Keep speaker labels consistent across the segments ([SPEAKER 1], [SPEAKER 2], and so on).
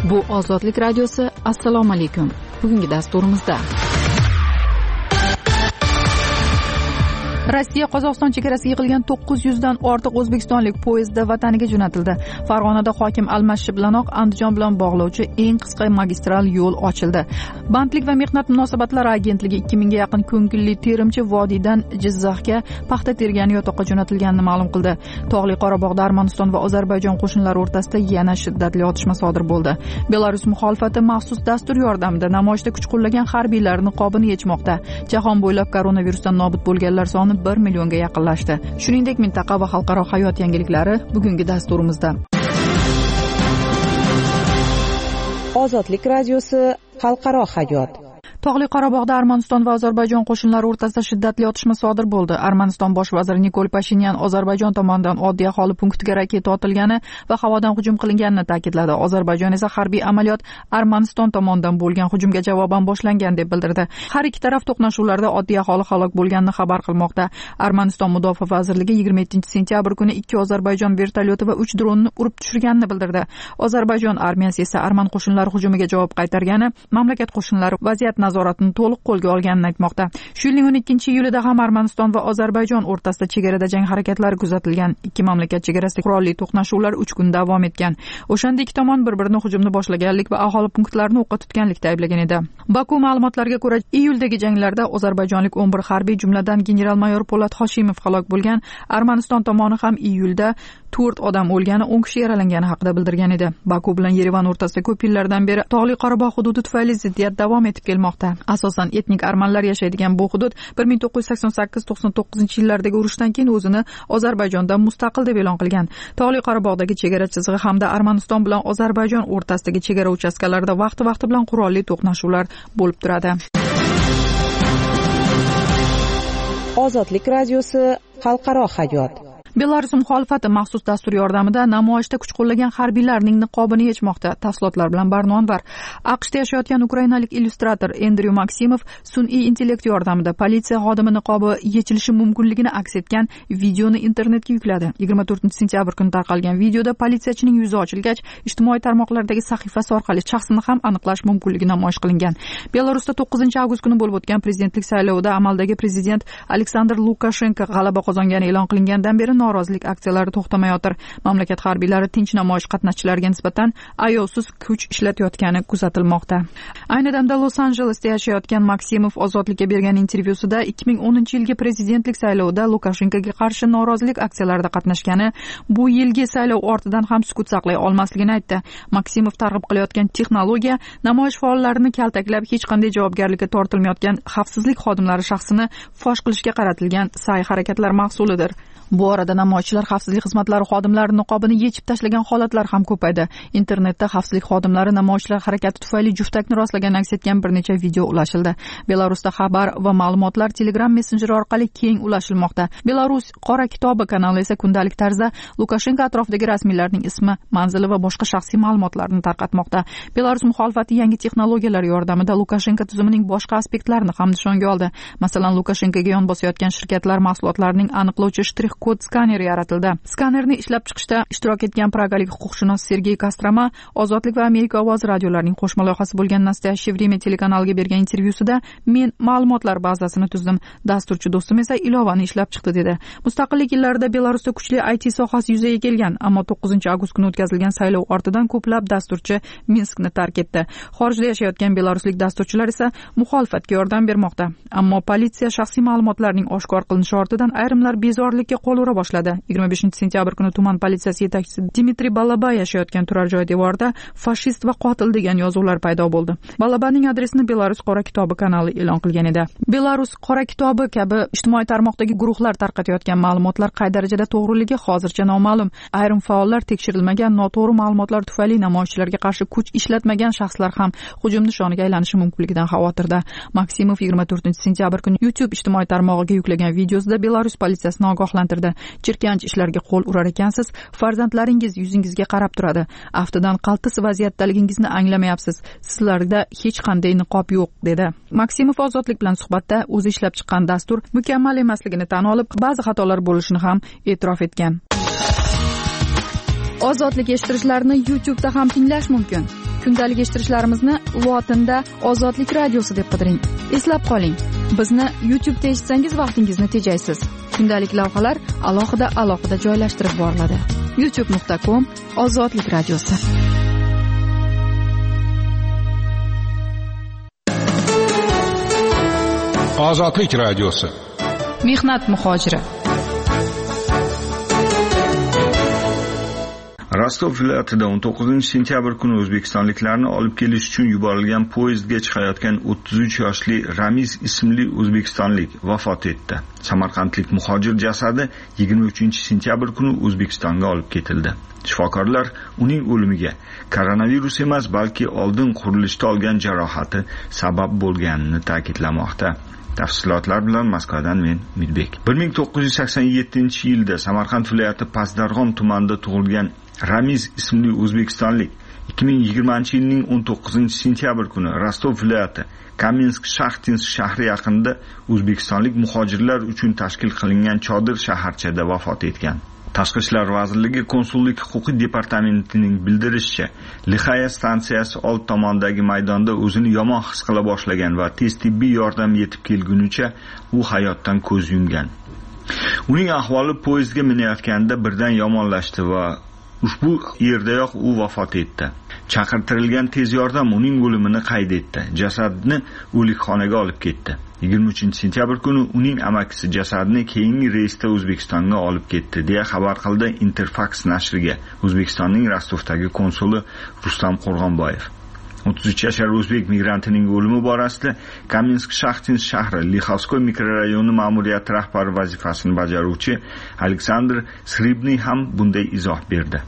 [SPEAKER 1] Bu Ozodlik radiosi. Assalomu alaykum. Bugungi dasturimizda Rossiya Qozog'iston chegarasiga yig'ilgan 900 dan ortiq o'zbekistonlik poyezdda vataniga jo'natildi. Farg'onada hokim almashishi bilanoq Andijon bilan bog'lovchi eng qisqa magistral yo'l ochildi. Bandlik va mehnat munosabatlari agentligi 2000 ga yaqin ko'ngilli terimchi Vodiydan Jizzaxga paxta tergani yotoqqa jo'natilganini ma'lum qildi. Tog'li Qorabog'da Armaniston va Ozarbayjon qo'shinlari o'rtasida yana shiddatli otishma sodir bo'ldi. Belarus muxolifati maxsus dastur yordamida namoyishda kuch qo'llagan harbiylar niqobini yechmoqda. Jahon bo'ylab koronavirusdan nobud bo'lganlar soni 1 millionga yaqinlashdi. Shuningdek, mintaqa va xalqaro hayot yangiliklari bugungi dasturimizda.
[SPEAKER 2] Ozodlik radiosi xalqaro hayot.
[SPEAKER 1] Tog'li Qorabog'da Armaniston va Ozarbayjon qo'shinlari o'rtasida shiddatli otishma sodir bo'ldi. Armaniston bosh vaziri Nikol Pashinyan Ozarbayjon tomonidan oddiy aholi punktiga raketa otilgani va havodan hujum qilinganini ta'kidladi. Ozarbayjon esa harbiy amaliyot Armaniston tomonidan bo'lgan hujumga javoban boshlangan deb bildirdi. Har ikki taraf to'qnashuvlarda oddiy aholi halok bo'lganini xabar qilmoqda. Armaniston mudofaa vazirligi 27-sentyabr kuni 2 Ozarbayjon vertolyoti va 3 dronni urib tushirganini bildirdi. Ozarbayjon armiyasi esa arman qo'shinlari hujumiga javob qaytargani, mamlakat qo'shinlari vaziyat nazoratini to'liq qo'lga olganini aytmoqda. Shu yilning 12-iyulida ham Armaniston va Ozarbayjon o'rtasida chegarada jang harakatlari kuzatilgan. Ikki mamlakat chegarasida qurolli to'qnashuvlar 3 kun davom etgan. O'shanda ikki tomon bir-birini hujumni boshlaganlik va aholi punktlarini o'qqa tutganlikda ayblagan edi. Baku ma'lumotlariga ko'ra, iyuldagi janglarda ozarbayjonlik 11 harbiy, jumladan general-mayor Po'lat Hoshimov halok bo'lgan. Armaniston tomoni ham iyulda 4 odam o'lgani, 10 kishi yaralangani haqida bildirgan edi. Baku bilan Yerevan o'rtasida ko'p yillardan beri Tog'li Qorabog' hududi tufayli ziddiyat davom etib kelmoqda. Asosan etnik armanlar yashaydigan bu hudud 1988-99-yillardagi urushdan keyin o'zini Ozarbayjondan mustaqil deb e'lon qilgan. Tog'li Qorabog'dagi chegara chizig'i hamda Armaniston bilan Ozarbayjon o'rtasidagi chegara uchastkalarida vaqti bilan qurolli to'qnashuvlar bo'lib turadi.
[SPEAKER 2] Ozodlik radiosi xalqaro hayot.
[SPEAKER 1] Belarus muxolifati maxsus dastur yordamida namoyishda kuch qo'llagan harbiylarning niqobini yechmoqda. Tafsilotlar bilan Barnon var. AQShda yashayotgan ukrainalik illyustrator Andrew Maksimov sun'iy intellekt yordamida politsiya xodimi niqobi yechilishi mumkinligini aks etgan videoni internetga yukladi. 24-sentyabr kuni tarqalgan videoda politsiyachining yuzi ochilgach, ijtimoiy tarmoqlardagi sahifasi orqali shaxsini ham aniqlash mumkinligi namoyish qilingan. Belarusda 9-avgust kuni bo'lib o'tgan prezidentlik saylovida amaldagi prezident Aleksandr Lukashenko g'alaba qozongani e'lon qilingandan beri norozilik aksiyalari to'xtamayotir. Mamlakat harbiylari tinch namoyish qatnashchilariga nisbatan ayovsiz kuch ishlatayotgani kuzatilmoqda. Ayni damda Los-Anjelesda yashayotgan Maksimov Ozodlikka bergan intervyusida 2010-yilgi prezidentlik saylovida Lukashenkoga qarshi norozilik aksiyalarida qatnashgani, bu yilgi saylov ortidan ham sukut saqlay olmasligini aytdi. Maksimov targ'ib qilayotgan texnologiya namoyish faollarini kaltaklab, hech qanday javobgarlikka tortilmayotgan xavfsizlik xodimlari shaxsini fosh qilishga qaratilgan sa'y-harakatlar mahsulidir. Bu orada namoyishchilar xavfsizlik xizmatlari xodimlari niqobini yechib tashlagan holatlar ham ko'paydi. Internetda xavfsizlik xodimlari namoyishchilar harakati tufayli juftakni rostlagan aks etgan bir necha video ulashildi. Belarusda xabar va ma'lumotlar Telegram messenjeri orqali keng ulashilmoqda. Belarus qora kitobi kanali esa kundalik tarzda Lukashenko atrofidagi rasmiylarning ismi, manzili va boshqa shaxsiy ma'lumotlarni tarqatmoqda. Belarus muxolifati yangi texnologiyalar yordamida Lukashenko tizimining boshqa aspektlarini ham nishonga oldi. Masalan, Lukashenkoga yon bosayotgan shirkatlar mahsulotlarining aniqlovchi shtrix kod skaneri yaratildi. Skanerni ishlab chiqishda ishtirok etgan pragalik huquqshunos Sergey Kostroma Ozodlik va Amerika ovozi radiolarining qo'shma loyihasi bo'lgan Nastoyaщее время telekanaliga bergan intervyusida men ma'lumotlar bazasini tuzdim, dasturchi do'stim esa ilovani ishlab chiqdi dedi. Mustaqillik yillarida Belarusda kuchli IT sohasi yuzaga kelgan, ammo 9-avgust kuni o'tkazilgan saylov ortidan ko'plab dasturchi Minskni tark etdi. Xorijda yashayotgan belaruslik dasturchilar esa muxolifatga yordam bermoqda. Ammo politsiya shaxsiy ma'lumotlarning oshkor qilinishi ortidan ayrimlar bezorilikka qo'l ura boshladi. 25-sentyabr kuni tuman politsiyasi yetakchisi Dmitriy Balaba yashayotgan turar joy devorida fashist va qotil degan yozuvlar paydo bo'ldi. Balabaning adresini Belarus qora kitobi kanali e'lon qilgan edi. Belarus qora kitobi kabi ijtimoiy tarmoqdagi guruhlar tarqatayotgan ma'lumotlar qay darajada to'g'riligi hozircha noma'lum. Ayrim faollar tekshirilmagan noto'g'ri ma'lumotlar tufayli namoyishchilarga qarshi kuch ishlatmagan shaxslar ham hujum nishoniga aylanishi mumkinligidan xavotirda. Maksimov 24-sentyabr kuni YouTube ijtimoiy tarmog'iga yuklagan videosida Belarus politsiyasini ogohlantirdi. Jirkanch ishlarga qo'l urar ekansiz, farzandlaringiz yuzingizga qarab turadi. Aftidan qaltis vaziyatdaligingizni anglamayapsiz. Sizlarda hech qanday niqob yo'q, dedi. Maksimov Ozodlik bilan suhbatda o'zi ishlab chiqqan dastur mukammal emasligini tan olib, ba'zi xatolar bo'lishini ham e'tirof etgan. Ozodlik eshittirishlarni YouTube'da ham tinglash mumkin. kundalik eshittirishlarimizni lotinda Ozodlik radiosi deb qidiring. Eslab qoling, bizni YouTube'da eshitsangiz vaqtingizni tejaysiz. Kundalik lavhalar alohida joylashtirib boriladi. youtube.com/Ozodlik radiosi.
[SPEAKER 3] Ozodlik radiosi.
[SPEAKER 1] Mehnat muhojiri.
[SPEAKER 4] Rostov viloyatida 19-sentyabr kuni o'zbekistonliklarni olib kelish uchun yuborilgan poyezdga chiqayotgan 33 yoshli Ramiz ismli o'zbekistonlik vafot etdi. Samarqandlik muhojir jasadi 23-sentyabr kuni O'zbekistonga olib ketildi. Shifokorlar uning o'limiga koronavirus emas, balki oldin qurilishda olgan jarohati sabab bo'lganini ta'kidlamoqda. Tafsilotlar bilan Moskvadan men Midbek. 1987-yilda Samarqand viloyati Pastdarg'om tumanida tug'ilgan Ramiz ismli o'zbekistonlik 2020-yilning 19-sentyabr kuni Rostov viloyati Kamensk-Shaxtinsk shahri yaqinida o'zbekistonlik muhojirlar uchun tashkil qilingan chodir shaharchada vafot etgan. Tashqi ishlar vazirligi konsullik huquqiy departamentining bildirishicha, Lixaya stansiyasi old tomondagi maydonda o'zini yomon his qila boshlagan va tez tibbiy yordam yetib kelgunicha u hayotdan ko'z yumgan. Uning ahvoli poyezdga minayotganda birdan yomonlashdi va ushbu yerdayoq u vafot etdi. Chaqirtirilgan tez yordam uning o'limini qayd etdi. Jasadni o'likxonaga olib ketdi. 23-sentyabr kuni uning amakisi jasadni keyingi reysda O'zbekistonga olib ketdi, deya xabar qildi Interfax nashriga O'zbekistonning Rostovdagi konsuli Rustam Qo'rg'onboyev. 33 yashar o'zbek migrantining o'limi borasida Kamensk-Shaxtinsk shahri Lixovskoy mikrorayoni ma'muriyati rahbari vazifasini bajaruvchi Aleksandr Sribniy ham bunday izoh berdi.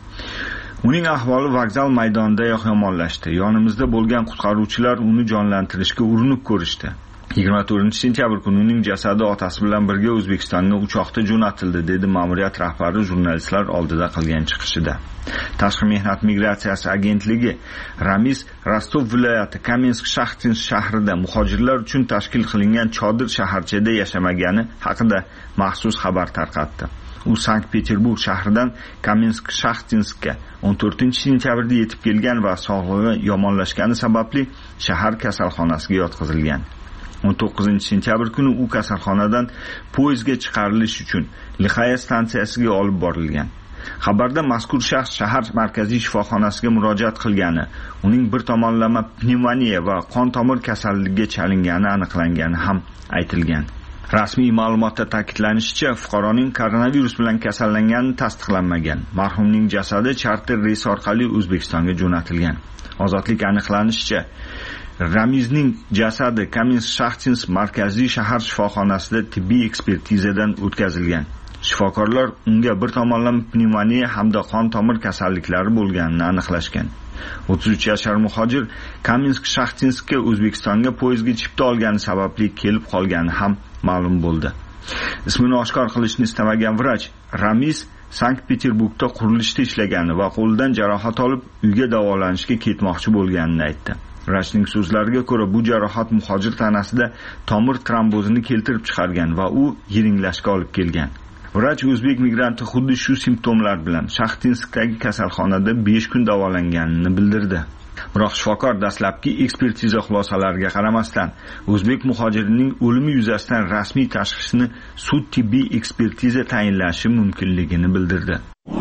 [SPEAKER 4] Uning ahvoli vokzal maydonidayoq yomonlashdi. Yonimizda bo'lgan qutqaruvchilar uni jonlantirishga urinib ko'rishdi. 24-sentyabr kuni uning jasadi otasi bilan birga O'zbekistonga uchoqda jo'natildi, dedi ma'muriyat rahbari jurnalistlar oldida qilgan chiqishida. Tashqi mehnat migratsiyasi agentligi Ramiz Rostov viloyati Kamensk-Shaxtinsk shahrida muhojirlar uchun tashkil qilingan chodir shaharchada yashamagani haqida maxsus xabar tarqatdi. U Sankt-Peterburg shahridan Kamensk-Shaxtinskka 14-sentyabrda yetib kelgan va sog'lig'i yomonlashgani sababli shahar kasalxonasiga yotqizilgan. 19-sentyabr kuni u kasalxonadan poyezdga chiqarilish uchun Lixaya stansiyasiga olib borilgan. Xabarda mazkur shaxs shahar markaziy shifoxonasiga murojaat qilgani, uning bir tomonlama pnevmoniya va qon tomir kasalligiga chalingani aniqlangani ham aytilgan. Rasmiy ma'lumotda ta'kidlanishicha, fuqaroning koronavirus bilan kasallangani tasdiqlanmagan. Marhumning jasadi charter reys orqali O'zbekistonga jo'natilgan. Ozodlik aniqlanishicha, Ramizning jasadi Kamensk-Shaxtinsk markaziy shahar shifoxonasida tibbiy ekspertizadan o'tkazilgan. Shifokorlar unga bir tomonlama pnevmoniya hamda qon tomir kasalliklari bo'lganini aniqlashgan. 33 yashar muhojir Kamensk-Shaxtinskka O'zbekistonga poyezdga chipta olgani sababli kelib qolgani ham ma'lum bo'ldi. Ismini oshkor qilishni istamagan vrach Ramiz Sankt-Peterburgda qurilishda ishlagani va qo'lidan jarohat olib uyga davolanishga ketmoqchi bo'lganini aytdi. Vrachning so'zlariga ko'ra, bu jarohat muhojir tanasida tomir trombozini keltirib chiqargan va u yiringlashga olib kelgan. Vrach o'zbek migranti xuddi shu simptomlar bilan Shaxtinskdagi kasalxonada 5 kun davolanganini bildirdi. Biroq shifokor dastlabki ekspertiza xulosalariga qaramasdan o'zbek muhojirining o'limi yuzasidan rasmiy tashxisni sud tibbiy ekspertiza tayinlashi mumkinligini bildirdi.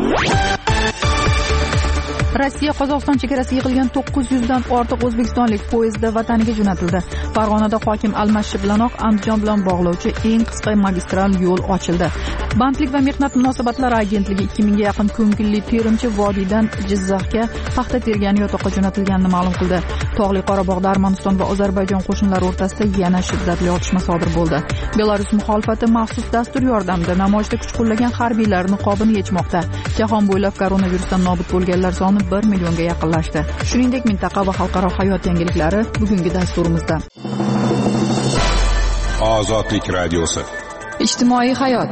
[SPEAKER 1] Rossiya Qozog'iston chegarasiga yig'ilgan 900 dan ortiq o'zbekistonlik poyezdda vataniga jo'natildi. Farg'onada hokim almashishi bilanoq Andijon bilan bog'lovchi eng qisqa magistral yo'l ochildi. Bandlik va mehnat munosabatlari agentligi 2000 ga yaqin ko'ngilli terimchi vodiydan Jizzaxga paxta tergani yotoqqa jo'natilganini ma'lum qildi. Tog'li Qorabog'da Armaniston va Ozarbayjon qo'shinlari o'rtasida yana shiddatli otishma sodir bo'ldi. Belarus muxolifati maxsus dastur yordamida namoyishda kuch qo'llagan harbiylar niqobini yechmoqda. Jahon bo'ylab koronavirusdan nobud bo'lganlar soni 1 millionga yaqinlashdi. Shuningdek, mintaqa va xalqaro hayot yangiliklari bugungi dasturimizda.
[SPEAKER 3] Ozodlik radiosi.
[SPEAKER 1] Ijtimoiy hayot.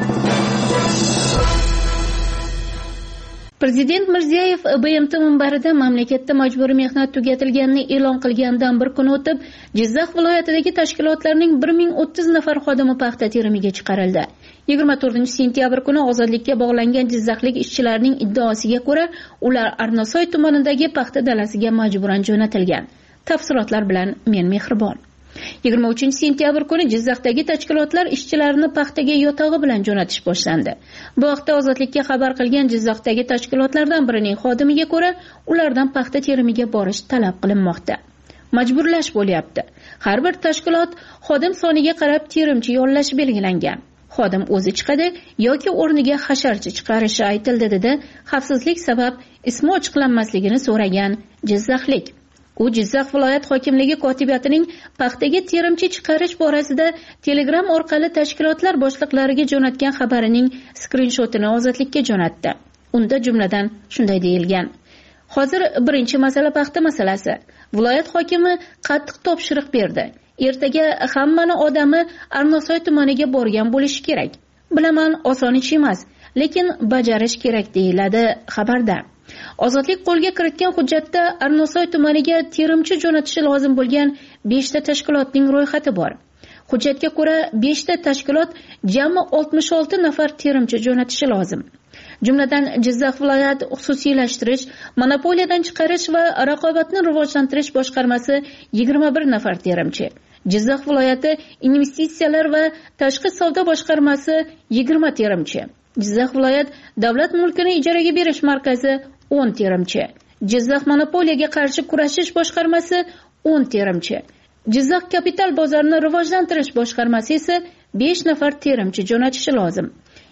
[SPEAKER 5] Prezident Mirziyoyev BMT minbarida mamlakatda majburiy mehnat tugatilganini e'lon qilganidan bir kun o'tib, Jizzax viloyatidagi tashkilotlarning 1030 nafar xodimi paxta terimiga chiqarildi. 24-sentyabr kuni ozodlikka bog'langan jizzaxlik ishchilarning iddaosiga ko'ra, ular Arnasoy tumanidagi paxta dalasiga majburan jo'natilgan. Tafsilotlar bilan men Mehribon. 23-sentyabr kuni Jizzaxdagi tashkilotlar ishchilarini paxtaga yotog'i bilan jo'natish boshlandi. Bu haqda Ozodlikka xabar qilgan Jizzaxdagi tashkilotlardan birining xodimiga ko'ra, ulardan paxta terimiga borish talab qilinmoqda. Majburlash bo'lyapti. Har bir tashkilot xodim soniga qarab terimchi yollash belgilangan. Xodim o'zi chiqadi yoki o'rniga hasharchi chiqarishi aytildi dedi xavfsizlik sabab ismi ochiqlanmasligini so'ragan jizzaxlik. U Jizzax viloyat hokimligi kotibiyatining paxtaga terimchi chiqarish borasida Telegram orqali tashkilotlar boshliqlariga jo'natgan xabarining skrinshotini Ozodlikka jo'natdi. Unda jumladan shunday deyilgan: Hozir birinchi masala paxta masalasi. Viloyat hokimi qattiq topshiriq berdi. Ertaga hammani odami Arnasoy tumaniga borgan bo'lishi kerak. Bilaman, oson ish emas, lekin bajarish kerak deyiladi xabarda. Ozodlik qo'lga kiritgan hujjatda Arnasoy tumaniga terimchi jo'natishi lozim bo'lgan 5 ta tashkilotning ro'yxati bor. Hujjatga ko'ra 5 ta tashkilot jami 66 nafar terimchi jo'natishi lozim. Jumladan Jizzax viloyat xususiylashtirish, monopoliyadan chiqarish va raqobatni rivojlantirish boshqarmasi 21 nafar terimchi. Jizzax viloyati investitsiyalar va tashqi savdo boshqarmasi 20 terimchi. Jizzax viloyat davlat mulkini ijaraga berish markazi 10 terimchi. Jizzax monopoliyaga qarshi kurashish boshqarmasi 10 terimchi. Jizzax kapital bozorini rivojlantirish boshqarmasi esa 5 nafar terimchi jo'natishi lozim.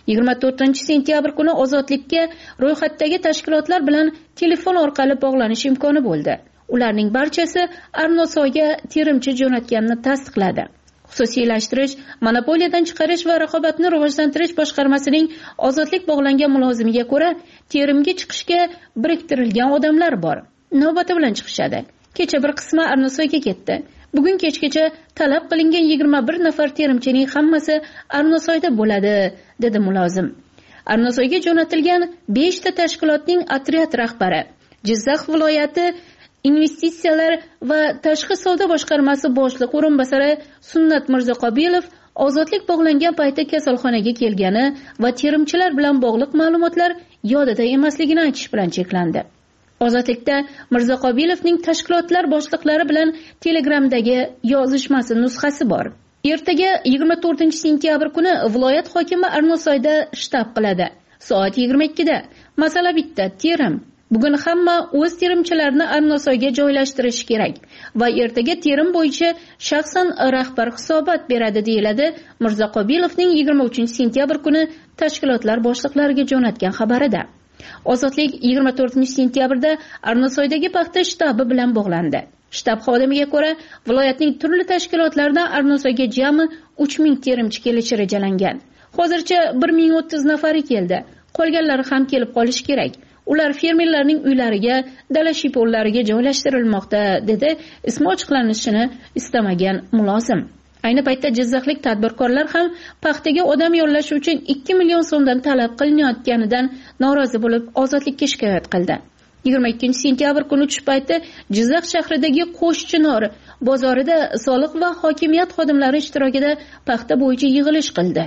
[SPEAKER 5] 24-sentyabr kuni Ozodlikka ro'yxatdagi tashkilotlar bilan telefon orqali bog'lanish imkoni bo'ldi. Ularning barchasi Arnasoyga terimchi jo'natganini tasdiqladi. Xususiylashtirish, monopoliyadan chiqarish va raqobatni rivojlantirish boshqarmasining Ozodlik bog'langan mulozimiga ko'ra, terimga chiqishga biriktirilgan odamlar bor. Navbati bilan chiqishadi. Kecha bir qismi Arnasoyga ketdi. Bugun kechgacha talab qilingan 21 nafar terimchining hammasi Arnasoyda bo'ladi, dedi mulozim. Arnasoyga jo'natilgan 5 ta tashkilotning otryad rahbari, Jizzax viloyati investitsiyalar va tashqi savdo boshqarmasi boshliq o'rinbosari Sunnat Mirzaqobilov Ozodlik bog'langan paytda kasalxonaga kelgani va terimchilar bilan bog'liq ma'lumotlar yodida emasligini aytish bilan cheklandi. Ozodlikda Mirzaqobilovning tashkilotlar boshliqlari bilan Telegramdagi yozishmasi nusxasi bor. Ertaga 24-sentyabr kuni viloyat hokimi Arnasoyda shtab qiladi. Soat 22 da. Masala bitta, terim. Bugun hamma o'z terimchilarini Arnasoyga joylashtirishi kerak va ertaga terim bo'yicha shaxsan rahbar hisobot beradi deyiladi Mirzaqobilovning 23-sentyabr kuni tashkilotlar boshliqlariga jo'natgan xabarida. Ozodlik 24-sentyabrda Arnasoydagi paxta shtabi bilan bog'landi. Shtab xodimiga ko'ra, viloyatning turli tashkilotlaridan Arnasoyga jami 3000 terimchi kelishi rejalangan. Hozircha 1030 nafari keldi. Qolganlari ham kelib qolishi kerak. Ular fermerlarning uylariga, dala shipollariga joylashtirilmoqda, dedi ismi ochiqlanishini istamagan mulozim. Ayni paytda Jizzaxlik tadbirkorlar ham paxtaga odam yollash uchun 2 million so'mdan talab qilinayotganidan norozi bo'lib Ozodlikka shikoyat qildi. 22-sentyabr kuni tush payti Jizzax shahridagi Qo'shchinor bozorida soliq va hokimiyat xodimlari ishtirokida paxta bo'yicha yig'ilish qildi.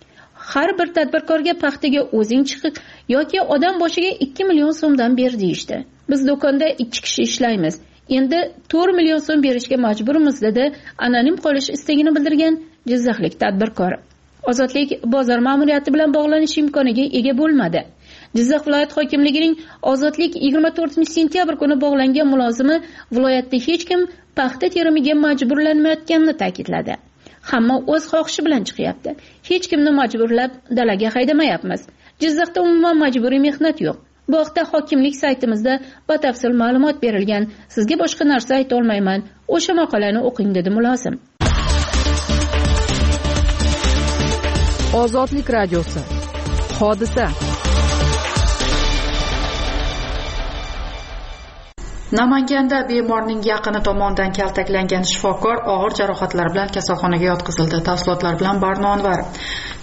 [SPEAKER 5] Har bir tadbirkorga paxtaga o'zing chiqib yoki odam boshiga 2 million so'mdan ber deyishdi. Biz do'konda 2 kishi ishlaymiz. Endi 4 million so'm berishga majburmiz, dedi anonim qolish istagini bildirgan Jizzaxlik tadbirkor. Ozodlik bozor ma'muriyati bilan bog'lanish imkoniga ega bo'lmadi. Jizzax viloyat hokimligining Ozodlik 24-sentyabr kuni bog'langan mulozimi viloyatda hech kim paxta terimiga majburlanmayotganini ta'kidladi. Hamma o'z xohishi bilan chiqyapti. Hech kimni majburlab dalaga haydamayapmiz. Jizzaxda umuman majburiy mehnat yo'q. Bu haqda hokimlik saytimizda batafsil ma'lumot berilgan. Sizga boshqa narsa ayta olmayman. O'sha maqolani o'qing, dedi mulozim.
[SPEAKER 2] Ozodlik radiosi. Hodisa.
[SPEAKER 1] Namanganda bemorning yaqini tomonidan kaltaklangan shifokor og'ir jarohatlar bilan kasalxonaga yotqizildi. Tafsilotlar bilan Barno Anvar.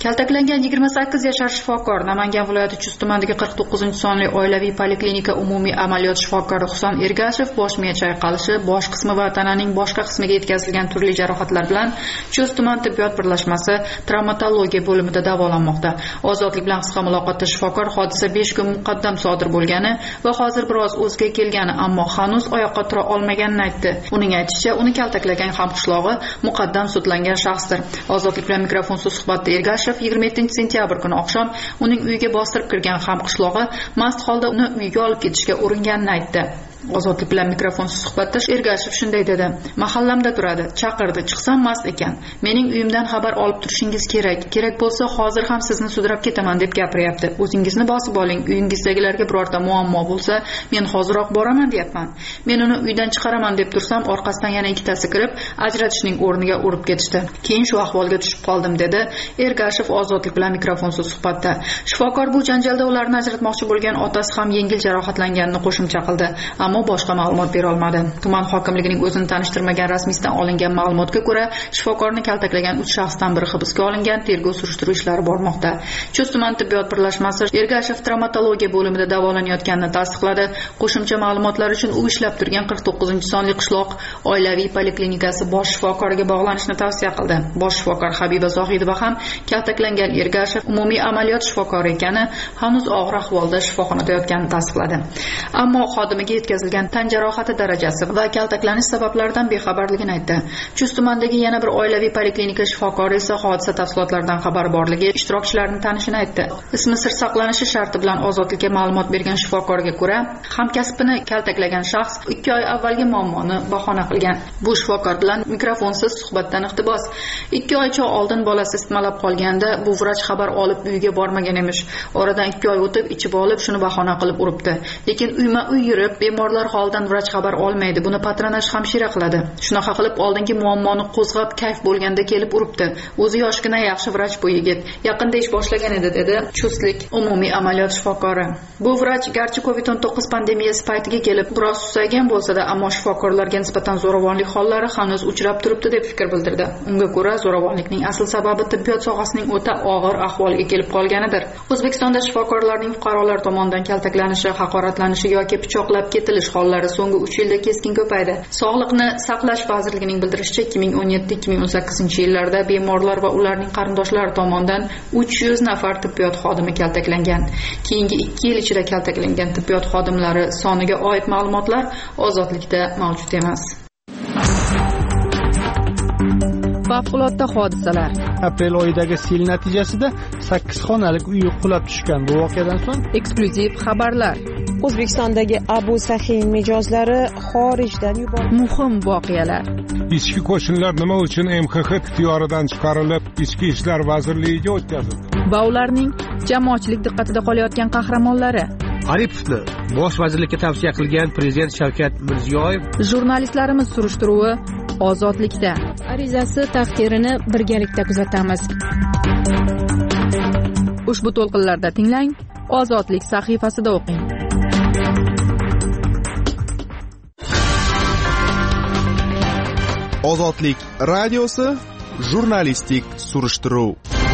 [SPEAKER 1] Kaltaklangan 28 yashar shifokor Namangan viloyati Chust tumanidagi 49-sonli oilaviy poliklinika umumiy amaliyot shifokori Husan Ergashev bosh miya chayqalishi, bosh qismi va tananing boshqa qismiga yetkazilgan turli jarohatlar bilan Chust tuman tibbiyot birlashmasi travmatologiya bo'limida davolanmoqda. Ozodlik bilan qisqa muloqotda shifokor hodisa 5 kun muqaddam sodir bo'lgani va hozir biroz o'ziga kelgani, ammo hanuz oyoqqa tura olmaganini aytdi. Uning aytishicha, uni kaltaklagan hamqishlog'i muqaddam sudlangan shaxsdir. Ozodlik bilan mikrofonsiz suhbatda Ergashev 27-sentyabr kuni oqshom uning uyiga bostirib kirgan hamqishlog'i mast holda uni uyiga olib ketishga uringanini aytdi. Ozodlik bilan mikrofonsiz suhbatda Ergashev shunday dedi: "Mahallamda turadi, chaqirdi, chiqsam mast ekan. Mening uyimdan xabar olib turishingiz kerak. Kerak bo'lsa hozir ham sizni sudrab ketaman deb gapiryapti. O'zingizni bosib oling. Uyingizdagilarga birorta muammo bo'lsa, men hoziroq boraman deyapman. Men uni uydan chiqaraman deb tursam, orqasidan yana ikkitasi kirib, ajratishning o'rniga urib ketishdi. Keyin shu ahvolga tushib qoldim", dedi Ergashev Ozodlik bilan mikrofonsiz suhbatda. Shifokor bu janjalda ularni ajratmoqchi bo'lgan otasi ham yengil jarohatlanganini qo'shimcha qildi. Ammo boshqa ma'lumot bera olmadi. Tuman hokimligining o'zini tanishtirmagan rasmiydan olingan ma'lumotga ko'ra, shifokorni kaltaklagan 3 shaxsdan biri hibsga olingan, tergov surishtiruv ishlari bormoqda. Chust tuman tibbiyot birlashmasi Ergashev travmatologiya bo'limida davolanayotganini tasdiqladi. Qo'shimcha ma'lumotlar uchun u ishlab turgan 49-sonli qishloq oilaviy poliklinikasi bosh shifokoriga bog'lanishni tavsiya qildi. Bosh shifokor Habiba Zohidova ham kaltaklangan Ergashev umumiy amaliyot shifokori ekani, hanuz og'ir ahvolda shifoxonada yotganini tasdiqladi. Ammo xodimiga yetkazilgan tan jarohati darajasi va kaltaklanish sabablaridan bexabarligini aytdi. Chust tumanidagi yana bir oilaviy poliklinika shifokori esa hodisa tafsilotlaridan xabar borligi, ishtirokchilarning tanishini aytdi. Ismi sir saqlanishi sharti bilan Ozodlikka ma'lumot bergan shifokorga ko'ra, hamkasbini kaltaklagan shaxs 2 oy avvalgi muammoni bahona qilgan. Bu shifokor bilan mikrofonsiz suhbatdan iqtibos: 2 oycha oldin bolasi isitmalab qolganda bu vrach xabar olib uyiga bormagan emish. Oradan 2 oy o'tib ichib olib shuni bahona qilib uribdi. Lekin uyma-uy yurib bemorlar holidan vrach xabar olmaydi. Buni patronaj hamshira qiladi. Shunaqa qilib oldingi muammoni qo'zg'ab kayf bo'lganda kelib uribdi. O'zi yoshgina yaxshi vrach bu yigit. Yaqinda ish boshlagan edi, dedi Chustlik umumiy amaliyot shifokori. Bu vrach garchi COVID-19 pandemiyasi paytiga kelib biroz susaygan bo'lsa-da, ammo shifokorlarga nisbatan zo'ravonlik hollari hanuz uchrab turibdi deb fikr bildirdi. Unga ko'ra, zo'ravonlikning asl sababi tibbiyot sohasining o'ta og'ir ahvolga kelib qolganidir. O'zbekistonda shifokorlarning fuqarolar tomonidan kaltaklanishi, haqoratlanishi yoki pichoqlab ketilish hollari so'nggi 3 yilda keskin ko'paydi. Sog'liqni saqlash vazirligining bildirishicha, 2017-2018-yillarda bemorlar va ularning qarindoshlari tomonidan 300 nafar tibbiyot xodimi kaltaklangan. Keyingi 2 yil ichida kaltaklangan tibbiyot xodimlari soniga oid ma'lumotlar Ozodlikda mavjud emas.
[SPEAKER 2] Favqulodda hodisalar.
[SPEAKER 6] Aprel oyidagi sel natijasida 8 xonalik uy qulab tushgan. Bu voqeadan so'ng
[SPEAKER 2] eksklyuziv xabarlar.
[SPEAKER 7] O'zbekistondagi Abu Sahiy mijozlari xorijdan yuborildi.
[SPEAKER 2] Muhim voqealar.
[SPEAKER 3] Ichki qo'shinlar nima uchun MXX ixtiyoridan chiqarilib, Ichki ishlar vazirligiga o'tkazildi?
[SPEAKER 2] Va ularning jamoatchilik diqqatida qolayotgan qahramonlari.
[SPEAKER 8] Aripovni bosh vazirlikka tavsiya qilgan prezident Shavkat Mirziyoyev.
[SPEAKER 2] Jurnalistlarimiz surishtiruvi Ozodlikda.
[SPEAKER 5] Arizasi taqdirini birgalikda kuzatamiz.
[SPEAKER 2] Ushbu to'lqinlarda tinglang, Ozodlik sahifasida o'qing.
[SPEAKER 9] Ozodlik radiosi jurnalistik surishtiruv.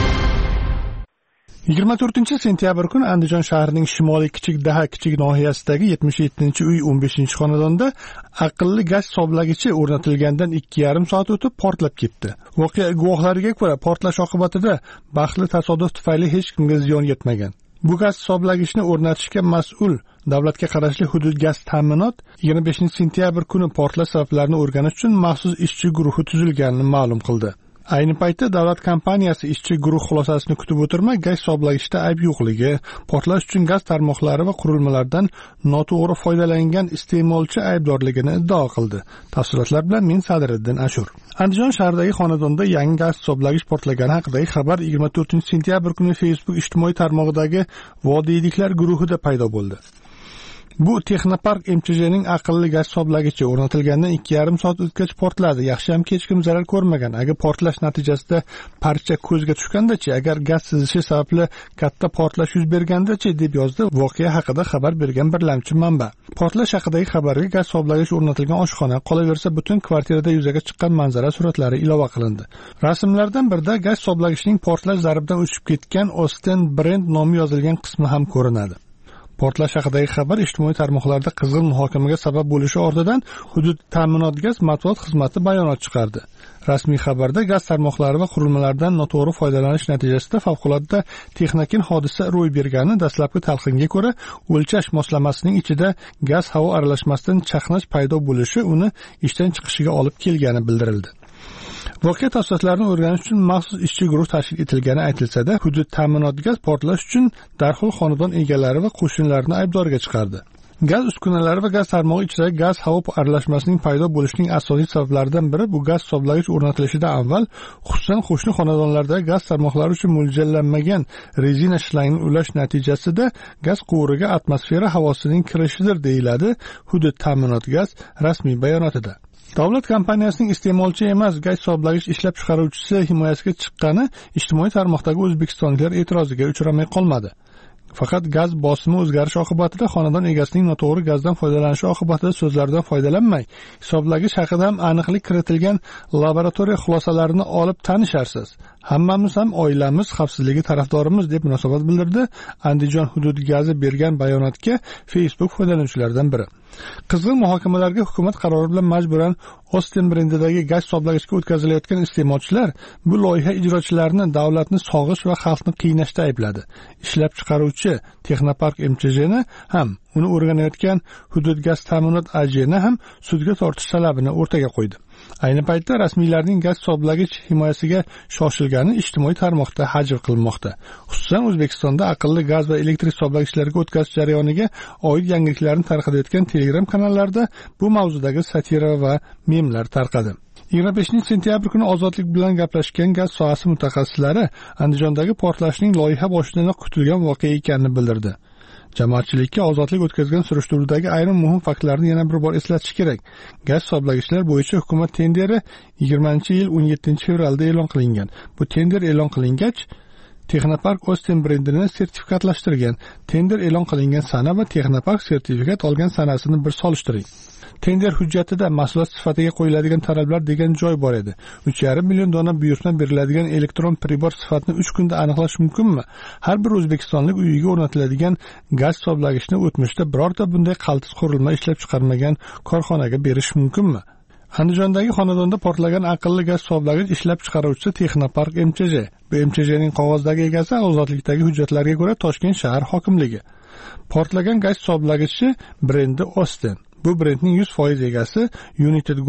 [SPEAKER 6] 24-sentyabr kuni Andijon shahrining shimoliy kichik daha kichik nohiyasidagi 77-uy 15-xonadonda aqlli gaz hisoblagichi o'rnatilgandan 2,5 soat o'tib portlab ketdi. Voqea guvohlariga ko'ra, portlash oqibatida baxtli tasodif tufayli hech kimga ziyon yetmagan. Bu gaz hisoblagichni o'rnatishga mas'ul davlatga qarashli hudud gaz ta'minot 25-sentyabr kuni portlash sabablarini o'rganish uchun maxsus ishchi guruhi tuzilganini ma'lum qildi. Ayni paytda davlat kompaniyasi ishchi guruh xulosasini kutib o'tirmay, gaz hisoblagichda ayb yo'qligi, portlash uchun gaz tarmoqlari va qurilmalardan noto'g'ri foydalangan iste'molchi aybdorligini iddao qildi. Tafsilotlar bilan men Sadiriddin Ashur. Andijon shahridagi xonadonda yangi gaz hisoblagich portlagani haqidagi xabar 24-sentyabr kuni Facebook ijtimoiy tarmog'idagi vodiyliklar guruhida paydo bo'ldi. Bu Texnopark MCJning aqlli gaz hisoblagichi o'rnatilgandan 2,5 soat o'tgach portladi. Yaxshiyamki hech kim zarar ko'rmagan. Agar portlash natijasida parcha ko'zga tushganda-chi, agar gaz sizishi sababli katta portlash yuz berganda-chi, deb yozdi voqea haqida xabar bergan birlamchi manba. Portlash haqidagi xabarga gaz hisoblagich o'rnatilgan oshxona, qolaversa butun kvartirada yuzaga chiqqan manzara suratlari ilova qilindi. Rasmlardan birida gaz hisoblagichning portlash zarbidan o'chib ketgan Osten Brand nomi yozilgan qismi ham ko'rinadi. Portlash haqidagi xabar ijtimoiy tarmoqlarda qizg'in muhokamaga sabab bo'lishi ortidan Hudud ta'minot gaz matbuot xizmati bayonot chiqardi. Rasmiy xabarda gaz tarmoqlari va qurilmalardan noto'g'ri foydalanish natijasida favqulodda texnik hodisa ro'y bergani dastlabki talqinga ko'ra, o'lchash moslamasining ichida gaz havo aralashmasidan chaqnash paydo bo'lishi uni ishdan chiqishiga olib kelgani bildirildi. Voqea tafsilotlarini o'rganish uchun maxsus ishchi guruh tashkil etilgani aytilsa-da, Hudud ta'minot gaz portlash uchun darhol xonadon egalari va qo'shnilarini aybdorga chiqardi. Gaz uskunalari va gaz tarmog'i ichidagi gaz havo aralashmasining paydo bo'lishining asosiy sabablaridan biri bu gaz hisoblagich o'rnatilishidan avval, xususan qo'shni xonadonlardagi gaz tarmoqlari uchun mo'ljallanmagan rezina shlangni ulash natijasida gaz quvuriga atmosfera havosining kirishidir, deyiladi Hudud ta'minot gaz rasmiy bayonotida. Davlat kompaniyasining iste'molchi emas gaz hisoblagich ishlab chiqaruvchisi himoyasiga chiqqani ijtimoiy tarmoqdagi o'zbekistonliklar e'tiroziga uchramay qolmadi. Faqat gaz bosimi o'zgarishi oqibatida xonadon egasining noto'g'ri gazdan foydalanishi oqibatida so'zlaridan foydalanmay, hisoblagich haqida ham aniqlik kiritilgan laboratoriya xulosalarini olib tanisharsiz. Hammamiz ham oilamiz xavfsizligi tarafdorimiz, deb munosabat bildirdi Andijon hudud gazi bergan bayonotga Facebook foydalanuvchilaridan biri. Qizg'in muhokamalarga hukumat qarori bilan majburan Osten brendidagi gaz hisoblagichga o'tkazilayotgan iste'molchilar bu loyiha ijrochilarini davlatni sog'ish va xalqni qiynashda aybladi. Ishlab chiqaruvchi Texnopark MCJni ham, uni o'rganayotgan Hudud gaz ta'minot AJni ham sudga tortish talabini o'rtaga qo'ydi. Ayni paytda rasmiylarning gaz hisoblagich himoyasiga shoshilgani ijtimoiy tarmoqda hajv qilinmoqda. Xususan O'zbekistonda aqlli gaz va elektr hisoblagichlarga o'tkazish jarayoniga oid yangiliklarni tarqatayotgan Telegram kanallarda bu mavzudagi satira va memlar tarqadi. 25-sentyabr kuni Ozodlik bilan gaplashgan gaz sohasi mutaxassislari Andijondagi portlashning loyiha boshidan kutilgan voqea ekanini bildirdi. Jamoatchilikka Ozodlik o'tkazgan surishtiruvdagi ayrim muhim faktlarni yana bir bor eslatish kerak. Gaz hisoblagichlar bo'yicha hukumat tenderi 20-yil 17-fevralda e'lon qilingan. Bu tender e'lon qilingach, Texnopark Osten brendini sertifikatlashtirgan. Tender e'lon qilingan sana va Texnopark sertifikat olgan sanasini bir solishtiring. Tender hujjatida mahsulot sifatiga qo'yiladigan talablar degan joy bor edi. 3,5 million dona buyurtma beriladigan elektron pribor sifatini 3 kunda aniqlash mumkinmi? Har bir o'zbekistonlik uyiga o'rnatiladigan gaz hisoblagichni o'tmishda birorta bunday qaltis qurilma ishlab chiqarmagan korxonaga berish mumkinmi? Andijondagi xonadonda portlagan aqlli gaz hisoblagich ishlab chiqaruvchisi Texnopark MCJ. Bu MCJning qog'ozdagi egasi Ozodlikdagi hujjatlarga ko'ra Toshkent shahar hokimligi. Portlagan gaz hisoblagichi brendi Osten. Bu brendning 100% egasi United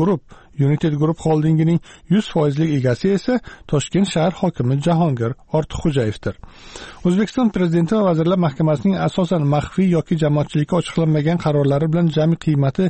[SPEAKER 6] Group holdingining 100% egasi esa Toshkent shahar hokimi Jahongir Ortiqxo'jayevdir. O'zbekiston prezidenti va Vazirlar Mahkamasining asosan maxfiy yoki jamoatchilikka ochiqlanmagan qarorlari bilan jami qiymati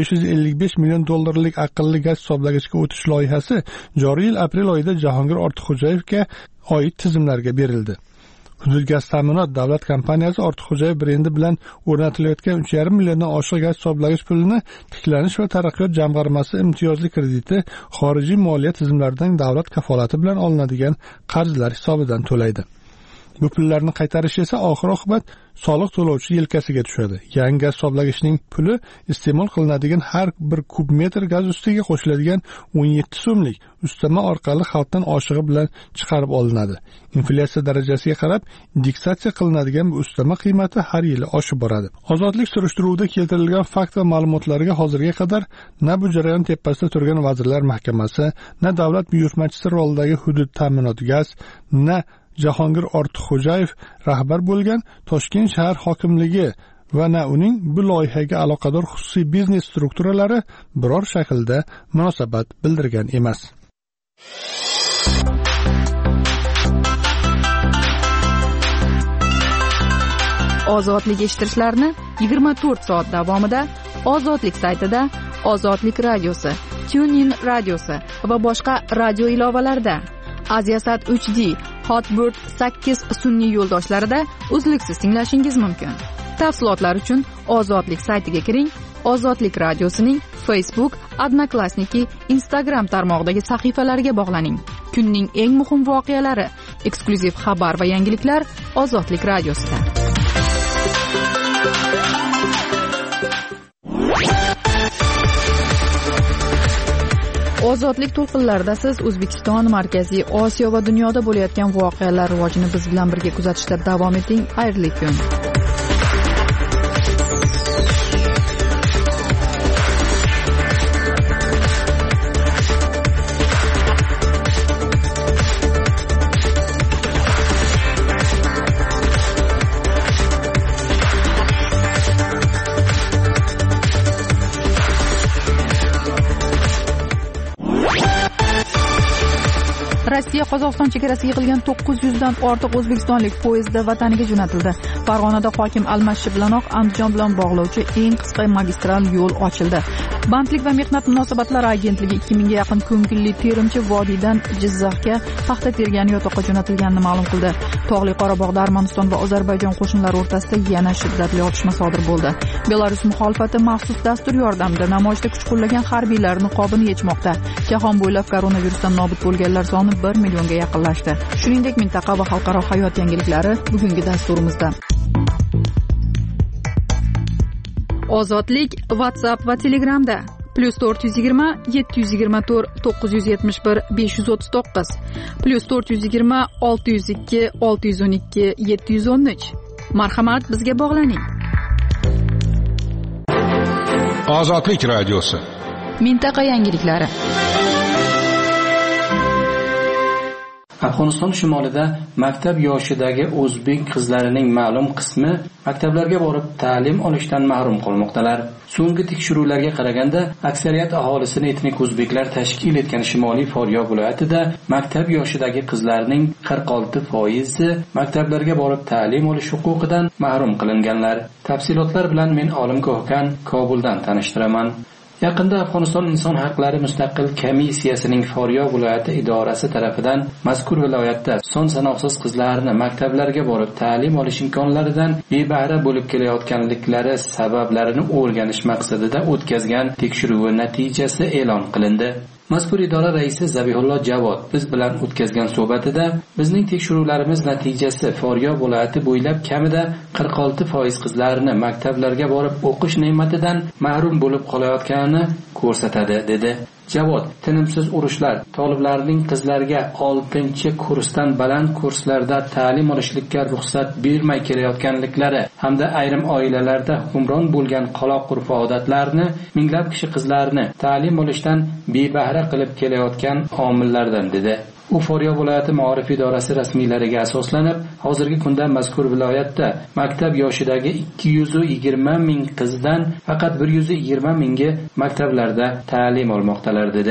[SPEAKER 6] 555 million dollarlik aqlli gaz hisoblagichga o'tish loyihasi joriy yil aprel oyida Jahongir Ortiqxo'jayevga oid tizimlarga berildi. Hudud gaz ta'minot davlat kompaniyasi Ortiqxo'jayev brendi bilan o'rnatilayotgan 3,5 milliondan oshiq gaz hisoblagich pulini Tiklanish va taraqqiyot jamg'armasi imtiyozli krediti xorijiy moliya tizimlaridan davlat kafolati bilan olinadigan qarzlar hisobidan to'laydi. Bu pullarni qaytarish esa oxir-oqibat soliq to'lovchi yelkasiga tushadi. Yangi gaz hisoblagichning puli iste'mol qilinadigan har bir kub metr gaz ustiga qo'shiladigan 17 so'mlik ustama orqali xalqdan oshig'i bilan chiqarib olinadi. Inflyatsiya darajasiga qarab indeksatsiya qilinadigan bu ustama qiymati har yili oshib boradi. Ozodlik surishtiruvida keltirilgan fakt va ma'lumotlarga hozirga qadar na bu jarayon tepasida turgan Vazirlar Mahkamasi, na davlat buyurtmachisi rolidagi Hudud ta'minot gaz, na Jahongir Ortiqxo'jayev rahbar bo'lgan Toshkent shahar hokimligi va na uning bu loyihaga aloqador xususiy biznes strukturalari biror shaklda munosabat bildirgan emas.
[SPEAKER 2] Ozodlik eshittirishlarni 24 soat davomida Ozodlik saytida, Ozodlik radiosi, TuneIn radiosi va boshqa radio ilovalarida, Aziasat 3D, Hotbird 8 sun'iy yo'ldoshlarida uzluksiz tinglashingiz mumkin. Tafsilotlar uchun
[SPEAKER 1] Ozodlik saytiga kiring. Ozodlik radiosining Facebook, Odnoklassniki, Instagram tarmog'idagi sahifalariga bog'laning. Kunning eng muhim voqealari, eksklyuziv xabar va yangiliklar Ozodlik radiosida. Ozodlik to'lqinlarida siz O'zbekiston, Markaziy Osiyo va dunyoda bo'layotgan voqealar rivojini biz bilan birga kuzatishda davom eting. Xayrli kun. Rossiya Qozog'iston chegarasiga yig'ilgan 900 dan ortiq o'zbekistonlik poyezdda vataniga jo'natildi. Farg'onada hokim almashishi bilanoq Andijon bilan bog'lovchi eng qisqa magistral yo'l ochildi. Bandlik va mehnat munosabatlari agentligi 2000 ga yaqin ko'ngilli terimchi vodiydan Jizzaxga paxta tergan yotoqqa jo'natilganini ma'lum qildi. Tog'li Qorabog'da Armaniston va Ozarbayjon qo'shinlari o'rtasida yana shiddatli otishma sodir bo'ldi. Belarus muxolifati maxsus dastur yordamida namoyishda kuch qo'llagan harbiylar niqobini yechmoqda. Jahon bo'ylab koronavirusdan nobud bo'lganlar soni 1 millionga yaqinlashdi. Shuningdek, mintaqa va xalqaro hayot yangiliklari bugungi dasturimizda. Ozodlik WhatsApp va Telegramda +420 724 971 539 +420 602 612 713. Marhamat, bizga bog'laning.
[SPEAKER 3] Ozodlik radiosi.
[SPEAKER 1] Mintaqa yangiliklari.
[SPEAKER 10] Afg'oniston shimolida maktab yoshidagi o'zbek qizlarining ma'lum qismi maktablarga borib ta'lim olishdan mahrum qolmoqdalar. So'nggi tekshiruvlarga qaraganda, aksariyat aholisini etnik o'zbeklar tashkil etgan Shimoliy Farg'ona viloyatida maktab yoshidagi qizlarning 46% maktablarga borib ta'lim olish huquqidan mahrum qilinganlar. Tafsilotlar bilan men Olim Ko'hkan Kobuldan tanishtiraman. Yaqinda Afg'oniston inson haqlari mustaqil komissiyasining Farg'ona viloyati idorasi tarafidan mazkur viloyatda son sanoqsiz qizlarni maktablarga borib ta'lim olish imkonlaridan bebahra bo'lib kelayotganliklari sabablarini o'rganish maqsadida o'tkazgan tekshiruvi natijasi e'lon qilindi. Mazkur idora raisi Zabihullo Javod biz bilan o'tkazgan suhbatida bizning tekshiruvlarimiz natijasi Farg'ona viloyati bo'ylab kamida 46% qizlarni maktablarga borib o'qish ne'matidan mahrum bo'lib qolayotganini ko'rsatadi, dedi. Javod, tinimsiz urushlar, toliblarning qizlarga 6-kursdan baland kurslarda ta'lim olishlikka ruxsat bermay kelayotganliklari hamda ayrim oilalarda hukmron bo'lgan qaloq urf-odatlarni minglab kishi qizlarni ta'lim olishdan bebahra qilib kelayotgan omillardan, dedi. U Farg'ona viloyati ma'rif idorasi rasmiylariga asoslanib, hozirgi kunda mazkur viloyatda maktab yoshidagi 220 ming qizdan faqat 120 mingi maktablarda ta'lim olmoqdalar, dedi.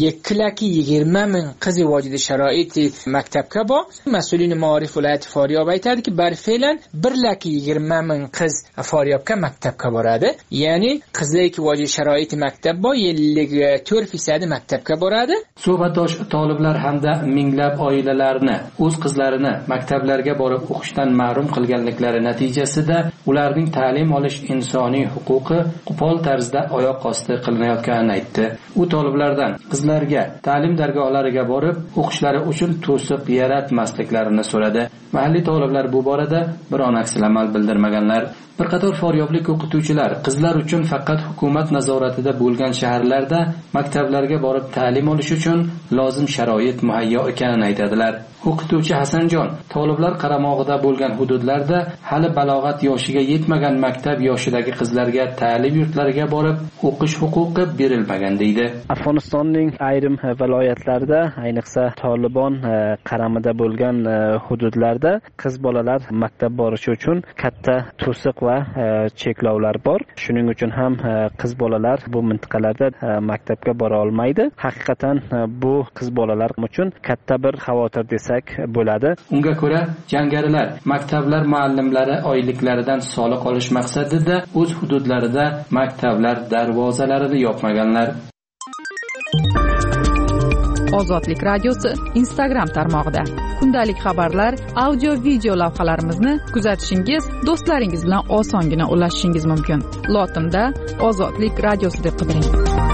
[SPEAKER 11] 220 ming qiz vojida sharoiti maktabga bor. Mas'ulin ma'rif viloyati Farg'ona aytadiki, barfelan 120 ming qiz Farg'onaga maktabga boradi. Ya'ni qizlik vojida sharoiti maktab bor, 54% maktabga boradi.
[SPEAKER 10] Suhbatdosh toliblar hamda minglab oilalarni o'z qizlarini maktablarga borib o'qishdan mahrum qilganliklari natijasida ularning ta'lim olish insoniy huquqi qo'pol tarzda oyoq osti qilinayotganini aytdi. U toliblardan qizlarga ta'lim dargohlariga borib o'qishlari uchun to'siq yaratmasliklarini so'radi. Mahalliy toliblar bu borada biron aksilamal bildirmaganlar. Bir qator farg'onalik o'qituvchilar qizlar uchun faqat hukumat nazoratida bo'lgan shaharlarda maktablarga borib ta'lim olish uchun lozim sharoit muhayyo ekanini aytadilar. O'qituvchi Hasanjon toliblar qaramog'ida bo'lgan hududlarda hali balog'at yoshiga yetmagan maktab yoshidagi qizlarga ta'lim yurtlariga borib o'qish huquqi berilmagan, deydi.
[SPEAKER 12] Afg'onistonning ayrim viloyatlarida, ayniqsa Tolibon qaramida bo'lgan hududlarda qiz bolalar maktab borishi uchun katta to'siq va cheklovlar bor. Shuning uchun ham qiz bolalar bu mintaqalarda maktabga bora olmaydi. Haqiqatan bu qiz bolalar uchun katta bir xavotir desak bo'ladi.
[SPEAKER 10] Unga ko'ra, jangarilar maktablar muallimlari oyliklaridan soliq olish maqsadida o'z hududlarida maktablar darvozalarini yopmaganlar.
[SPEAKER 2] Ozodlik radiosi Instagram tarmog'ida. Kundalik xabarlar, audio video lavhalarimizni kuzatishingiz, do'stlaringiz bilan osongina ulashishingiz mumkin. Lotinda Ozodlik radiosi deb qidiring.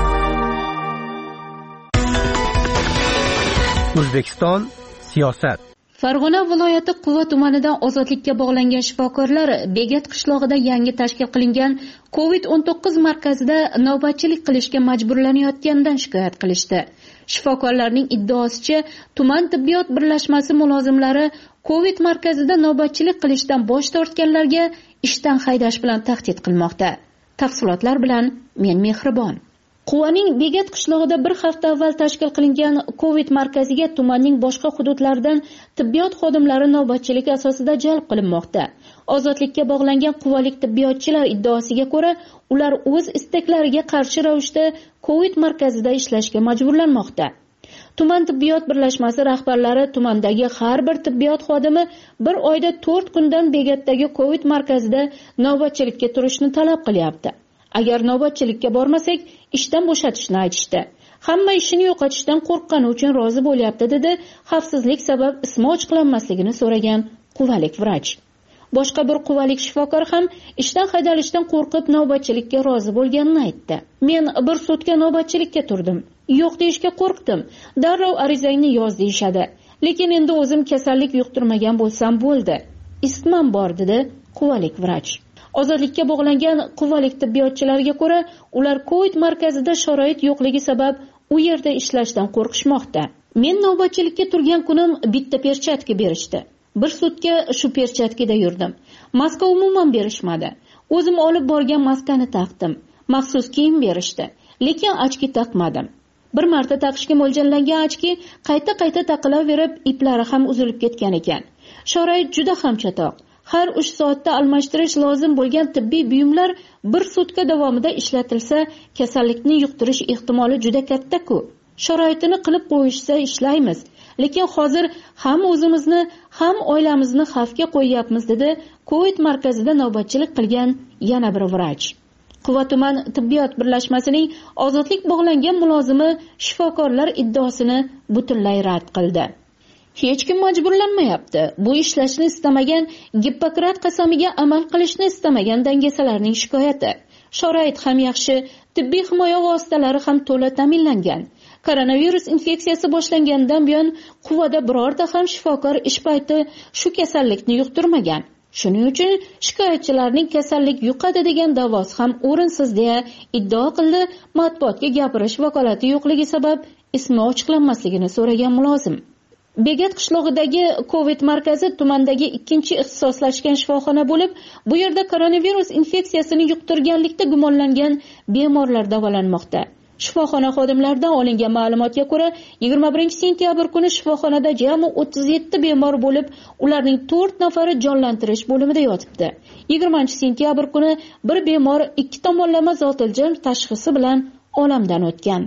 [SPEAKER 8] O'zbekiston siyosat.
[SPEAKER 5] Farg'ona viloyati Quva tumanidan ozodlikka bog'langan shifokorlar Begat qishlog'ida yangi tashkil qilingan COVID-19 markazida navbatchilik qilishga majburlanayotganidan shikoyat qilishdi. Shifokorlarning iddaosicha, tuman tibbiyot birlashmasi mulozimlari COVID markazida navbatchilik qilishdan bosh tortganlarga ishdan haydash bilan tahdid qilmoqda. Tafsilotlar bilan men Mehribon. Quvaning Begat qishlog'ida bir hafta avval tashkil qilingan COVID markaziga tumanning boshqa hududlaridan tibbiyot xodimlari navbatchilik asosida jalb qilinmoqda. Ozodlikka bog'langan quvalik tibbiyotchilar iddaosiga ko'ra, ular o'z istaklariga qarshi ravishda COVID markazida ishlashga majburlanmoqda. Tuman tibbiyot birlashmasi rahbarlari tumandagi har bir tibbiyot xodimi bir oyda 4 kundan Begatdagi COVID markazida navbatchilikka turishni talab qilyapti. Agar navbatchilikka bormasak, ishdan bo'shatishni aytishdi. Hamma ishini yo'qotishdan qo'rqqani uchun rozi bo'lyapti, dedi xavfsizlik sabab ismi ochiqlanmasligini so'ragan quvalik vrach. Boshqa bir quvalik shifokor ham ishdan haydalishdan qo'rqib navbatchilikka rozi bo'lganini aytdi. Men bir sutka navbatchilikka turdim. Yo'q deyishga qo'rqdim. Darrov arizangni yoz deyshadi. Lekin endi o'zim kasallik yuqtirmagan bo'lsam bo'ldi. Isitmam bor, dedi quvalik vrach. Ozodlikka bog'langan quvalik tibbiyotchilarga ko'ra, ular COVID markazida sharoit yo'qligi sabab u yerda ishlashdan qo'rqishmoqda. Men navbatchilikka turgan kunim bitta perchatka berishdi. Bir sutka shu perchatkada yurdim. Maska umuman berishmadi. O'zim olib borgan maskani taqdim. Maxsus kiyim berishdi, lekin ochki taqmadim. Bir marta taqishga mo'ljallangan ochki qayta taqilaverib, iplari ham uzilib ketgan ekan. Sharoit juda ham chatoq. Har 3 soatda almashtirish lozim bo'lgan tibbiy buyumlar bir sutka davomida ishlatilsa, kasallikni yuqtirish ehtimoli juda katta-ku. Sharoitini qilib qo'yishsa ishlaymiz, lekin hozir ham o'zimizni, ham oilamizni xavfga qo'yyapmiz, dedi COVID markazida navbatchilik qilgan yana bir vrach. Quva tuman tibbiyot birlashmasining ozodlik bog'langan mulozimi shifokorlar iddaosini butunlay rad qildi. Hech kim majburlanmayapti. Bu ishlashni istamagan, Gippokrat qasamiga amal qilishni istamagan dangasalarning shikoyati. Sharoit ham yaxshi, tibbiy himoya vositalari ham to'la ta'minlangan. Koronavirus infeksiyasi boshlangandan buyon Quvada birorta ham shifokor ish payti shu kasallikni yuqtirmagan. Shuning uchun shikoyatchilarning kasallik yuqadi degan da'vosi ham o'rinsiz, deya iddao qildi matbuotga gapirish vakolati yo'qligi sabab ismi ochiqlanmasligini so'ragan mulozim. Begat qishlog'idagi COVID markazi tumandagi ikkinchi ixtisoslashgan shifoxona bo'lib, bu yerda koronavirus infeksiyasini yuqtirganlikda gumonlangan bemorlar davolanmoqda. Shifoxona xodimlaridan olingan ma'lumotga ko'ra, 21 sentyabr kuni shifoxonada jami 37 bemor bo'lib, ularning 4 nafari jonlantirish bo'limida yotibdi. 20 sentyabr kuni bir bemor 2 tomonlama zotiljam tashxisi bilan olamdan o'tgan.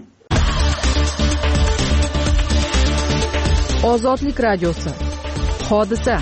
[SPEAKER 2] Ozodlik radiosi. Hodisa.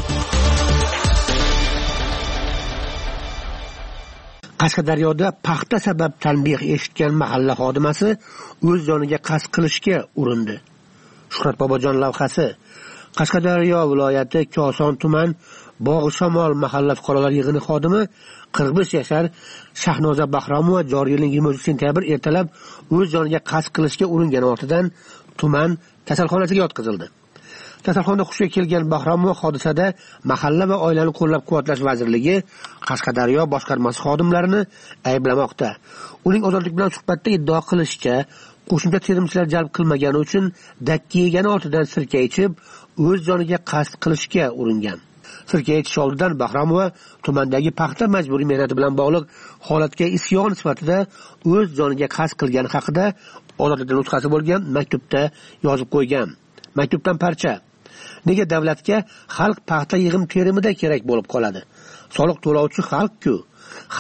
[SPEAKER 8] Qashqadaryoda paxta sabab tanbeh eshitgan mahalla xodimasi o'z joniga qasd qilishga urindi. Shuhrat Bobojon lavhasi. Qashqadaryo viloyati Koson tuman Bog'shamol mahalla fuqarolar yig'ini xodimi 45 yashar Shahnoza Bahromova joriy yilning 23 sentyabr ertalab o'z joniga qasd qilishga uringani ortidan tuman kasalxonasiga yotqizildi. Kasalxonada hushiga kelgan Bahromova hodisada mahalla va oilani qo'llab-quvvatlash vazirligi Qashqadaryo boshqarmasi xodimlarini ayblamoqda. Uning ozodlik bilan suhbatda iddao qilishicha, qo'shimcha terimchilar jalb qilmagani uchun dakki yegani ortidan sirka ichib, o'z joniga qasd qilishga uringan. Sirka ichish oldidan Bahromova tumandagi paxta majburiy mehnati bilan bog'liq holatga isyon sifatida o'z joniga qasd qilgani haqida ozodlikda nusxasi bo'lgan maktubda yozib qo'ygan. Maktubdan parcha: nega davlatga xalq paxta yig'im terimida kerak bo'lib qoladi? Soliq to'lovchi xalq-ku. Xalq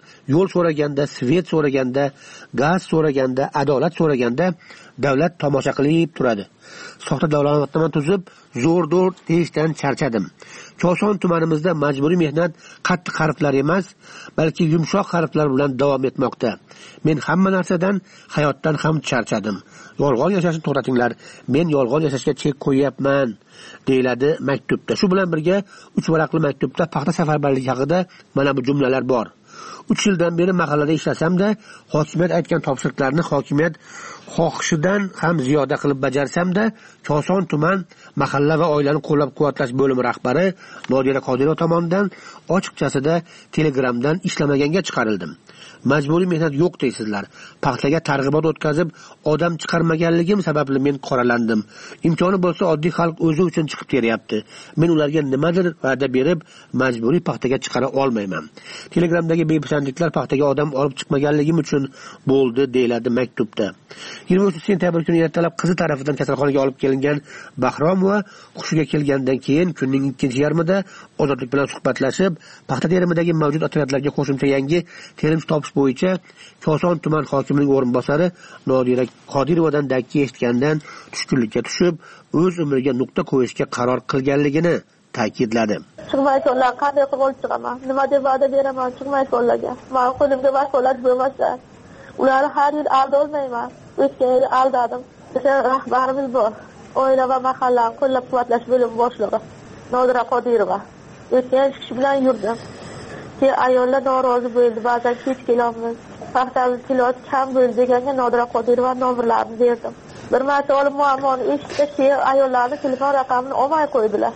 [SPEAKER 8] yo'l so'raganda, svet so'raganda, gaz so'raganda, adolat so'raganda davlat tomosha qilib turadi. Soxta davolatnoma tuzib, zo'r-do'r deyishdan charchadim. Koson tumanimizda majburiy mehnat qattiq harflar emas, balki yumshoq harflar bilan davom etmoqda. Men hamma narsadan, hayotdan ham charchadim. Yolg'on yashashni to'xtatinglar. Men yolg'on yashashga chek qo'yapman, deyiladi maktubda. Shu bilan birga 3 varaqli maktubda paxta safarbarligi haqida mana bu jumlalar bor. 3 yildan beri mahallada ishlasam-da, hokimiyat aytgan topshiriqlarni hokimiyat xohishidan ham ziyoda qilib bajarsam-da, Koson tuman mahalla va oilani qo'llab-quvvatlash bo'limi rahbari Nodira Qodirova tomonidan ochiqchasida Telegramdan ishlamaganga chiqarildim. Majburiy mehnat yo'q deysizlar. Paxtaga targ'ibot o'tkazib, odam chiqarmaganligim sababli men qoralandim. Imkoni bo'lsa oddiy xalq o'zi uchun chiqib keryapti. Men ularga nimadir va'da berib, majburiy paxtaga chiqara olmayman. Telegramdagi bepisandliklar paxtaga odam olib chiqmaganligim uchun bo'ldi, deyiladi maktubda. 23 sentyabr kuni ertalab qizi tarafidan kasalxonaga olib kelingan Bahromova hushiga kelgandan keyin kunning ikkinchi yarmida Ozodlik bilan suhbatlashib, paxta terimidagi mavjud otryadlarga qo'shimcha yangi terim topish bo'yicha Koson tuman hokimining o'rinbosari Nodira Qodirovadan dakki eshitgandan tushkunlikka tushib, o'z umriga nuqta qo'yishga qaror qilganligini ta'kidladi.
[SPEAKER 13] Chiqmay qo'llar qanday qilib chiqaman? Nima deb va'da beraman chiqmay qo'llarga? Men qo'limga vakolat bo'lmasa, ularni har yil aldolmayman. O'tgan yil aldadim. O'sha rahbarimiz bor. Oila va mahallani qo'llab-quvvatlash bo'limi boshlig'i Nodira Qodirova. O'tgan kishi bilan yurdim. Ki ayollar norozi bo'ldi, ba'zan kech kelamiz. Paxtamiz kilot kam bo'ldi deganga Nodira Qodirova nomerlarini berdim. Bir marta olib muammoni eshitdi, ayollarning telefon raqamini olmay qo'ydilar.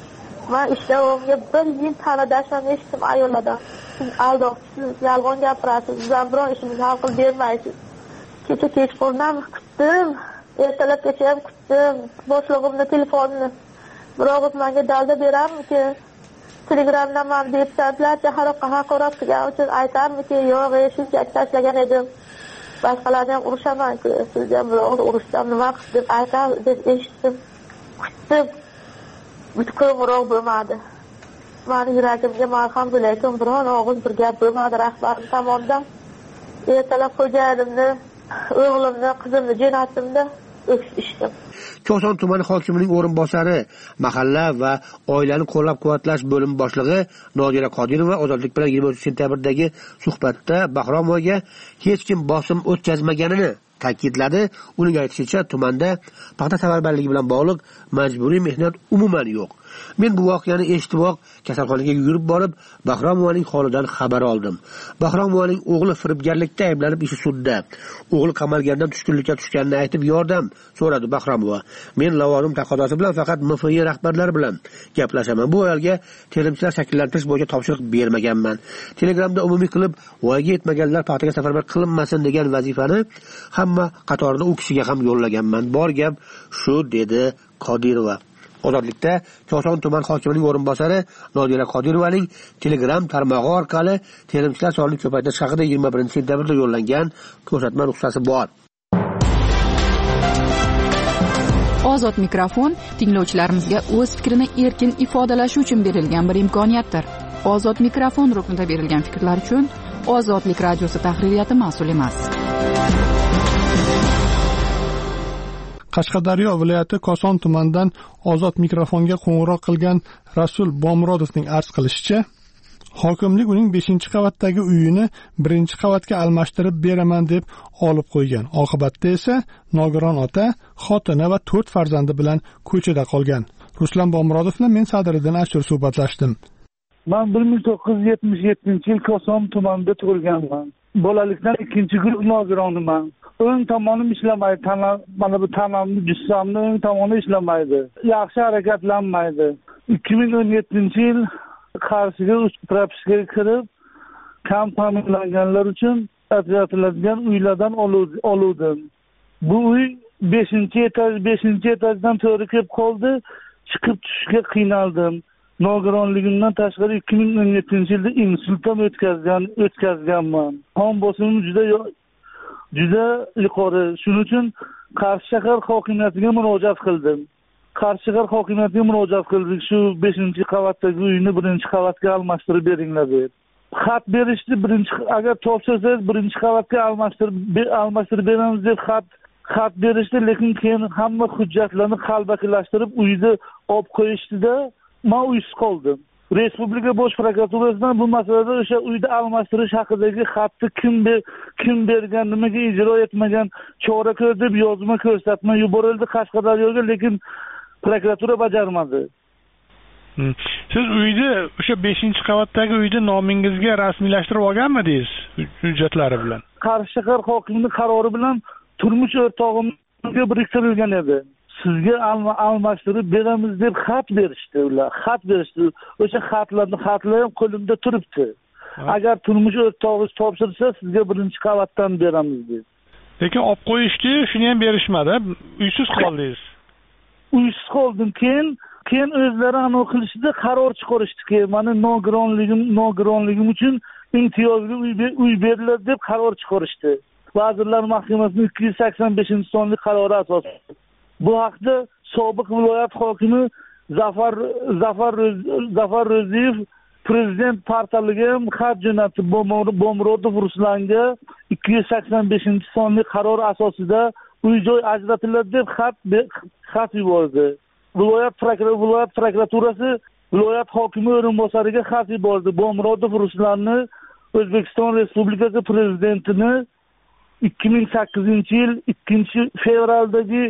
[SPEAKER 13] Men ishlavimga bir yil tanadasham eshitdim ayollardan. Siz aldoqchisiz, yolg'on gapirasiz, bizdan biron ishimizni hal qilib bermaysiz. Kecha kechqurun kutdim, ertalabgacha ham kutdim. Boshlig'imning telefonini biroq menga dalda beramiki, Telegramdan men deputatlarga haqorat qilgan uchun aytarmiki, yo'q, shunchaki tashlagan edim. Boshqalarni ham urushaman-ku, sizni ham biroq urushsam nima qildim, aytar deb eshitdim. Kutdim. Butkul muroq bo'lmadi. Meni yuragimga malham bo'layotgan biron og'iz bir gap bo'lmadi rahbarim tomonidan. Ertalab xo'jayinimni, o'g'limni, qizimni jo'natdimda o'ksishdim.
[SPEAKER 8] Koson tumani hokimining o'rinbosari, mahalla va oilani qo'llab-quvvatlash bo'limi boshlig'i Nodira Qodirova Ozodlik bilan 23 sentyabrdagi suhbatda Bahromovaga hech kim bosim o'tkazmaganini ta'kidladi. Uning aytishicha, tumanda paxta safarbarligi bilan bog'liq majburiy mehnat umuman yo'q. Men bu voqeani eshitiboq kasalxonaga yugurib borib, Bahromovaning holidan xabar oldim. Bahromovaning o'g'li firibgarlikda ayblanib ishi sudda. O'g'li qamalgandan tushkunlikka tushganini aytib yordam so'radi Bahromova. Men lavozim taqozosi bilan faqat MFY rahbarlari bilan gaplashaman. Bu ayolga terimchilar shakllantirish bo'yicha topshiriq bermaganman. Telegramda umumiy qilib, voyaga yetmaganlar paxtaga safarbar qilinmasin degan vazifani hamma qatorida u kishiga ham yo'llaganman. Bor gap shu, dedi Qodirova. Ozodlikda Koson tuman hokimining o'rinbosari Nodira Qodirovaning Telegram tarmog'i orqali terimchilar sonini ko'paytirish haqida 21 sentyabrda yo'llangan ko'rsatma ruxsati bor.
[SPEAKER 2] Ozod mikrofon tinglovchilarimizga o'z fikrini erkin ifodalashi uchun berilgan bir imkoniyatdir. Ozod mikrofon ruknida berilgan fikrlar uchun Ozodlik radiosi tahririyati mas'ul emas.
[SPEAKER 6] Qashqadaryo viloyati Koson tumanidan Ozod mikrofonga qo'ng'iroq qilgan Rasul Bomurodovning arz qilishicha, hokimlik uning 5-qavatdagi uyini 1-qavatga almashtirib beraman deb olib qo'ygan. Oqibatda esa nogiron ota, xotini va 4 farzandi bilan ko'chada qolgan. Ruslan Bomurodov bilan men Sadiriddin Ashur suhbatlashdim.
[SPEAKER 14] Men 1977-yil Koson tumanida tug'ilganman. Bolalikdan 2-guruh nogironiman. O'ng tomonim ishlamaydi, mana bu tanamni, jussamni o'ng tomoni ishlamaydi. Yaxshi harakatlanmaydi. 2017-yil Qarshiga propiskaga kirib, kam ta'minlanganlar uchun ajratiladigan uylardan oluvdim. Bu uy 5-etajdan to'g'ri kelib qoldi, chiqib tushishga qiynaldim. Nogironligimdan tashqari 2017-yilda insult ham o'tkazganman. Qon bosimim juda yuqori. Shuning uchun Qarshi shahar hokimiyatiga murojaat qildim. Shu 5-qavatdagi uyni 1-qavatga almashtirib beringlar deb. xat berishdi, agar topshirsangiz birinchi qavatga almashtirib beramiz deb xat berishdi, lekin keyin hamma hujjatlarni qalbakilashtirib uyda olib qo'yishdida men uysiz qoldim. Respublika bosh prokuraturasidan bu masalada o'sha uyda almashtirish haqidagi xatni kim bergan, nimaga ijro etmagan, chora ko'r deb yozma ko'rsatma yuborildi Qashqadaryoga, lekin prokuratura bajarmadi.
[SPEAKER 6] Siz uyda o'sha 5-qavatdagi uyda nomingizga rasmiylashtirib olganmidingiz hujjatlari bilan? Qarshi shahar hokimining qarori bilan turmush o'rtog'imga biriktirilgan edi. Sizga almashtirib beramiz deb xat berishdi ular. O'sha xatlarni ham qo'limda turibdi. Agar turmush o'rtog'ingiz topshirsa, sizga 1-qavatdan beramiz deb. Lekin olib qo'yishdi, shuni ham berishmadi. Uysiz qoldingiz. Uysiz qoldim. Keyin o'zlari aniq qilishdi, qaror chiqarishdiki, meni nogironligim uchun imtiyozli uy beriladi deb qaror chiqarishdi. Vazirlar Mahkamasining 285-sonli qarori asosida. Bu haqda sobiq viloyat hokimi Zafar Ro'ziyev prezident portaliga ham xat jo'natib, Bomrodov Ruslanga 285-sonli qaror asosida uy-joy ajratiladi deb xat yubordi. Viloyat prokuraturasi viloyat hokimi o'rinbosariga xat yubordi. Bomrodov Ruslanni O'zbekiston Respublikasi prezidentini 2008-yil 2-fevraldagi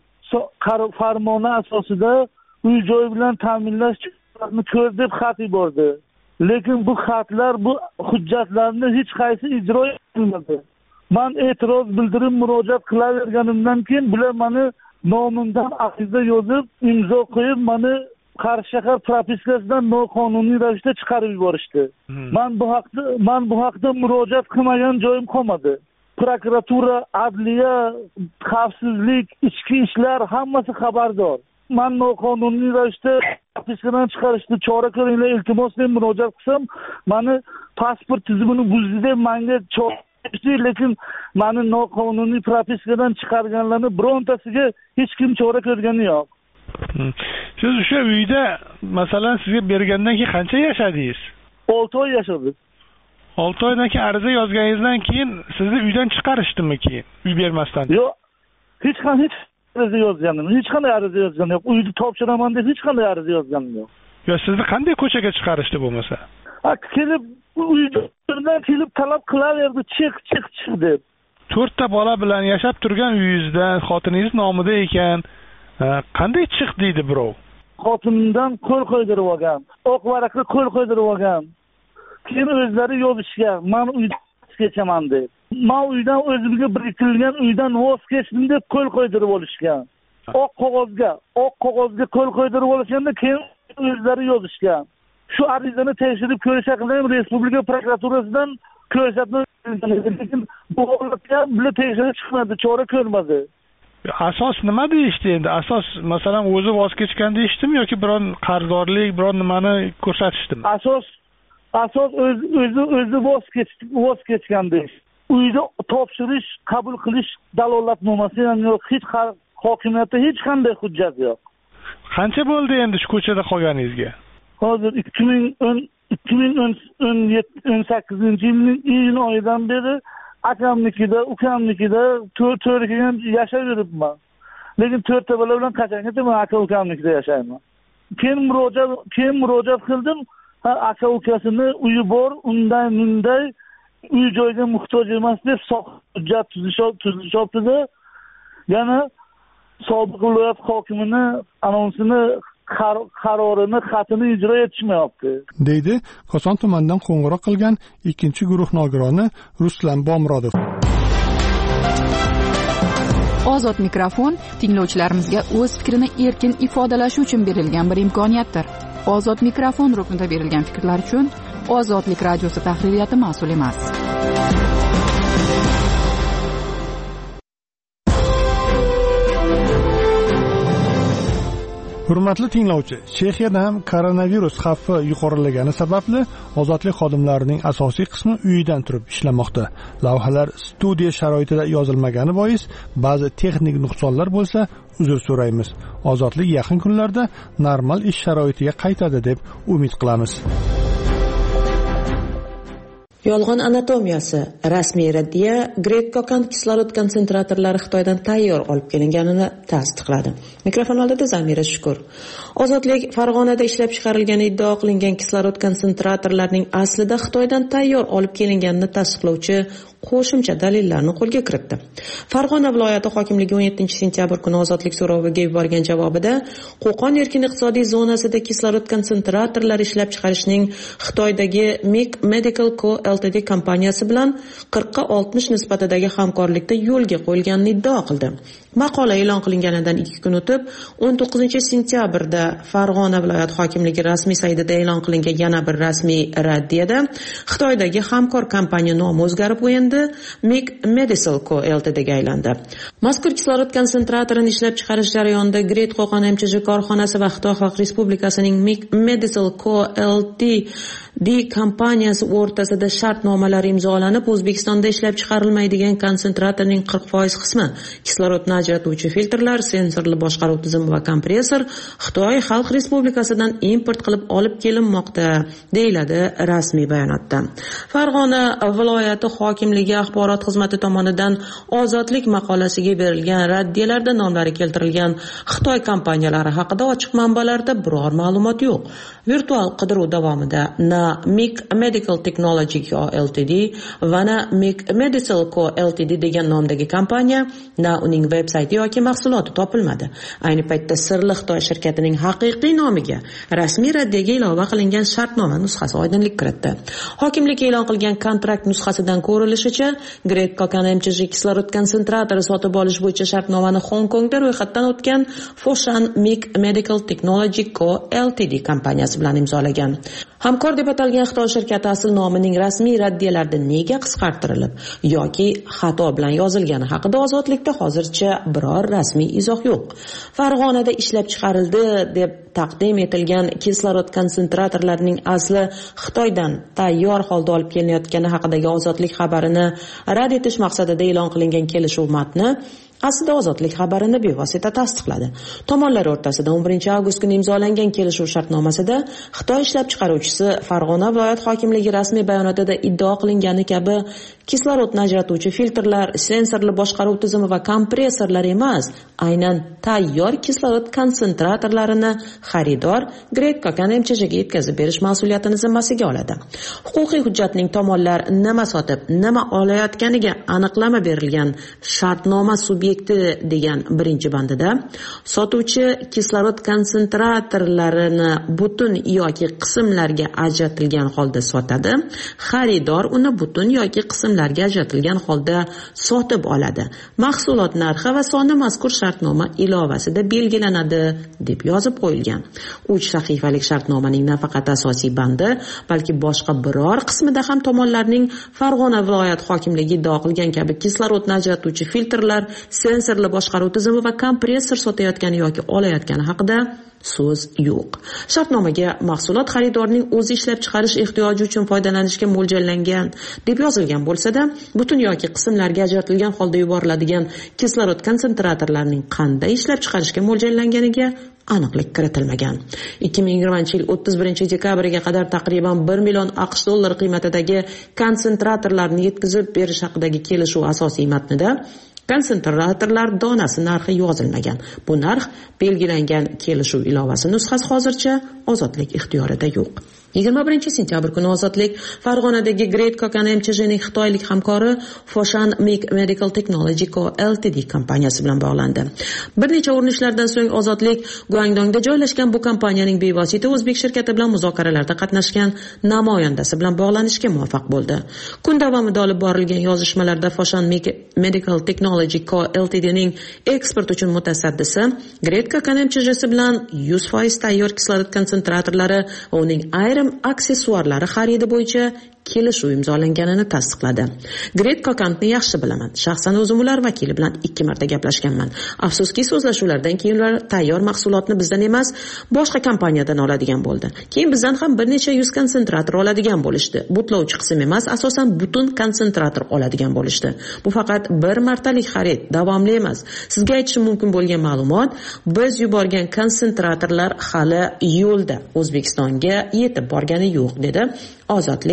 [SPEAKER 6] farmoni asosida uy-joy bilan ta'minlash choralarini ko'r deb xat yubordi. Lekin bu xatlar, bu hujjatlarni hech qaysi ijro etilmadi. Men e'tiroz bildirib murojaat qilaverganimdan keyin bular meni nomimdan ariza yozib, imzo qo'yib, meni Qarshi shahar propiskasidan noqonuniy ravishda chiqarib yuborishdi. Men bu haqda murojaat qilmagan joyim qolmadi. Prokuratura, adliya, xavfsizlik, ichki ishlar hammasi xabardor. Men noqonuniy ravishda propiskadan chiqarishdi, chora ko'ringlar, iltimos deb murojaat qilsam, meni pasport tizimini buzdi deb menga chora qilishdi, lekin meni noqonuniy propiskadan chiqarganlarni birontasiga hech kim chora ko'rgani yo'q. Siz o'sha uyda, masalan, sizga bergandan keyin qancha yashadingiz? 6 oy yashadim. 6 oydan keyin ariza yozganingizdan keyin sizni uydan chiqarishdimi keyin? Uy bermasdan? Yo'q. Hech qanday ariza yozganim yo'q. Uyni topshiraman deb hech qanday ariza yozganim yo'q. Yo, sizni qanday ko'chaga chiqarishdi bo'lmasa? Kelib uydan kelib talab qilaverdi, chiq deb. 4 ta bola bilan yashab turgan uyingizdan xotiningiz nomida ekan, qanday chiq deydi birov? Xotinimdan qo'l qo'ydirib olgan, oq varaqqa qo'l qo'ydirib olgan. Keyin o'zlari yozishgan, men uydan kechaman deb. Men uydan o'zimga biriktirilgan uydan voz kechdim deb qo'l qo'ydirib olishgan. Oq qog'ozga qo'l qo'ydirib olishganda keyin o'zlari yozishgan. Shu arizani tekshirib ko'rishaqlar Respublika prokuraturasidan ko'rsatma berilgan, lekin bu holatga bular tekshirib chiqmadi, chora ko'rmadi. Asos nima deyishdi endi? Asos masalan o'zi voz kechgan deyishdimi yoki biron qarzdorlik, biron nimani ko'rsatishdimi? Asos o'zi voz kechgan deyishdi. Uyda topshirish, qabul qilish dalolatnomasi ham yo'q, hech hokimiyatda hech qanday hujjat yo'q. Qancha bo'ldi endi shu ko'chada qolganingizga? Hozir 2018-yilning iyun oyidan beri akamnikida, ukamnikida to'rkiga yashab yuribman. Lekin 4 ta bola bilan qachongacha men aka-ukamnikida yashayman. Keyin murojaat qildim. Aka ukasini uyi bor, unday uy joyga muhtoj emas deb hujjat tuzishibdi-da. Yana sobiq viloyat hokimini anonsini, qarorini, xatini ijro etishmayapti, deydi Koson tumanidan qo'ng'iroq qilgan 2-guruh nogironi Ruslan Bomrodov.
[SPEAKER 2] Ozod mikrofon tinglovchilarimizga o'z fikrini erkin ifodalashi uchun berilgan bir imkoniyatdir. Ozod mikrofon ruknida berilgan fikrlar uchun Ozodlik radiosi tahririyati mas'ul emas.
[SPEAKER 6] Hurmatli tinglovchi, Chexiyada ham koronavirus xavfi yuqorilagani sababli ozodlik xodimlarining asosiy qismi uyidan turib ishlamoqda. Lavhalar studiya sharoitida yozilmagani bois ba'zi texnik nuqsonlar bo'lsa, uzr so'raymiz. Ozodlik yaqin kunlarda normal ish sharoitiga qaytadi deb umid qilamiz.
[SPEAKER 15] Yolg'on anatomiyasi, rasmiy raddiya Great Kokan kislorod konsentratorlari Xitoydan tayyor olib kelinganini tasdiqladi. Mikrofon oldida Zamira Shukur. Ozodlik Farg'onada ishlab chiqarilgani iddio qilingan kislorod konsentratorlarining aslida Xitoydan tayyor olib kelinganini tasdiqlovchi qo'shimcha dalillarni qo'lga kiritdi. Farg'ona viloyati hokimligi 17-sentyabr kuni ozodlik so'roviga yuborgan javobida Qo'qon erkin iqtisodiy zonasida kislorod konsentratorlari ishlab chiqarishning Xitoydagi MIC Medical Co Ltd kompaniyasi bilan 40-60 nisbatidagi hamkorlikda yo'lga qo'yilganini iddao qildi. Maqola e'lon qilinganidan 2 kun o'tib, 19-sentyabrda Farg'ona viloyat hokimligi rasmiy saytida e'lon qilingan yana bir rasmiy raddiyada Xitoydagi hamkor kompaniya nomi o'zgarib qo'yindi, MIC Medical Co Ltd ga aylandi. Mazkur kislorod konsentratorini ishlab chiqarish jarayonida Great Qo'qon MChJ korxonasi va Xitoy Xalq Respublikasining MIC Medical Co Ltd kompaniyasi o'rtasida shartnomalar imzolanib, O'zbekistonda ishlab chiqarilmaydigan konsentratorning 40% qismi kislorodni ajratuvchi filtrlar, sensorli boshqaruv tizimi va kompressor Xitoy Xalq Respublikasidan import qilib olib kelinmoqda, deyiladi rasmiy bayonotda. Farg'ona viloyati hokimligi axborot xizmati tomonidan ozodlik maqolasiga berilgan raddiyalarda nomlari keltirilgan Xitoy kompaniyalari haqida ochiq manbalarda biror ma'lumot yo'q. Virtual qidiruv davomida na MIC Medical Technology Co Ltd va na MIC Medical Co Ltd degan nomdagi kompaniya, na uning veb-sayti yoki mahsuloti topilmadi. Ayni paytda sirli Xitoy shirkatining haqiqiy nomiga rasmiy raddiyaga ilova qilingan shartnoma nusxasi oydinlik kiritdi. Hokimlik e'lon qilgan kontrakt nusxasidan ko'rilishicha, Great Kokan MChJ kislorod konsentratori sotib olish bo'yicha shartnomani Hong Kongda ro'yxatdan o'tgan Foshan MIC Medical Technology Co Ltd kompaniyasi bilan imzolagan. Hamkor deb atalgan Xitoy shirkati asl nomining rasmiy raddiyalarda nega qisqartirilib yoki xato bilan yozilgani haqida ozodlikda hozircha biror rasmiy izoh yo'q. Farg'onada ishlab chiqarildi deb taqdim etilgan kislorod konsentratorlarining asli Xitoydan tayyor holda olib kelinayotgani haqidagi ozodlik xabarini rad etish maqsadida e'lon qilingan kelishuv matni aslida ozodlik xabarini bevosita tasdiqladi. Tomonlar o'rtasida 11-avgust kuni imzolangan kelishuv shartnomasida Xitoy ishlab chiqaruvchisi Farg'ona viloyat hokimligi rasmiy bayonotida iddao qilingani kabi kislorodni ajratuvchi filtrlar, sensorli boshqaruv tizimi va kompressorlar emas, aynan tayyor kislorod konsentratorlarini xaridor Great Kokan MChJ ga yetkazib berish mas'uliyatini zimmasiga oladi. Huquqiy hujjatning tomonlar nima sotib, nima olayotganiga aniqlama berilgan shartnoma subyekti degan birinchi bandida sotuvchi kislorod konsentratorlarini butun yoki qismlarga ajratilgan holda sotadi, xaridor uni butun yoki qismlarga ajratilgan holda sotib oladi. Mahsulot narxi va soni mazkur shartnoma ilovasida belgilanadi deb yozib qo'yilgan. 3 sahifalik shartnomaning nafaqat asosiy bandi, balki boshqa biror qismida ham tomonlarning Farg'ona viloyat hokimligi iddao qilgan kabi kislorodni ajratuvchi filtrlar, sensorli boshqaruv tizimi va kompressor sotayotgani yoki olayotgani haqida so'z yo'q. Shartnomaga mahsulot xaridorning o'zi ishlab chiqarish ehtiyoji uchun foydalanishga mo'ljallangan deb yozilgan bo'lsa-da, butun yoki qismlarga ajratilgan holda yuboriladigan kislorod konsentratorlarining qanday ishlab chiqarishga mo'ljallanganiga aniqlik kiritilmagan. 2020-yil 31-dekabriga qadar taqriban 1 million AQSh dollari qiymatidagi konsentratorlarni yetkazib berish haqidagi kelishuv asosiy matnida konsentratorlar donasi narxi yozilmagan. Bu narx belgilangan kelishuv ilovasi nusxasi hozircha ozodlik ixtiyorida yo'q. 21-sentyabr kuni ozodlik Farg'onadagi Great Kokan MChJning xitoylik hamkori Foshan MIC Medical Technology Co Ltd kompaniyasi bilan bog'landi. Bir necha urinishlardan so'ng ozodlik Guangdongda joylashgan bu kompaniyaning bevosita o'zbek shirkati bilan muzokaralarda qatnashgan namoyandasi bilan bog'lanishga muvaffaq bo'ldi. Kun davomida olib borilgan yozishmalarda Foshan MIC Medical Technology Co Ltdning eksport uchun mutasaddisi Great Kokan MChJsi bilan 100% tayyor kislorod konsentratorlari va uning ayrim aksessuarlari xaridi bo'yicha kelishuv imzolanganini tasdiqladi. Great Kokantni yaxshi bilaman. Shaxsan o'zim ular vakili bilan 2 marta gaplashganman. Afsuski, so'zlashuvlardan keyin ular tayyor mahsulotni bizdan emas, boshqa kompaniyadan oladigan bo'ldi. Keyin bizdan ham bir necha 100 konsentrator oladigan bo'lishdi. Butlovchi qism emas, asosan butun konsentrator oladigan bo'lishdi. Bu faqat bir martalik xarid, davomli emas. Sizga aytishim mumkin bo'lgan ma'lumot, biz yuborgan konsentratorlar hali yo'lda, O'zbekistonga yetib borgani yo'q, dedi ozodlik gaplashib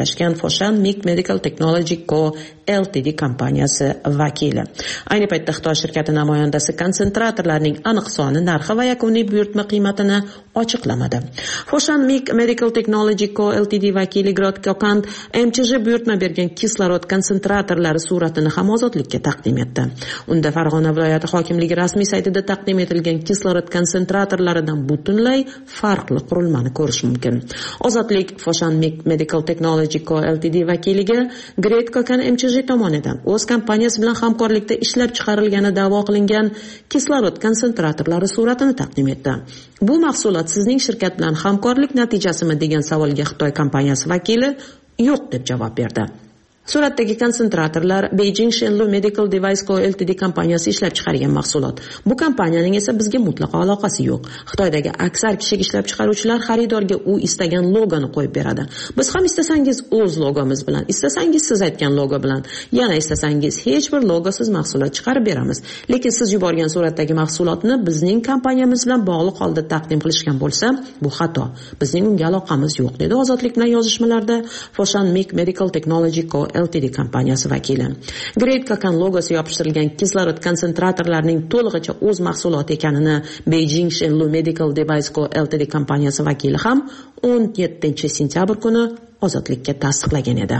[SPEAKER 15] suhbatlashgan Foshan Mik Medical Technology Co Ltd kompaniyasi vakili. Ayni paytda Xitoy shirkati namoyandasi konsentratorlarning aniq soni, narxi va yakuniy buyurtma qiymatini ochiqlamadi. Foshan Mik Medical Technology Co Ltd vakili Grot Kokand MChJ buyurtma bergan kislorod konsentratorlari suratini ham Ozodlikka taqdim etdi. Unda Farg'ona viloyati hokimligi rasmiy saytida taqdim etilgan kislorod konsentratorlaridan butunlay farqli qurilmani ko'rish mumkin. Ozodlik Foshan Mik Medical Technology Co Ltd vakiliga Great Kokan MChJ tomonidan o'z kompaniyasi bilan hamkorlikda ishlab chiqarilgani da'vo qilingan kislorod konsentratorlari suratini taqdim etdi. Bu mahsulot sizning shirkat bilan hamkorlik natijasimi degan savolga Xitoy kompaniyasi vakili yo'q deb javob berdi. Suratdagi konsentratorlar Beijing Shenlu Medical Device Co Ltd kompaniyasi ishlab chiqargan mahsulot. Bu kompaniyaning esa bizga mutlaqo aloqasi yo'q. Xitoydagi aksar kichik ishlab chiqaruvchilar xaridorga u istagan logoni qo'yib beradi. Biz ham istasangiz o'z logomiz bilan, istasangiz siz aytgan logo bilan, yana istasangiz hech bir logosiz mahsulot chiqarib beramiz. Lekin siz yuborgan suratdagi mahsulotni bizning kompaniyamiz bilan bog'liq holda taqdim qilishgan bo'lsa, bu xato. Bizning unga aloqamiz yo'q, dedi Ozodlik bilan yozishmalarda Foshan Mik Medical Technology Co Ltd kompaniyasi vakili. Great Kokan logosi yopishtirilgan kislorod konsentratorlarining to'lig'icha o'z mahsuloti ekanini Beijing Shenlu Medical Device Co Ltd kompaniyasi vakili ham 17 sentyabr kuni Ozodlikka tasdiqlagan edi.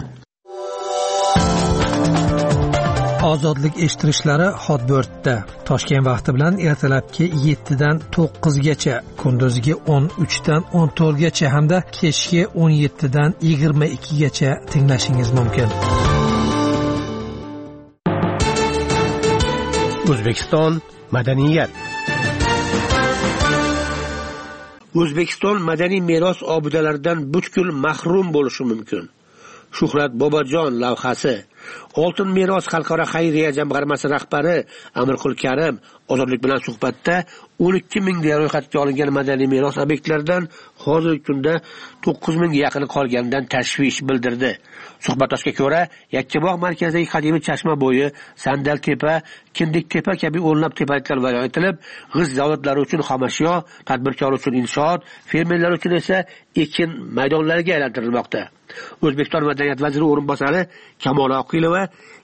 [SPEAKER 16] Ozodlik eshittirishlari Hotbirtda Toshkent vaqti bilan ertalabki 7 dan 9 gacha, kunduzgi 13 dan 14 gacha hamda kechki 17 dan 22 gacha tinglashingiz mumkin.
[SPEAKER 8] O'zbekiston madaniyat. O'zbekiston madaniy meros obidalaridan butkul mahrum bo'lishi mumkin. Shuhrat Bobojon lavhasi. Oltin meros xalqaro xayriya jamg'armasi rahbari Amirqul Karim Ozodlik bilan suhbatda 12 ming ga ro'yxatga olingan madaniy meros obyektlaridan hozirgi kunda 9 ming yaqini qolganidan tashvish bildirdi. Suhbatdoshga ko'ra, Yakkabog' markazidagi qadimiy Chashma bo'yi, Sandaltepa, Kindiktepa kabi o'nlab tepaliklar vayron etilib, g'iz zavodlari uchun xomashyo, tadbirkor uchun inshoot, fermerlar uchun esa ekin maydonlariga aylantirilmoqda. O'zbekiston madaniyat vaziri o'rinbosari Kamola Oqilova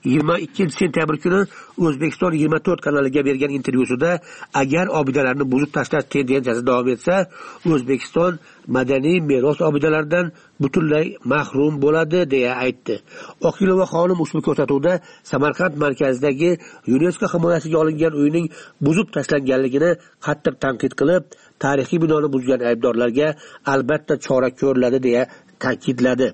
[SPEAKER 8] 22 sentyabr kuni O'zbekiston 24 kanaliga bergan intervyusida agar obidalarni buzib tashlash tendensiyasi davom etsa, O'zbekiston madaniy meros obidalaridan butunlay mahrum bo'ladi deya aytdi. Oqilova xonim ushbu ko'rsatuvda Samarqand markazidagi UNESCO himoyasiga olingan uyning buzib tashlanganligini qattiq tanqid qilib, tarixiy binoni buzgan aybdorlarga albatta chora ko'riladi deya ta'kidladi.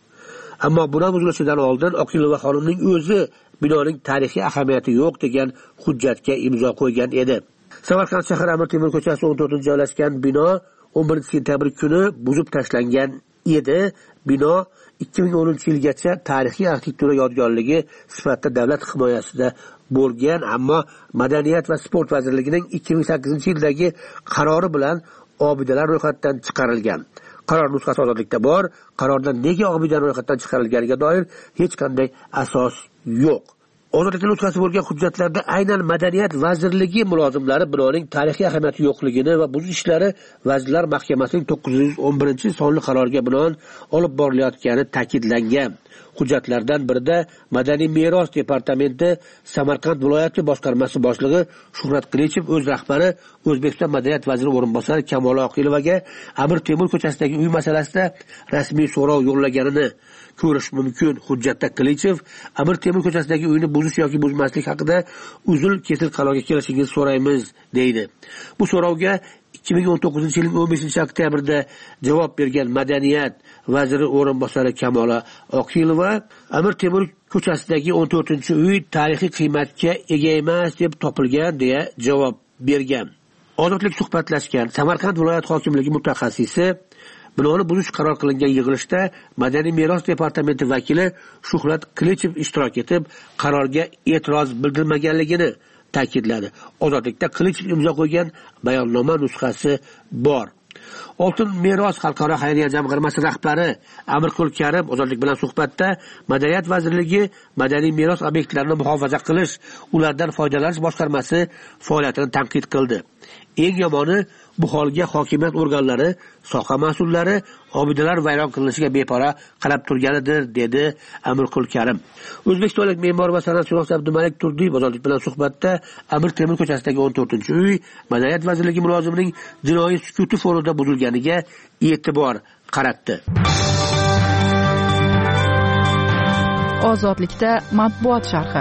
[SPEAKER 8] Ammo bino buzilishidan oldin Oqilova xonimning o'zi binoning tarixiy ahamiyati yo'q degan hujjatga imzo qo'ygan edi. Samarqand shahar Amir Temur ko'chasi 14 joylashgan bino 11 sentyabr kuni buzib tashlangan edi. Bino 2010-yilgacha tarixiy arxitektura yodgorligi sifatida davlat himoyasida bo'lgan, ammo Madaniyat va sport vazirligining 2008-yildagi qarori bilan obidalar ro'yxatdan chiqarilgan. Qaror nusxasi Ozodlikda bor. Qarorda nega obidalar ro'yxatdan chiqarilganiga doir hech qanday asos yo'q. Ozodlikning nusxasi bo'lgan hujjatlarda aynan Madaniyat vazirligi mulozimlari binoning tarixiy ahamiyati yo'qligini va buzish ishlari Vazirlar Mahkamasining 911-sonli qaroriga binoan olib borilayotgani ta'kidlangan. Hujjatlardan birida Madaniy meros departamenti Samarqand viloyati boshqarmasi boshlig'i Shuhrat Qilichev o'z rahbari O'zbekiston madaniyat vaziri o'rinbosari Kamola Oqilovaga Amir Temur ko'chasidagi uy masalasida rasmiy so'rov yo'llaganini ko'rish mumkin. Hujjatda Qilichev Amir Temur ko'chasidagi uyni buzish yoki buzmaslik haqida uzil-kesil qarorga kelishingizni so'raymiz deydi. Bu so'rovga 2019-yilning 15-oktyabrda javob bergan madaniyat vaziri o'rinbosari Kamola Oqilova Amir Temur ko'chasidagi 14-uy tarixiy qiymatga ega emas deb topilgan deya javob bergan. Ozodlik suhbatlashgan Samarqand viloyat hokimligi mutaxassisi binoni buzish qaror qilingan yig'ilishda Madaniy meros departamenti vakili Shuhrat Qilichev ishtirok etib, qarorga e'tiroz bildirmaganligini ta'kidladi. Ozodlikda Qilichev imzo qo'ygan bayonnoma nusxasi bor. Oltin meros xalqaro xayriya jamg'armasi rahbari Amirqul Karim Ozodlik bilan suhbatda Madaniyat vazirligi madaniy meros obyektlarini muhofaza qilish, ulardan foydalanish boshqarmasi faoliyatini tanqid qildi. Eng yomoni Bu holga hokimiyat organlari, soha mas'ullari obidalar vayron qilinishiga bepara qarab turganidir, dedi Amirqul Karim. O'zbekistonlik me'mor va san'atshunos Abdumalik Turdiyev ozodlik bilan suhbatda Amir Temur ko'chasidagi 14-uy Madaniyat vazirligi mulozimining jinoiy sukuti fonida buzilganiga e'tibor qaratdi.
[SPEAKER 2] Ozodlikda matbuot sharhi.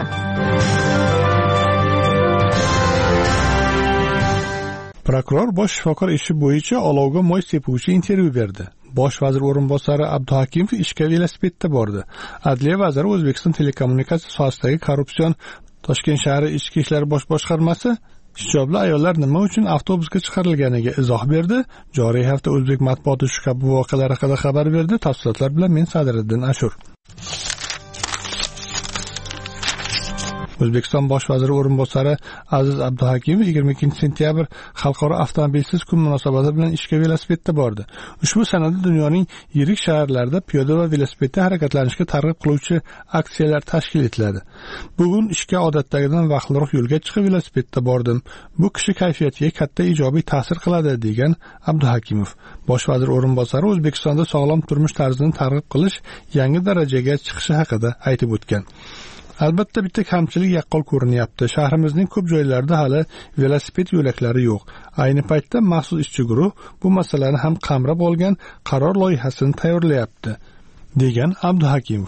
[SPEAKER 6] Prokuror bosh shifokor ishi bo'yicha olovga moy sepuvchi intervyu berdi. Bosh vazir o'rinbosari Abduhakimov ishga velosipedda bordi. Adliya vaziri O'zbekiston telekommunikatsiya sohasidagi korrupsion Toshkent shahri ichki ishlar bosh boshqarmasi hijobli ayollar nima uchun avtobusga chiqarilganiga izoh berdi. Joriy hafta o'zbek matbuoti shu kabi voqealar haqida xabar berdi. Tafsilotlar bilan men Sadiriddin Ashur. O'zbekiston bosh vaziri o'rinbosari Aziz Abduhakimov 22-sentyabr Xalqaro avtomobilsiz kun munosabati bilan ishga velosipedda bordi. Ushbu sanada dunyoning yirik shaharlarida piyoda va velosipedda harakatlanishga targ'ib qiluvchi aksiyalar tashkil etiladi. Bugun ishga odatdagidan vaqtliroq yo'lga chiqib velosipedda bordim. Bu kishi kayfiyatiga katta ijobiy ta'sir qiladi, degan Abduhakimov. Bosh vazir o'rinbosari O'zbekistonda sog'lom turmush tarzini targ'ib qilish yangi darajaga chiqishi haqida aytib o'tgan. Albatta bitta kamchilik yaqqol ko'rinyapti. Shahrimizning ko'p joylarida hali velosiped yo'laklari yo'q. Ayni paytda maxsus ishchi guruh bu masalani ham qamrab olgan qaror loyihasini tayyorlayapti, degan Abduhakimov.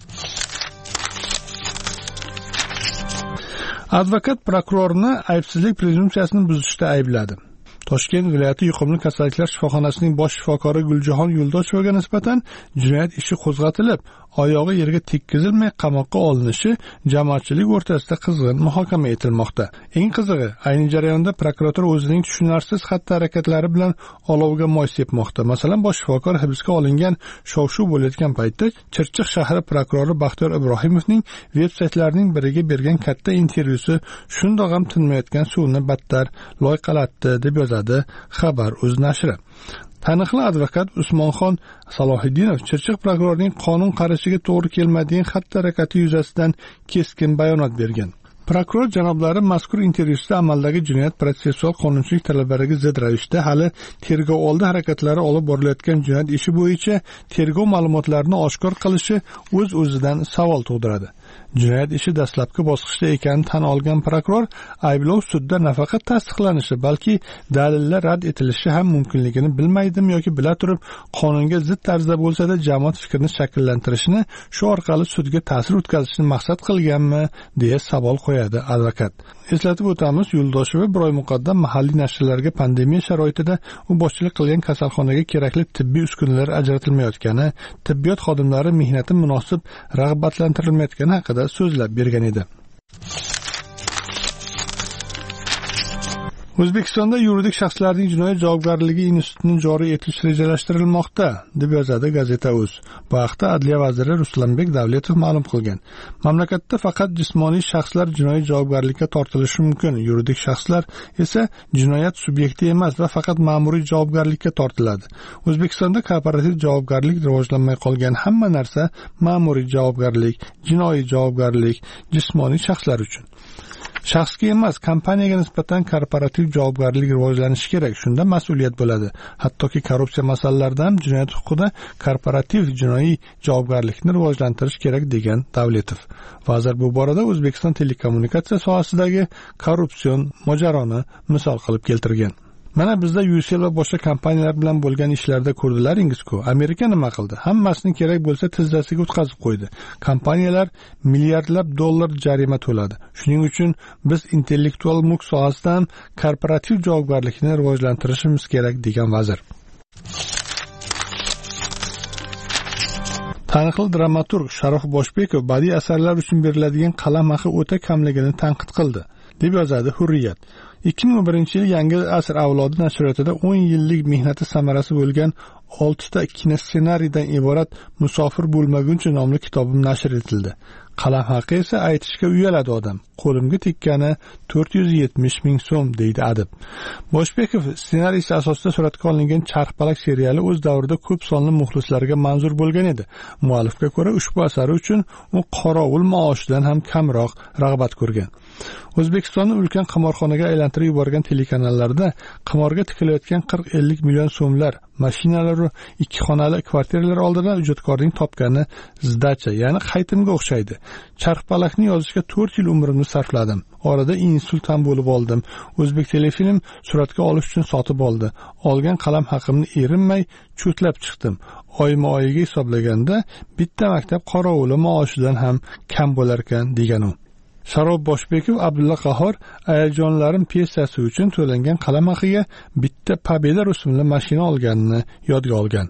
[SPEAKER 6] Advokat prokurorni aybsizlik prezumpsiyasini buzishda aybladi. Toshkent viloyati yuqumli kasalliklar shifoxonasining bosh shifokori Guljahon Yo'ldoshevaga nisbatan jinoyat ishi qo'zg'atilib, oyog'i yerga tekkizilmay qamoqqa olinishi jamoatchilik o'rtasida qizg'in muhokama etilmoqda. Eng qizig'i, ayni jarayonda prokuratura o'zining tushunarsiz xatti-harakatlari bilan olovga moy sepmoqda. Masalan, bosh shifokor hibsga olingan shov-shuv bo'layotgan paytda Chirchiq shahri prokurori Baxtiyor Ibrohimovning veb-saytlarining biriga bergan katta intervyusi shundoq ham tinmayotgan suvni battar loyqalatdi, deb yozadi Xabar.uz nashri. Taniqli advokat Usmonxon Salohiddinov Chirchiq prokurorining qonun qarashiga to'g'ri kelmaydigan xatti-harakati yuzasidan keskin bayonot bergan. Prokuror janoblari mazkur intervyusida amaldagi jinoyat protsessual qonunchilik talablariga zid ravishda hali tergov oldi harakatlari olib borilayotgan jinoyat ishi bo'yicha tergov ma'lumotlarini oshkor qilishi o'z-o'zidan savol tug'diradi. Jinoyat ishi dastlabki bosqichda ekanini tan olgan prokuror ayblov sudda nafaqat tasdiqlanishi, balki dalillar rad etilishi ham mumkinligini bilmaydimi yoki bila turib qonunga zid tarzda bo'lsa-da jamoat fikrini shakllantirishni, shu orqali sudga ta'sir o'tkazishni maqsad qilganmi, deya savol qo'yadi advokat. Eslatib o'tamiz, Yo'ldosheva bir oy muqaddam mahalliy nashrlarga pandemiya sharoitida u boshchilik qilgan kasalxonaga kerakli tibbiy uskunalar ajratilmayotgani, tibbiyot xodimlari mehnati munosib rag'batlantirilmayotgani haqida so'zlab bergan edi. O'zbekistonda yuridik shaxslarning jinoyat javobgarligi institutini joriy etish rejalashtirilmoqda, deb yozadi Gazeta.uz. Bu haqda Adliya vaziri Ruslanbek Davletov ma'lum qilgan. Mamlakatda faqat jismoniy shaxslar jinoiy javobgarlikka tortilishi mumkin, yuridik shaxslar esa jinoyat subyekti emas va faqat ma'muriy javobgarlikka tortiladi. O'zbekistonda kooperativ javobgarlik rivojlanmay qolgan, hamma narsa ma'muriy javobgarlik, jinoiy javobgarlik jismoniy shaxslar uchun. Shaxsga emas, kompaniyaga nisbatan korporativ javobgarlik rivojlanishi kerak. Shunda mas'uliyat bo'ladi. Hattoki korrupsiya masalalarida ham jinoyat huquqida korporativ jinoiy javobgarlikni rivojlantirish kerak, degan Davletov. Vazir bu borada O'zbekiston telekommunikatsiya sohasidagi korrupsion mojaroni misol qilib keltirgan. Mana bizda UCL va boshqa kompaniyalar bilan bo'lgan ishlarda ko'rdilaringiz-ku. Amerika nima qildi? Hammasini kerak bo'lsa tizzasiga o'tkazib qo'ydi. Kompaniyalar milliardlab dollar jarima to'ladi. Shuning uchun biz intellektual mulk sohasida ham korporativ javobgarlikni rivojlantirishimiz kerak, degan vazir. Taniqli dramaturg Sharof Boshbekov badiiy asarlar uchun beriladigan qalam haqi o'ta kamligini tanqid qildi, deb yozadi Hurriyat. 2001-yil Yangi asr avlodi nashriyotida 10 yillik mehnati samarasi bo'lgan 6 ta kinossenariydan iborat Musofir bo'lmaguncha nomli kitobim nashr etildi. Qalam haqi esa aytishga uyaladi odam. Qo'limga tekkani 470 ming so'm, deydi adib. Boshbekov ssenariysi asosida suratga olingan Charxpalak seriali o'z davrida ko'p sonli muxlislarga manzur bo'lgan edi. Muallifga ko'ra ushbu asari uchun u qorovul maoshidan ham kamroq rag'bat ko'rgan. O'zbekistonni ulkan qimorxonaga aylantirib yuborgan telekanallarda qimorga tikilayotgan 40-50 million so'mlar, mashinalar va 2 xonali kvartiralar oldidan ijodkorning topgani zdacha, ya'ni qaytimga o'xshaydi. Charxpalakni yozishga 4 yil umrimni sarfladim. Orada insult ham bo'lib oldim. O'zbek telefilm suratga olish uchun sotib oldi. Olgan qalam haqimni erinmay cho'tlab chiqdim. Oyma-oyiga hisoblaganda bitta maktab qorovuli maoshidan ham kam bo'lar ekan, degan u. Sharob Boshbekov Abdulla Qahhor Ayajonlarim piyesasi uchun to'langan qalam haqiga bitta Pobeda rusumli mashina olganini yodga olgan.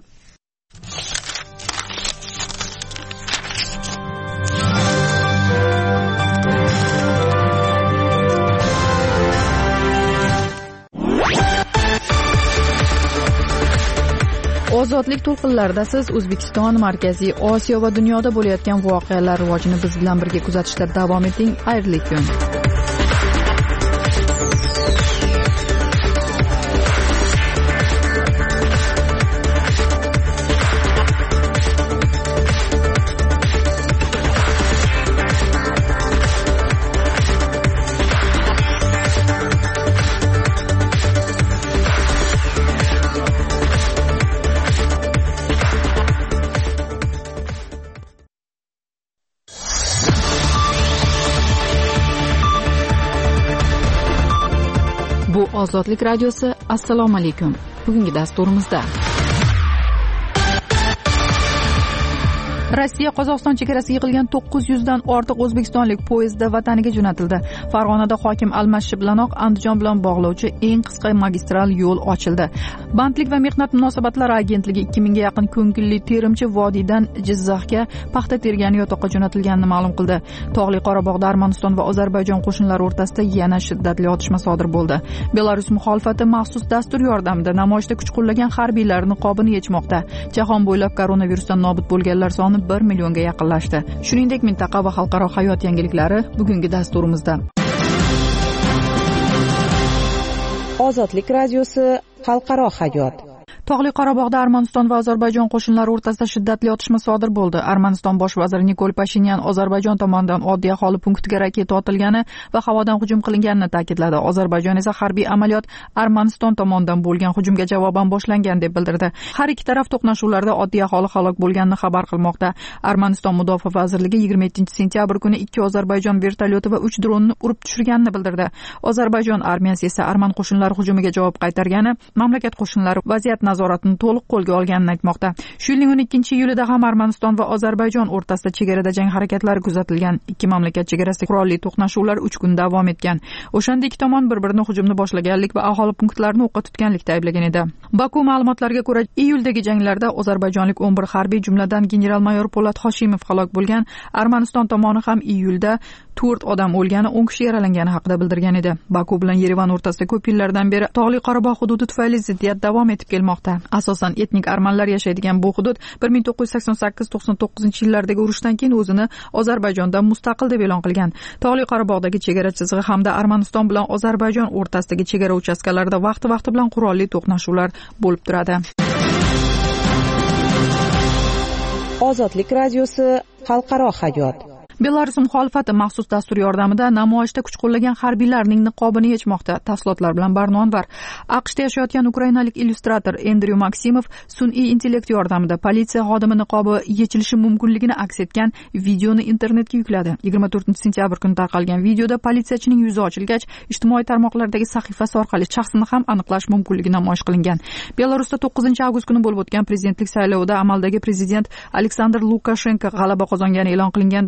[SPEAKER 1] Ozodlik to'lqinlarida siz O'zbekiston, Markaziy Osiyo va dunyoda bo'layotgan voqealar rivojini biz bilan birga kuzatishda davom eting. Xayrli kun. Bu Ozodlik radiosi. Assalomu alaykum. Bugungi dasturimizda Rossiya Qozog'iston chegarasiga yig'ilgan 900 dan ortiq o'zbekistonlik poyezdda vataniga jo'natildi. Farg'onada hokim almashishi bilanoq Andijon bilan bog'lovchi eng qisqa magistral yo'l ochildi. Bandlik va mehnat munosabatlari agentligi 2000 ga yaqin ko'ngilli terimchi vodiydan Jizzaxga paxta tergani yotoqqa jo'natilganini ma'lum qildi. Tog'li Qorabog'da Armaniston va Ozarbayjon qo'shinlari o'rtasida yana shiddatli otishma sodir bo'ldi. Belarus muxolifati maxsus dastur yordamida namoyishda kuch qo'llagan harbiylar niqobini yechmoqda. Jahon bo'ylab koronavirusdan nobud bo'lganlar soni 1 millionga yaqinlashdi. Shuningdek, mintaqa va xalqaro hayot yangiliklari bugungi dasturimizda.
[SPEAKER 7] Ozodlik radiosi xalqaro hayot.
[SPEAKER 1] Tog'li Qorabog'da Armaniston va Ozarbayjon qo'shinlari o'rtasida shiddatli otishma sodir bo'ldi. Armaniston bosh vaziri Nikol Pashinyan Ozarbayjon tomonidan oddiy aholi punktiga raketa otilgani va havodan hujum qilinganini ta'kidladi. Ozarbayjon esa harbiy amaliyot Armaniston tomonidan bo'lgan hujumga javoban boshlangan deb bildirdi. Har ikki taraf to'qnashuvlarda oddiy aholi halok bo'lganini xabar qilmoqda. Armaniston mudofaa vazirligi 27-sentyabr kuni 2 Ozarbayjon vertolyoti va 3 dronni urib tushirganini bildirdi. Ozarbayjon armiyasi esa arman qo'shinlari hujumiga javob qaytargani, mamlakat qo'shinlari vaziyat nazoratini to'liq qo'lga olganini aytmoqda. Shu yilning 12-iyulida ham Armaniston va Ozarbayjon o'rtasida chegarada jang harakatlari kuzatilgan. Ikki mamlakat chegarasida qurolli to'qnashuvlar 3 kun davom etgan. O'shanda ikki tomon bir-birini hujumni boshlaganlik va aholi punktlarini o'qqa tutganlikda ayblagan edi. Baku ma'lumotlariga ko'ra, iyuldagi janglarda ozarbayjonlik 11 harbiy, jumladan general-mayor Po'lat Hoshimov halok bo'lgan. Armaniston tomoni ham iyulda 4 odam o'lgani, 10 kishi yaralangani haqida bildirgan edi. Baku bilan Yerevan o'rtasida ko'p yillardan beri Tog'li Qorabog' hududi tufayli ziddiyat davom etib kelmoqda. Asosan etnik armanlar yashaydigan bu hudud 1988-99 yillardagi urushdan keyin o'zini Ozarbayjondan mustaqil deb e'lon qilgan. Tog'li Qorabog'dagi chegara chizig'i hamda Armaniston bilan Ozarbayjon o'rtasidagi chegara uchastkalarida vaqti bilan qurolli to'qnashuvlar bo'lib turadi.
[SPEAKER 7] Ozodlik radiosi xalqaro hayot.
[SPEAKER 1] Belarus muxolifati maxsus dastur yordamida namoyishda kuch qo'llagan harbiylarning niqobini yechmoqda. Tafsilotlar bilan Barnonvar. AQShda yashayotgan ukrainalik illyustrator Endryu Maksimov sun'iy intellekt yordamida politsiya xodimi niqobi yechilishi mumkinligini aks etgan videoni internetga yukladi. 24-sentyabr kuni tarqalgan videoda politsiyachining yuzi ochilgach, ijtimoiy tarmoqlardagi sahifasi orqali shaxsini ham aniqlash mumkinligi namoyish qilingan. Belarusda 9-avgust kuni bo'lib o'tgan prezidentlik saylovida amaldagi prezident Aleksandr Lukashenko g'alaba qozongani e'lon qilingandan beri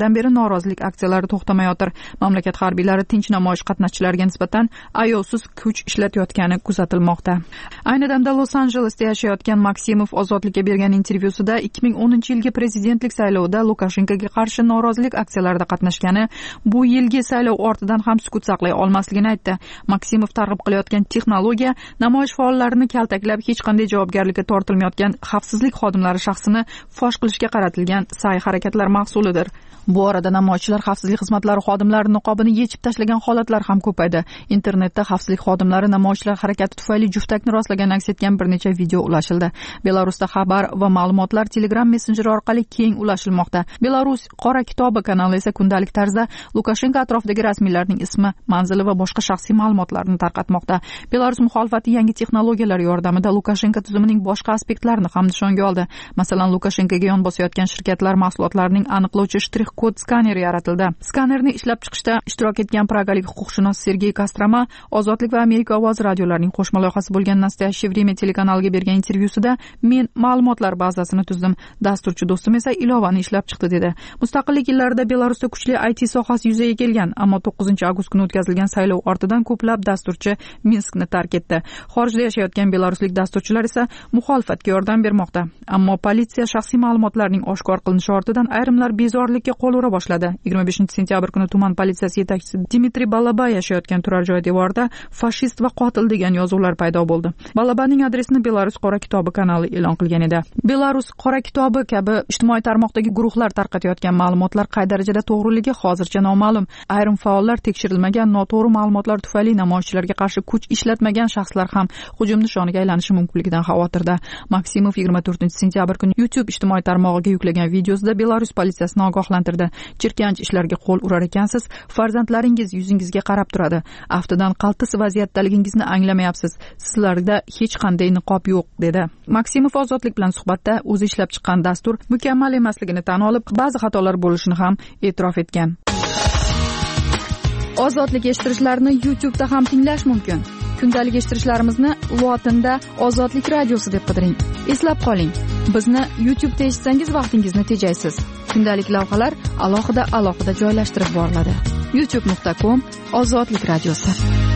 [SPEAKER 1] norozilik aksiyalari to'xtamayotir. Mamlakat harbiylari tinch namoyish qatnashchilariga nisbatan ayovsiz kuch ishlatayotgani kuzatilmoqda. Ayni damda Los-Anjelesda yashayotgan Maksimov Ozodlikka bergan intervyusida 2010-yilgi prezidentlik saylovida Lukashenkoga qarshi norozilik aksiyalarida qatnashgani, bu yilgi saylov ortidan ham sukut saqlay olmasligini aytdi. Maksimov targ'ib qilayotgan texnologiya namoyish faollarini kaltaklab, hech qanday javobgarlikka tortilmayotgan xavfsizlik xodimlari shaxsini fosh qilishga qaratilgan sa'y-harakatlar mahsulidir. Bu orada namoyishchilar xavfsizlik xizmatlari xodimlari niqobini yechib tashlagan holatlar ham ko'paydi. Internetda xavfsizlik xodimlari namoyishchilar harakati tufayli juftakni rostlagan aks etgan bir necha video ulashildi. Belarusda xabar va ma'lumotlar Telegram messenjeri orqali keng ulashilmoqda. Belarus qora kitobi kanali esa kundalik tarzda Lukashenko atrofidagi rasmiylarning ismi, manzili va boshqa shaxsiy ma'lumotlarni tarqatmoqda. Belarus muxolifati yangi texnologiyalar yordamida Lukashenko tuzumining boshqa aspektlarini ham nishonga oldi. Masalan, Lukashenkoga yon bosayotgan shirkatlar mahsulotlarining aniqlovchi shtrix kod skaneri yaratildi. Skanerni ishlab chiqishda ishtirok etgan pragalik huquqshunos Sergey Kostroma Ozodlik va Amerika ovozi radiolarining qo'shma loyihasi bo'lgan Nastoyaщее время telekanaliga bergan intervyusida men ma'lumotlar bazasini tuzdim, dasturchi do'stim esa ilovani ishlab chiqdi dedi. Mustaqillik yillarida Belarusda kuchli IT sohasi yuzaga kelgan, ammo 9-avgust kuni o'tkazilgan saylov ortidan ko'plab dasturchi Minskni tark etdi. Xorijda yashayotgan belaruslik dasturchilar esa muxolifatga yordam bermoqda. Ammo politsiya shaxsiy ma'lumotlarning oshkor qilinishi ortidan ayrimlar bezorilikka qo'l ura boshladi. 25-sentyabr kuni tuman politsiyasi yetakchisi Dmitriy Balaba yashayotgan turar joy devorida fashist va qotil degan yozuvlar paydo bo'ldi. Balabaning adresini Belarus qora kitobi kanali e'lon qilgan edi. Belarus qora kitobi kabi ijtimoiy tarmoqdagi guruhlar tarqatayotgan ma'lumotlar qay darajada to'g'riligi hozircha noma'lum. Ayrim faollar tekshirilmagan noto'g'ri ma'lumotlar tufayli namoyishchilarga qarshi kuch ishlatmagan shaxslar ham hujum nishoniga aylanishi mumkinligidan xavotirda. Maksimov 24-sentyabr kuni YouTube ijtimoiy tarmog'iga yuklagan videosida Belarus politsiyasini ogohlantirdi. Jirkanch ishlarga qo'l urar ekansiz, farzandlaringiz yuzingizga qarab turadi. Aftidan qaltis vaziyatdaligingizni anglamayapsiz. Sizlarda hech qanday niqob yo'q, dedi. Maksimov Ozodlik bilan suhbatda o'zi ishlab chiqqan dastur mukammal emasligini tan olib, ba'zi xatolar bo'lishini ham e'tirof etgan. Ozodlik eshittirishlarni YouTube'da ham tinglash mumkin. Kundalik eshittirishlarimizni lotinda Ozodlik radiosi deb qidiring. Eslab qoling, bizni YouTube'da eshitsangiz vaqtingizni tejaysiz. Kundalik lavhalar alohida joylashtirib boriladi. youtube.com Ozodlik radiosi.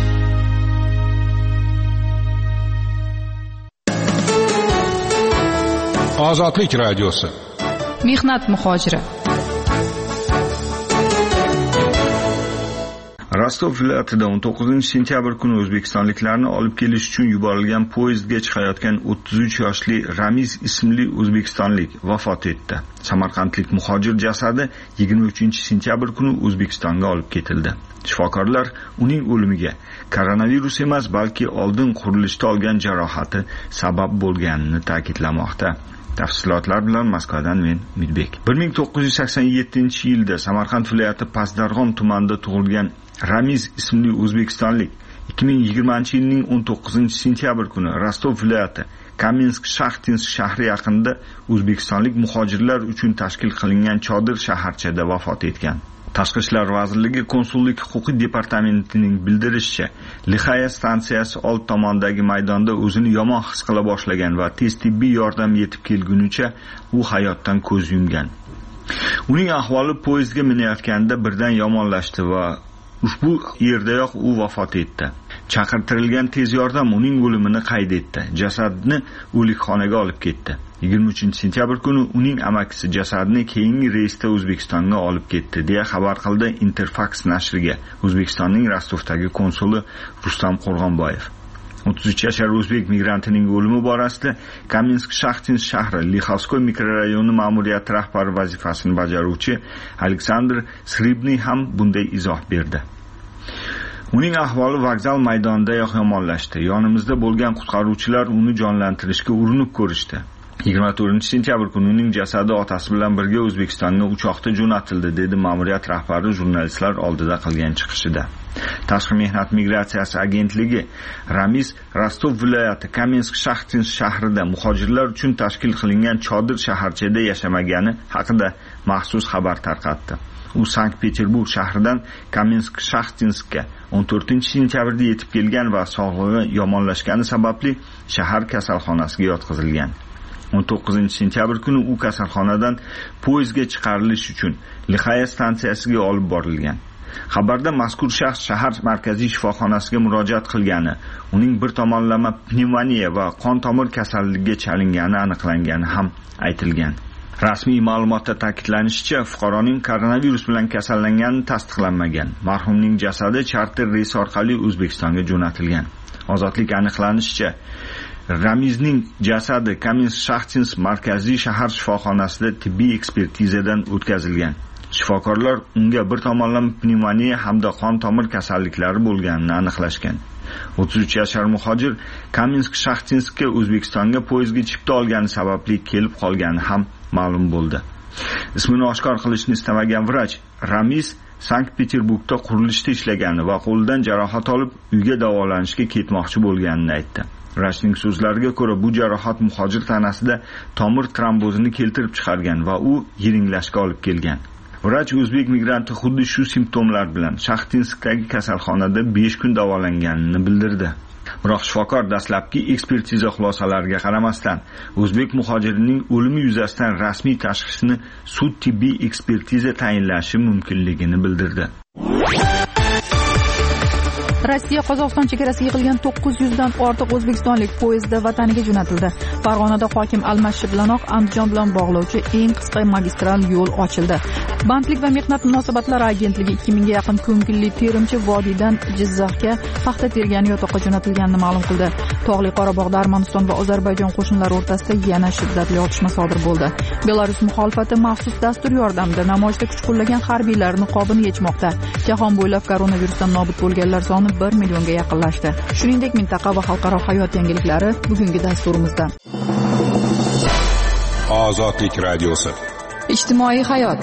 [SPEAKER 3] Ozodlik radiosi.
[SPEAKER 2] Mehnat muhojiri.
[SPEAKER 4] Rostov viloyatida 19-sentyabr kuni o'zbekistonliklarni olib kelish uchun yuborilgan poyezdga chiqayotgan 33 yoshli Ramiz ismli o'zbekistonlik vafot etdi. Samarqandlik muhojir jasadi 23-sentyabr kuni O'zbekistonga olib ketildi. Shifokorlar uning o'limiga koronavirus emas, balki oldin qurilishda olgan jarohati sabab bo'lganini ta'kidlamoqda. Tafsilotlar bilan Moskvadan men Midbek. 1987-yilda Samarqand viloyati Pastdarg'om tumanida tug'ilgan Ramiz ismli o'zbekistonlik 2020-yilning 19-sentyabr kuni Rostov viloyati Kamensk-Shaxtinsk shahri yaqinida o'zbekistonlik muhojirlar uchun tashkil qilingan chodir shaharchada vafot etgan. Tashqi ishlar vazirligi konsullik huquqiy departamentining bildirishicha, Lixaya stansiyasi old tomondagi maydonda o'zini yomon his qila boshlagan va tez tibbiy yordam yetib kelgunicha u hayotdan ko'z yumgan. Uning ahvoli poyezdga minayotganda birdan yomonlashdi va ushbu yerdayoq u vafot etdi. Chaqirtirilgan tez yordam uning o'limini qayd etdi. Jasadni o'likxonaga olib ketdi. 23-sentyabr kuni uning amakisi jasadni keyingi reysda O'zbekistonga olib ketdi, deya xabar qildi Interfax nashriga O'zbekistonning Rostovdagi konsuli Rustam Qo'rg'onboyev. 33 yashar o'zbek migrantining o'limi borasida Kamensk-Shaxtinsk shahri Lixovskoy mikrorayoni ma'muriyati rahbari vazifasini bajaruvchi Aleksandr Sribniy ham bunday izoh berdi. Uning ahvoli vokzal maydonidayoq yomonlashdi. Yonimizda bo'lgan qutqaruvchilar uni jonlantirishga urinib ko'rishdi. 24-sentyabr kuni uning jasadi otasi bilan birga O'zbekistonga uchoqda jo'natildi, dedi ma'muriyat rahbari jurnalistlar oldida qilgan chiqishida. Tashqi mehnat migratsiyasi agentligi Ramiz Rostov viloyati Kamensk-Shaxtinsk shahrida muhojirlar uchun tashkil qilingan chodir shaharchada yashamagani haqida maxsus xabar tarqatdi. U Sankt-Peterburg shahridan Kamensk-Shaxtinskka 14-sentyabrda yetib kelgan va sog'lig'i yomonlashgani sababli shahar kasalxonasiga yotqizilgan. 19-sentyabr kuni u kasalxonadan poyezdga chiqarilish uchun Lixaya stansiyasiga olib borilgan. Xabarda mazkur shaxs shahar markaziy shifoxonasiga murojaat qilgani, uning bir tomonlama pnevmoniya va qon tomir kasalligiga chalingani aniqlangani ham aytilgan. Rasmiy ma'lumotda ta'kidlanishicha, fuqaroning koronavirus bilan kasallangani tasdiqlanmagan. Marhumning jasadi charter reys orqali O'zbekistonga jo'natilgan. Ozodlik aniqlanishicha, Ramizning jasadi Kaminsk-Shaxtinsk markaziy shahar shifoxonasida tibbiy ekspertizadan o'tkazilgan. Shifokorlar unga bir tomonlama pnevmoniya hamda qon tomir kasalliklari bo'lganini aniqlashgan. 33 yashar muhojir Kaminsk-Shaxtinskka O'zbekistonga poyezdga chipta olgani sababli kelib qolgani ham ma'lum bo'ldi. Ismini oshkor qilishni istamagan vrach Ramiz Sankt-Peterburgda qurilishda ishlagani va qo'lidan jarohat olib uyga davolanishga ketmoqchi bo'lganini aytdi. Vrachning so'zlariga ko'ra, bu jarohat muhojir tanasida tomir trombozini keltirib chiqargan va u yiringlashga olib kelgan. Vrach o'zbek migranti xuddi shu simptomlar bilan Shaxtinskdagi kasalxonada 5 kun davolanganini bildirdi. Biroq shifokor dastlabki ekspertiza xulosalariga qaramasdan o'zbek muhojirining o'limi yuzasidan rasmiy tashxisni sud tibbiy ekspertiza tayinlashi mumkinligini bildirdi.
[SPEAKER 1] Rossiya Qozog'iston chegarasiga yig'ilgan 900 dan ortiq o'zbekistonlik poyezdda vataniga jo'natildi. Farg'onada hokim almashishi bilanoq Andijon bilan bog'lovchi eng qisqa magistral yo'l ochildi. Bandlik va mehnat munosabatlari agentligi 2000 ga yaqin ko'ngilli terimchi vodiydan Jizzaxga paxta tergani yotoqqa jo'natilganini ma'lum qildi. Tog'li Qorabog'da Armaniston va Ozarbayjon qo'shinlari o'rtasida yana shiddatli otishma sodir bo'ldi. Belarus muxolifati maxsus dastur yordamida namoyishda kuch qo'llagan harbiylar niqobini yechmoqda. Jahon bo'ylab koronavirusdan nobud bo'lganlar soni 1 millionga yaqinlashdi. Shuningdek, mintaqa va xalqaro hayot yangiliklari bugungi dasturimizda.
[SPEAKER 3] Ozodlik radiosi.
[SPEAKER 2] Ijtimoiy hayot.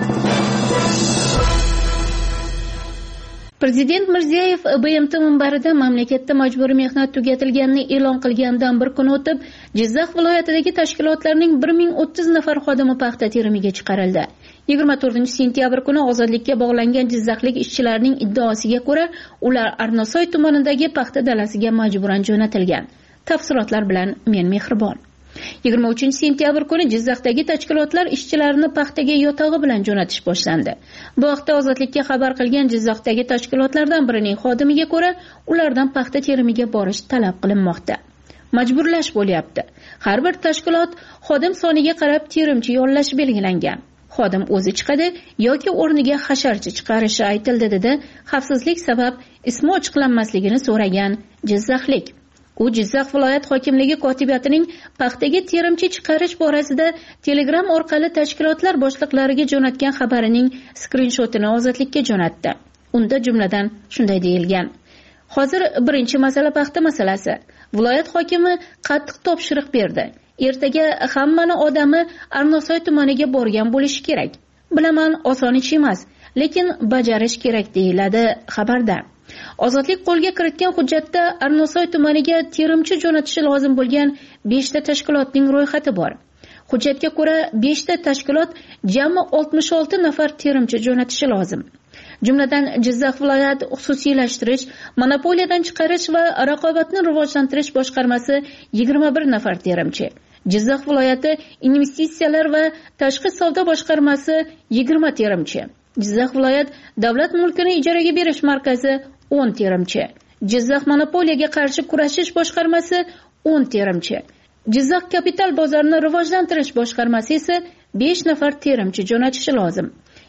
[SPEAKER 5] Prezident Mirziyoyev BMT minbarida mamlakatda majburiy mehnat tugatilganini e'lon qilganidan bir kun o'tib, Jizzax viloyatidagi tashkilotlarning 1030 nafar xodimi paxta terimiga chiqarildi. 24-sentyabr kuni ozodlikka bog'langan jizzaxlik ishchilarning iddaosiga ko'ra, ular Arnasoy tumanidagi paxta dalasiga majburan jo'natilgan. Tafsilotlar bilan men Mehribon. 23-sentyabr kuni Jizzaxdagi tashkilotlar ishchilarini paxtaga yotog'i bilan jo'natish boshlandi. Bu haqda Ozodlikka xabar qilgan Jizzaxdagi tashkilotlardan birining xodimiga ko'ra, ulardan paxta terimiga borish talab qilinmoqda. Majburlash bo'lyapti. Har bir tashkilot xodim soniga qarab terimchi yollash belgilangan. Xodim o'zi chiqadi yoki o'rniga hasharchi chiqarishi aytildi dedi xavfsizlik sabab ismi ochiqlanmasligini so'ragan Jizzaxlik. U Jizzax viloyat hokimligi kotibiyatining paxtaga terimchi chiqarish borasida Telegram orqali tashkilotlar boshliqlariga jo'natgan xabarining skrinshotini Ozodlikka jo'natdi. Unda jumladan shunday deyilgan: Hozir birinchi masala paxta masalasi. Viloyat hokimi qattiq topshiriq berdi. Ertaga hammani odami Arnasoy tumaniga borgan bo'lishi kerak. Bilaman, oson ish emas, lekin bajarish kerak deyiladi xabarda. Ozodlik qo'lga kiritgan hujjatda Arnasoy tumaniga terimchi jo'natishi lozim bo'lgan 5 ta tashkilotning ro'yxati bor. Hujjatga ko'ra 5 ta tashkilot jami 66 nafar terimchi jo'natishi lozim. Jumladan Jizzax viloyat xususiylashtirish, monopoliyadan chiqarish va raqobatni rivojlantirish boshqarmasi 21 nafar terimchi. Jizzax viloyati investitsiyalar va tashqi savdo boshqarmasi 20 terimchi. Jizzax viloyat davlat mulkini ijaraga berish markazi 10 terimchi. Jizzax monopoliyaga qarshi kurashish boshqarmasi 10 terimchi. Jizzax kapital bozorini rivojlantirish boshqarmasi esa 5 nafar terimchi jo'natishi lozim.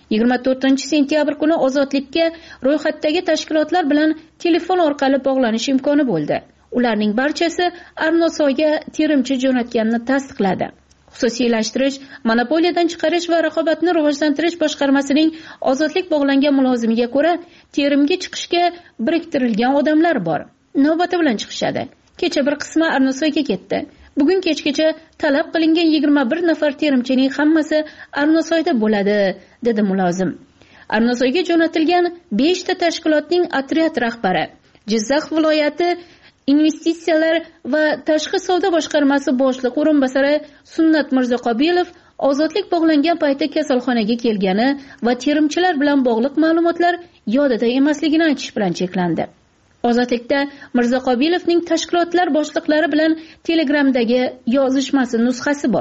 [SPEAKER 5] 24-sentyabr kuni Ozodlikka ro'yxatdagi tashkilotlar bilan telefon orqali bog'lanish imkoni bo'ldi. Ularning barchasi Arnasoyga terimchi jo'natganini tasdiqladi. Xususiylashtirish, monopoliyadan chiqarish va raqobatni rivojlantirish boshqarmasining Ozodlik bog'langan mulozimiga ko'ra, terimga chiqishga biriktirilgan odamlar bor. Navbati bilan chiqishadi. Kecha bir qismi Arnasoyga ketdi. Bugun kechgacha talab qilingan 21 nafar terimchining hammasi Arnasoyda bo'ladi, dedi mulozim. Arnasoyga jo'natilgan 5 ta tashkilotning otryad rahbari, Jizzax viloyati investitsiyalar va tashqi savdo boshqarmasi boshliq o'rinbosari Sunnat Mirzoqobilov Ozodlik bog'langan paytda kasalxonaga kelgani va terimchilar bilan bog'liq ma'lumotlar yodida emasligini aytish bilan cheklandi. Ozodlikda Mirzoqobilovning tashkilotlar boshliqlari bilan Telegramdagi yozishmasi nusxasi bor.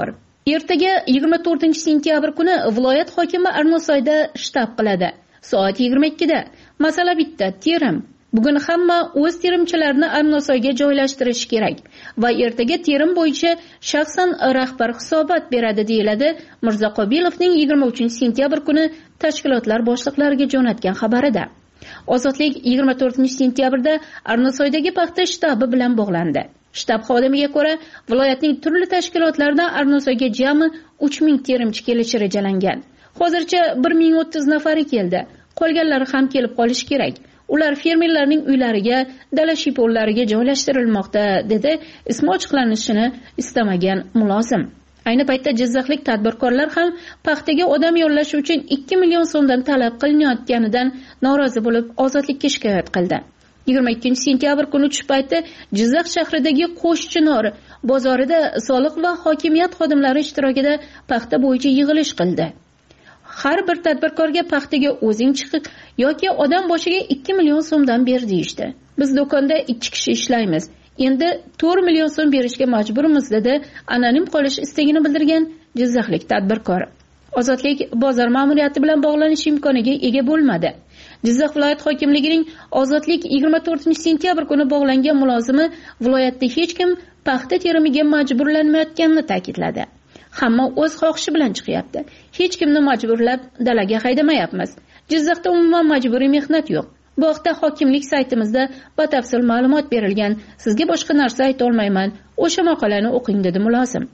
[SPEAKER 5] Ertaga 24-sentyabr kuni viloyat hokimi Arnosoyda shtab qiladi. Soat 22 da. Masala bitta, terim. Bugun hamma o'z terimchilarini Arnosoyga joylashtirishi kerak va ertaga terim bo'yicha shaxsan rahbar hisobot beradi, deyiladi Mirzaqobilovning 23-sentyabr kuni tashkilotlar boshliqlariga jo'natgan xabarida. Ozodlik 24-sentyabrda Arnosoydagi paxta shtabi bilan bog'landi. Shtab xodimiga ko'ra, viloyatning turli tashkilotlaridan Arnosoyga jami 3000 terimchi kelishi rejalangan. Hozircha 1030 nafari keldi. Qolganlari ham kelib qolishi kerak. Ular fermerlarning uylariga, dala shipollariga joylashtirilmoqda, dedi ismi ochiqlanishini istamagan mulozim. Ayni paytda Jizzaxlik tadbirkorlar ham paxtaga odam yo'llash uchun 2 million so'mdan talab qilinayotganidan norozi bo'lib ozodlikka shikoyat qildi. 22-sentyabr kuni tush payti Jizzax shahridagi Qo'shchinor bozorida soliq va hokimiyat xodimlari ishtirokida paxta bo'yicha yig'ilish qildi. Har bir tadbirkorga paxtaga o'zing chiq yoki odam boshiga 2 million so'mdan ber deyishdi. Biz do'konda 2 kishi ishlaymiz. Endi 4 million so'm berishga majburmiz, dedi anonim qolish istagini bildirgan Jizzaxlik tadbirkor. Ozodlik bozor ma'muriyati bilan bog'lanish imkoniga ega bo'lmadi. Jizzax viloyat hokimligining Ozodlik 24-sentyabr kuni bog'langan mulozimi viloyatda hech kim paxta terimiga majburlanmayotganini ta'kidladi. Hamma o'z xohishi bilan chiqyapti. Hech kimni majburlab dalaga haydamayapmiz. Jizzaxda umuman majburiy mehnat yo'q. Bu haqda hokimlik saytimizda batafsil ma'lumot berilgan. Sizga boshqa narsa ayta olmayman. O'sha maqolani o'qing, dedi mulozim.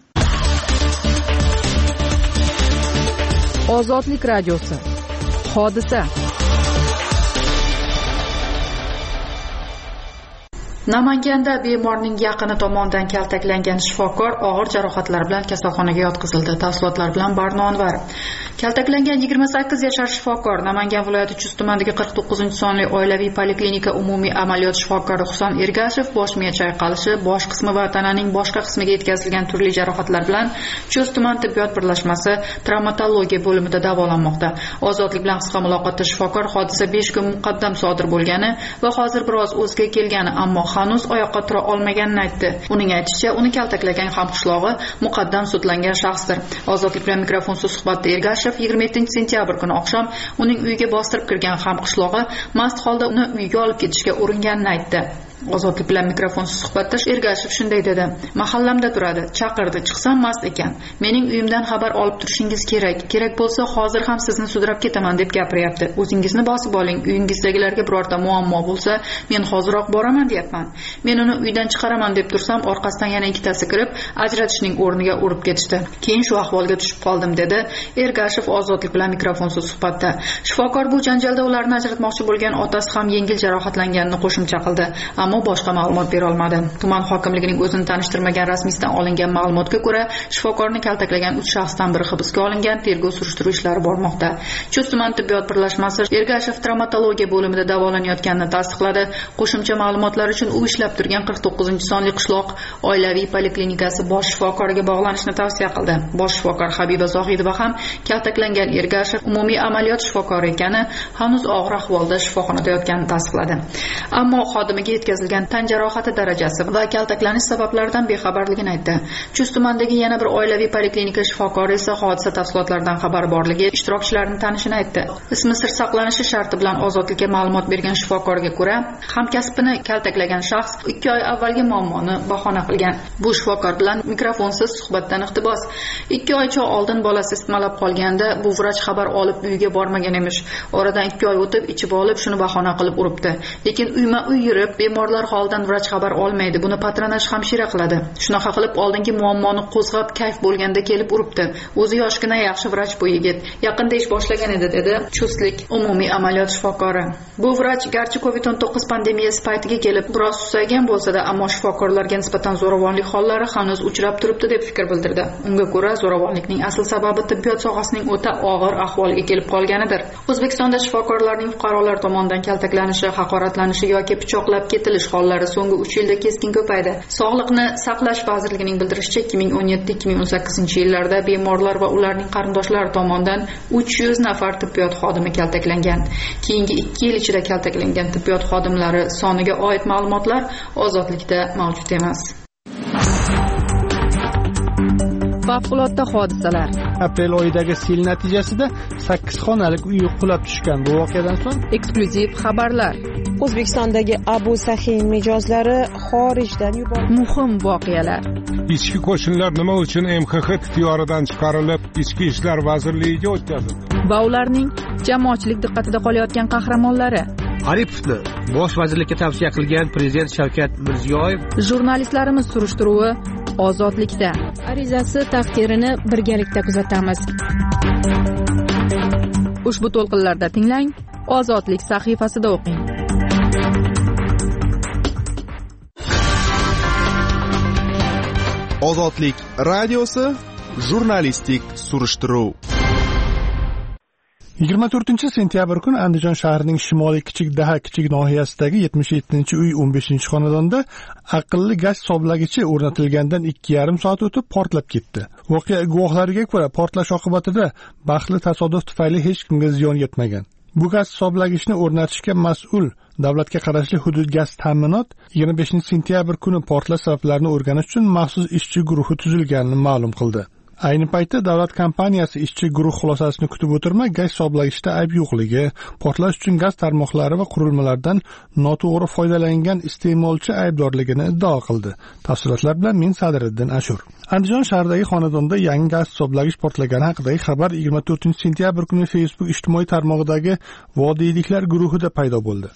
[SPEAKER 2] Ozodlik radiosi. Hodisa. Namanganda bemorning yaqini tomonidan kaltaklangan shifokor og'ir jarohatlar bilan kasalxonaga yotqizildi. Tafsilotlar bilan Barnonvar. Kaltaklangan 28 yashar shifokor Namangan viloyati Chust tumanidagi 49-sonli oilaviy poliklinika umumiy amaliyot shifokori Husan Ergashev bosh miya chayqalishi, bosh qismi va tananing boshqa qismiga yetkazilgan turli jarohatlar bilan Chust tuman tibbiyot birlashmasi travmatologiya bo'limida davolanmoqda. Ozodlik bilan qisqa muloqotda shifokor hodisa 5 kun muqaddam sodir bo'lgani va hozir biroz o'ziga kelgani, ammo hanuz oyoqqa tura olmaganini aytdi. Uning aytishicha, uni kaltaklagan hamqishlog'i muqaddam sudlangan shaxsdir. Ozodlik bilan mikrofonsiz suhbatda Ergashev 27-sentyabr kuni oqshom uning uyiga bostirib kirgan hamqishlog'i mast holda uni uyiga olib ketishga uringanini aytdi. Ozodlik bilan mikrofonsiz suhbatda Ergashev shunday dedi: "Mahallamda turadi, chaqirdi, chiqsam mast ekan. Mening uyimdan xabar olib turishingiz kerak. Kerak bo'lsa hozir ham sizni sudrab ketaman deb gapiryapti. O'zingizni bosib oling. Uyingizdagilarga birorta muammo bo'lsa, men hoziroq boraman deyapman. Men uni uydan chiqaraman deb tursam, orqasidan yana ikkitasi kirib, ajratishning o'rniga urib ketishdi. Keyin shu ahvolga tushib qoldim", dedi Ergashev Ozodlik bilan mikrofonsiz suhbatda. Shifokor bu janjalda ularni ajratmoqchi bo'lgan otasi ham yengil jarohatlanganini qo'shimcha qildi. Ammo boshqa ma'lumot bera olmadi. Tuman hokimligining o'zini tanishtirmagan rasmiydan olingan ma'lumotga ko'ra, shifokorni kaltaklagan 3 shaxsdan biri hibsga olingan, tergov surishtiruv ishlari bormoqda. Chust tuman tibbiyot birlashmasi Ergashev travmatologiya bo'limida davolanayotganini tasdiqladi. Qo'shimcha ma'lumotlar uchun u ishlab turgan 49-sonli qishloq oilaviy poliklinikasi bosh shifokoriga bog'lanishni tavsiya qildi. Bosh shifokor Habiba Zohidova ham kaltaklangan Ergashev umumiy amaliyot shifokori ekani, hanuz og'ir ahvolda shifoxonada yotganini tasdiqladi. Ammo xodimiga yetkazilgan tan jarohati darajasi va kaltaklanish sabablaridan bexabarligini aytdi. Chust tumanidagi yana bir oilaviy poliklinika shifokori esa hodisa tafsilotlaridan xabar borligi, ishtirokchilarning tanishini aytdi. Ismi sir saqlanishi sharti bilan Ozodlikka ma'lumot bergan shifokorga ko'ra, hamkasbini kaltaklagan shaxs 2 oy avvalgi muammoni bahona qilgan. Bu shifokor bilan mikrofonsiz suhbatdan iqtibos: 2 oycha oldin bolasi isitmalab qolganda bu vrach xabar olib uyiga bormagan emish. Oradan 2 oy o'tib ichib olib shuni bahona qilib uribdi. Lekin uyma-uy yurib bemorlar holidan vrach xabar olmaydi. Buni patronaj hamshira qiladi. Shunaqa qilib oldingi muammoni qo'zg'ab kayf bo'lganda kelib uribdi. O'zi yoshgina yaxshi vrach bu yigit. Yaqinda ish boshlagan edi, dedi Chustlik umumiy amaliyot shifokori. Bu vrach garchi COVID-19 pandemiyasi paytiga kelib biroz susaygan bo'lsa-da, ammo shifokorlarga nisbatan zo'ravonlik hollari hanuz uchrab turibdi deb fikr bildirdi. Unga ko'ra, zo'ravonlikning asl sababi tibbiyot sohasining o'ta og'ir ahvolga kelib qolganidir. O'zbekistonda shifokorlarning fuqarolar tomonidan kaltaklanishi, haqoratlanishi yoki pichoqlab ketilish hollari so'nggi 3 yilda keskin ko'paydi. Sog'liqni saqlash vazirligining bildirishicha, 2017-2018 yillarda bemorlar va ularning qarindoshlari tomonidan 300 nafar tibbiyot xodimi kaltaklangan. Keyingi 2 yil ichida kaltaklangan tibbiyot xodimlari soniga oid ma'lumotlar Ozodlikda mavjud emas. Favqulodda hodisalar.
[SPEAKER 6] Aprel oyidagi sel natijasida 8 xonalik uy qulab tushgan. Bu voqeadan so'ng
[SPEAKER 2] eksklyuziv xabarlar.
[SPEAKER 7] O'zbekistondagi Abu Sahiy mijozlari xorijdan yuborildi.
[SPEAKER 2] Muhim voqealar.
[SPEAKER 3] Ichki qo'shinlar nima uchun MXX ixtiyoridan chiqarilib, Ichki ishlar vazirligiga o'tkazildi?
[SPEAKER 2] Va ularning jamoatchilik diqqatida qolayotgan qahramonlari.
[SPEAKER 8] Aripovni bosh vazirlikka tavsiya qilgan prezident Shavkat Mirziyoyev.
[SPEAKER 2] Jurnalistlarimiz surishtiruvi ozodlikda.
[SPEAKER 5] Arizasi taqdirini birgalikda kuzatamiz.
[SPEAKER 2] Ushbu to'lqinlarda tinglang, Ozodlik sahifasida o'qing.
[SPEAKER 9] Ozodlik radiosi jurnalistik surishtiruv.
[SPEAKER 6] 24-sentyabr kuni Andijon shahrining shimoliy kichik daha kichik nohiyasidagi 77-uy 15-xonadonda aqlli gaz hisoblagichi o'rnatilgandan 2,5 soat o'tib portlab ketdi. Voqea guvohlariga ko'ra, portlash oqibatida baxtli tasodif tufayli hech kimga ziyon yetmagan. Bu gaz hisoblagichni o'rnatishga mas'ul davlatga qarashli hudud gaz ta'minot 25-sentyabr kuni portlash sabablarini o'rganish uchun maxsus ishchi guruhi tuzilganini ma'lum qildi. Ayni paytda davlat kompaniyasi ishchi guruh xulosasini kutib o'tirmay, gaz hisoblagichda ayb yo'qligi, portlash uchun gaz tarmoqlari va qurilmalardan noto'g'ri foydalangan iste'molchi aybdorligini iddao qildi. Tafsilotlar bilan men Sadriddin Ashur. Andijon shahridagi xonadonda yangi gaz hisoblagich portlagani haqidagi xabar 24-sentyabr kuni Facebook ijtimoiy tarmog'idagi vodiyliklar guruhida paydo bo'ldi.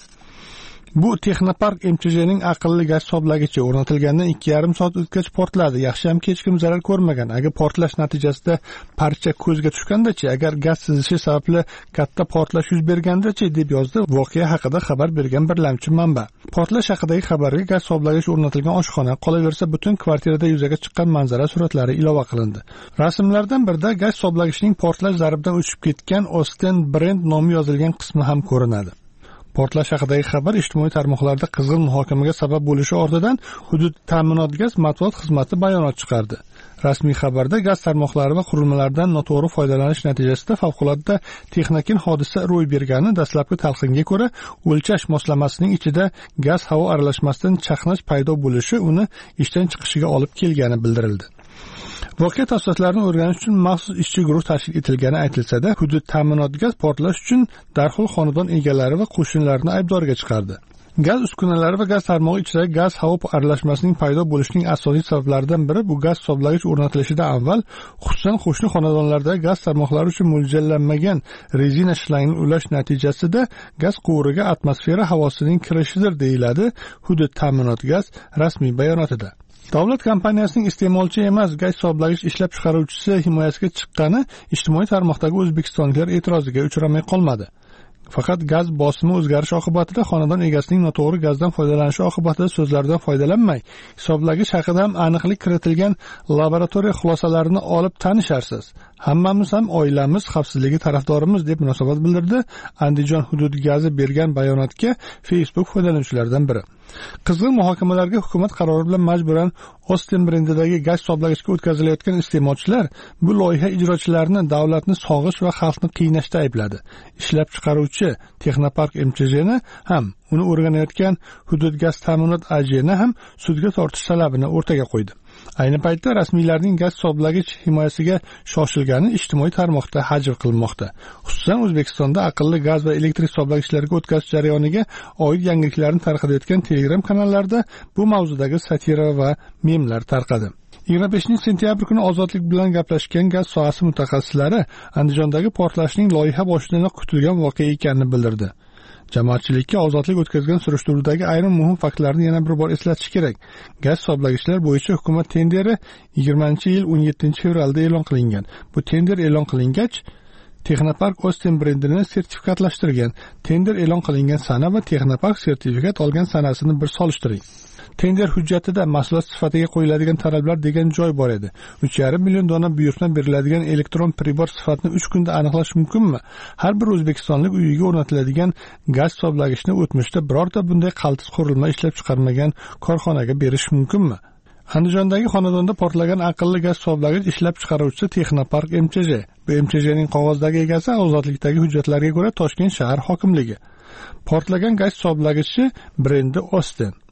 [SPEAKER 6] Bu Texnopark MCJning aqlli gaz hisoblagichi o'rnatilgandan 2,5 soat o'tgach portladi. Yaxshiyamki hech kim zarar ko'rmagan. Agar portlash natijasida parcha ko'zga tushganda-chi, agar gaz sizishi sababli katta portlash yuz berganda-chi, deb yozdi voqea haqida xabar bergan birlamchi manba. Portlash haqidagi xabarga gaz hisoblagich o'rnatilgan oshxona, qolaversa butun kvartirada yuzaga chiqqan manzara suratlari ilova qilindi. Rasmlardan birida gaz hisoblagichning portlash zarbidan o'chib ketgan Osten Brand nomi yozilgan qismi ham ko'rinadi. Portlash haqidagi xabar ijtimoiy tarmoqlarda qizg'in muhokamaga sabab bo'lishi ortidan hudud ta'minot gaz matbuot xizmati bayonot chiqardi. Rasmiy xabarda gaz tarmoqlari va qurilmalardan noto'g'ri foydalanish natijasida favqulodda texnik hodisa ro'y bergani dastlabki talqinga ko'ra, o'lchash moslamasining ichida gaz havo aralashmasidan chaqnash paydo bo'lishi uni ishdan chiqishiga olib kelgani bildirildi. Voqea tafsilotlarini o'rganish uchun maxsus ishchi guruh tashkil etilgani aytilsa-da, hudud ta'minot gaz portlash uchun darhol xonadon egalari va qo'shnilarini aybdorga chiqardi. Gaz uskunalari va gaz tarmog'i ichidagi gaz havo aralashmasining paydo bo'lishining asosiy sabablaridan biri bu gaz hisoblagich o'rnatilishidan avval, xususan qo'shni xonadonlardagi gaz tarmoqlari uchun mo'ljallanmagan rezina shlangni ulash natijasida gaz quvuriga atmosfera havosining kirishidir, deyiladi hudud ta'minot gaz rasmiy bayonotida. Davlat kompaniyasining iste'molchi emas gaz hisoblagich ishlab chiqaruvchisi himoyasiga chiqqani ijtimoiy tarmoqdagi o'zbekistonliklar e'tiroziga uchramay qolmadi. Faqat gaz bosimi o'zgarishi oqibatida xonadon egasining noto'g'ri gazdan foydalanishi oqibatida so'zlardan foydalanmay, hisoblagich haqida ham aniqlik kiritilgan laboratoriya xulosalarini olib tanisharsiz. Hammamiz ham oilamiz xavfsizligi tarafdorimiz, deb munosabat bildirdi Andijon hudud gazi bergan bayonotga Facebook foydalanuvchilaridan biri. Qizg'in muhokamalarga hukumat qarori bilan majburan Osten brendidagi gaz hisoblagichga o'tkazilayotgan iste'molchilar bu loyiha ijrochilarini davlatni sog'ish va xalqni qiynashda aybladi. Ishlab chiqaruvchi Texnopark MCJni ham, uni o'rganayotgan hudud gaz ta'minot AJni ham sudga tortish talabini o'rtaga qo'ydi. Ayni paytda rasmiylarning gaz hisoblagich himoyasiga shoshilgani ijtimoiy tarmoqda hajv qilinmoqda. Xususan O'zbekistonda aqlli gaz va elektrik hisoblagichlarga o'tkazish jarayoniga oid yangiliklarni tarqatayotgan Telegram kanallarda bu mavzudagi satira va memlar tarqadi. 25-sentyabr kuni Ozodlik bilan gaplashgan gaz sohasi mutaxassislari Andijondagi portlashning loyiha boshidan kutilgan voqea ekanini bildirdi. Jamoatchilikka Ozodlik o'tkazgan surishtiruvdagi ayrim muhim faktlarni yana bir bor eslatish kerak. Gaz hisoblagichlar bo'yicha hukumat tenderi 20-yil 17-fevralda e'lon qilingan. Bu tender e'lon qilingach, Texnopark Osten brendini sertifikatlashtirgan. Tender e'lon qilingan sana va Texnopark sertifikat olgan sanasini bir solishtiring. Tender hujjatida mahsulot sifatiga qo'yiladigan talablar degan joy bor edi. 3,5 million dona buyurtma beriladigan elektron pribor sifatini 3 kunda aniqlash mumkinmi? Har bir o'zbekistonlik uyiga o'rnatiladigan gaz hisoblagichni o'tmishda birorta bunday qaltis qurilma ishlab chiqarmagan korxonaga berish mumkinmi? Andijondagi xonadonda portlagan aqlli gaz hisoblagich ishlab chiqaruvchisi Texnopark MCJ. Bu MCJning qog'ozdagi egasi Ozodlikdagi hujjatlarga ko'ra Toshkent shahar hokimligi. Portlagan gaz hisoblagichi brendi Osten.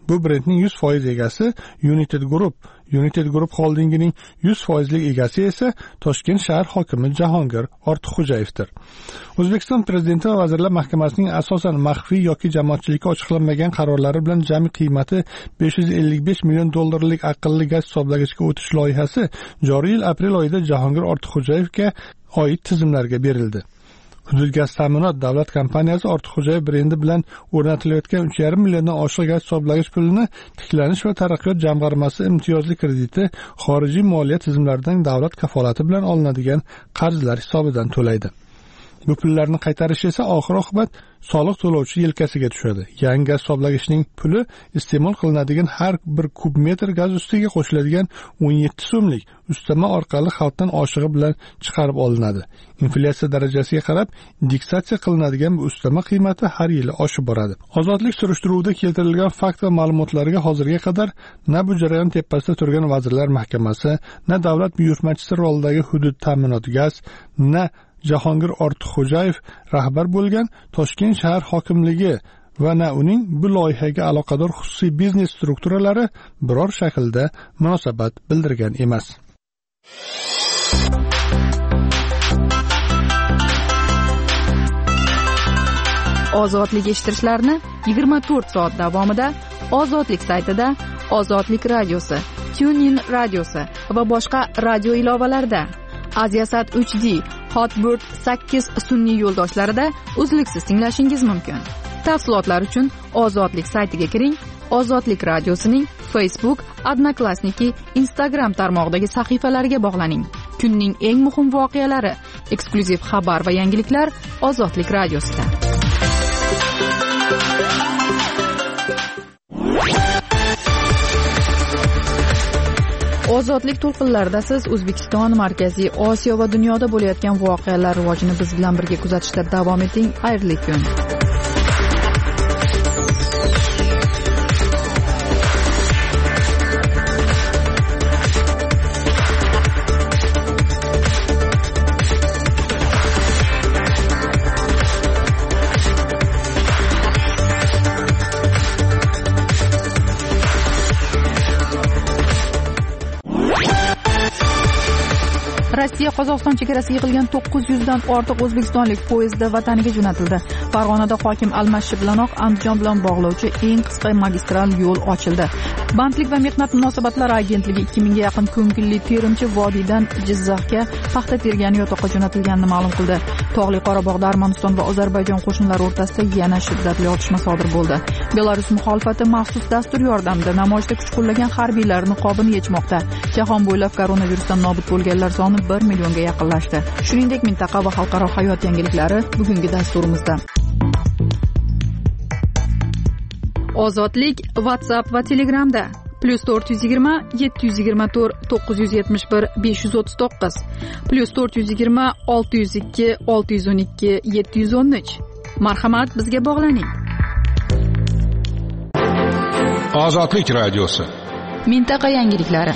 [SPEAKER 6] Bu brendning 100% egasi United Group Holdingining 100% egasi esa Toshkent shahar hokimi Jahongir Ortiqxo'jayevdir. O'zbekiston Prezidenti va Vazirlar Mahkamasining asosan maxfiy yoki jamoatchilikka ochiqlanmagan qarorlari bilan jami qiymati $555 million aqlli gaz hisoblagichga o'tish loyihasi joriy yil aprel oyida Jahongir Ortiqxo'jayevga oid tizimlarga berildi. Hudud gaz ta'minot davlat kompaniyasi Ortiqxo'jayev brendi bilan o'rnatilayotgan 3,5 milliondan oshiq gaz hisoblagich pulini tiklanish va taraqqiyot jamg'armasi imtiyozli krediti xorijiy moliya tizimlaridan davlat kafolati bilan olinadigan qarzlar hisobidan to'laydi. Bu pullarni qaytarish esa oxir-oqibat soliq to'lovchi yelkasiga tushadi. Yangi gaz hisoblagichning puli iste'mol qilinadigan har bir kub metr gaz ustiga qo'shiladigan 17 so'mlik ustama orqali xalqdan oshig'i bilan chiqarib olinadi. Inflyatsiya darajasiga qarab indeksatsiya qilinadigan bu ustama qiymati har yili oshib boradi. Ozodlik surishtiruvida keltirilgan fakt va ma'lumotlarga hozirga qadar na bu jarayon tepasida turgan Vazirlar Mahkamasi, na davlat buyurtmachisi rolidagi hudud ta'minot gaz, na Jahongir Ortiqxo'jayev rahbar bo'lgan Toshkent shahar hokimligi va na uning bu loyihaga aloqador xususiy biznes strukturalari biror shaklda munosabat bildirgan emas.
[SPEAKER 2] Ozodlik eshittirishlarni 24 soat davomida Ozodlik saytida, Ozodlik radiosi, TuneIn radiosi va boshqa radio ilovalarida, Aziasat 3D, Hotbird 8 sun'iy yo'ldoshlarida uzluksiz tinglashingiz mumkin. Tafsilotlar uchun Ozodlik saytiga kiring. Ozodlik radiosining Facebook, Odnoklassniki, Instagram tarmog'idagi sahifalariga bog'laning. Kunning eng muhim voqealari, eksklyuziv xabar va yangiliklar Ozodlik radiosida. Ozodlik to'lqinlarida siz O'zbekiston, Markaziy Osiyo va dunyoda bo'layotgan voqealar rivojini biz bilan birga kuzatishda davom eting. Xayrli kun. Rossiya Qozog'iston chegarasiga yig'ilgan 900 dan ortiq o'zbekistonlik poyezdda vataniga jo'natildi. Farg'onada hokim almashishi bilanoq Andijon bilan bog'lovchi eng qisqa magistral yo'l ochildi. Bandlik va mehnat munosabatlari agentligi 2000 ga yaqin ko'ngilli terimchi vodiydan Jizzaxga paxta tergan yotoqqa jo'natilganini ma'lum qildi. Tog'li Qorabog'da Armaniston va Ozarbayjon qo'shinlari o'rtasida yana shiddatli otishma sodir bo'ldi. Belarus muxolifati maxsus dastur yordamida namoyishda kuch qo'llagan harbiylar niqobini yechmoqda. Jahon bo'ylab koronavirusdan nobud bo'lganlar soni 1 millionga yaqinlashdi. Shuningdek, mintaqa va xalqaro hayot yangiliklari bugungi dasturimizda. Ozodlik WhatsApp va Telegramda +420 724 971 539 +420 602 612 713. Marhamat, bizga bog'laning.
[SPEAKER 3] Ozodlik radiosi.
[SPEAKER 2] Mintaqa yangiliklari.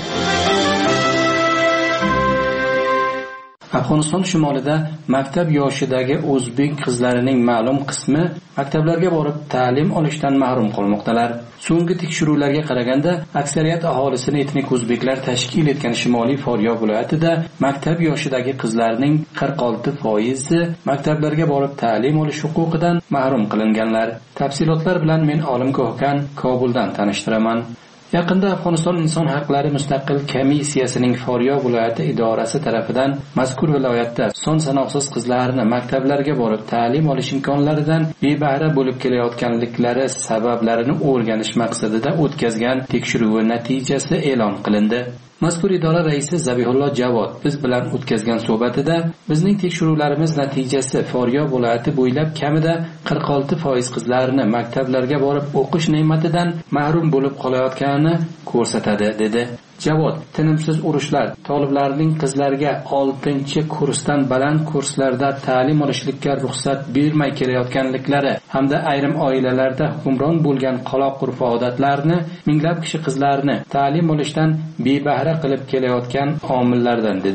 [SPEAKER 10] Afg'oniston shimolida maktab yoshidagi o'zbek qizlarining ma'lum qismi maktablarga borib ta'lim olishdan mahrum qolmoqdalar. So'nggi tekshiruvlarga qaraganda, aksariyat aholisini etnik o'zbeklar tashkil etgan Shimoliy Faryob viloyatida maktab yoshidagi qizlarning 46% maktablarga borib ta'lim olish huquqidan mahrum qilinganlar. Tafsilotlar bilan men Olim Ko'hkan Kobuldan tanishtiraman. Yaqinda Afg'oniston inson haqlari mustaqil komissiyasining Faryob viloyati idorasi tarafidan mazkur viloyatda son sanoqsiz qizlarni maktablarga borib ta'lim olish imkonlaridan bebahra bo'lib kelayotganliklari sabablarini o'rganish maqsadida o'tkazgan tekshiruvi natijasi e'lon qilindi. Mazkur idora raisi Zabihullo Javod biz bilan o'tkazgan suhbatida bizning tekshiruvlarimiz natijasi Faryob viloyati bo'ylab kamida 46% qizlarni maktablarga borib o'qish ne'matidan mahrum bo'lib qolayotganini ko'rsatadi dedi. Javod, tinimsiz urushlar, toliblarning qizlarga 6-kursdan baland kurslarda ta'lim olishlikka ruxsat bermay kelayotganliklari hamda ayrim oilalarda hukmron bo'lgan qaloq urf-odatlarni minglab kishi qizlarni ta'lim olishdan bebahra qilib kelayotgan omillardan dedi.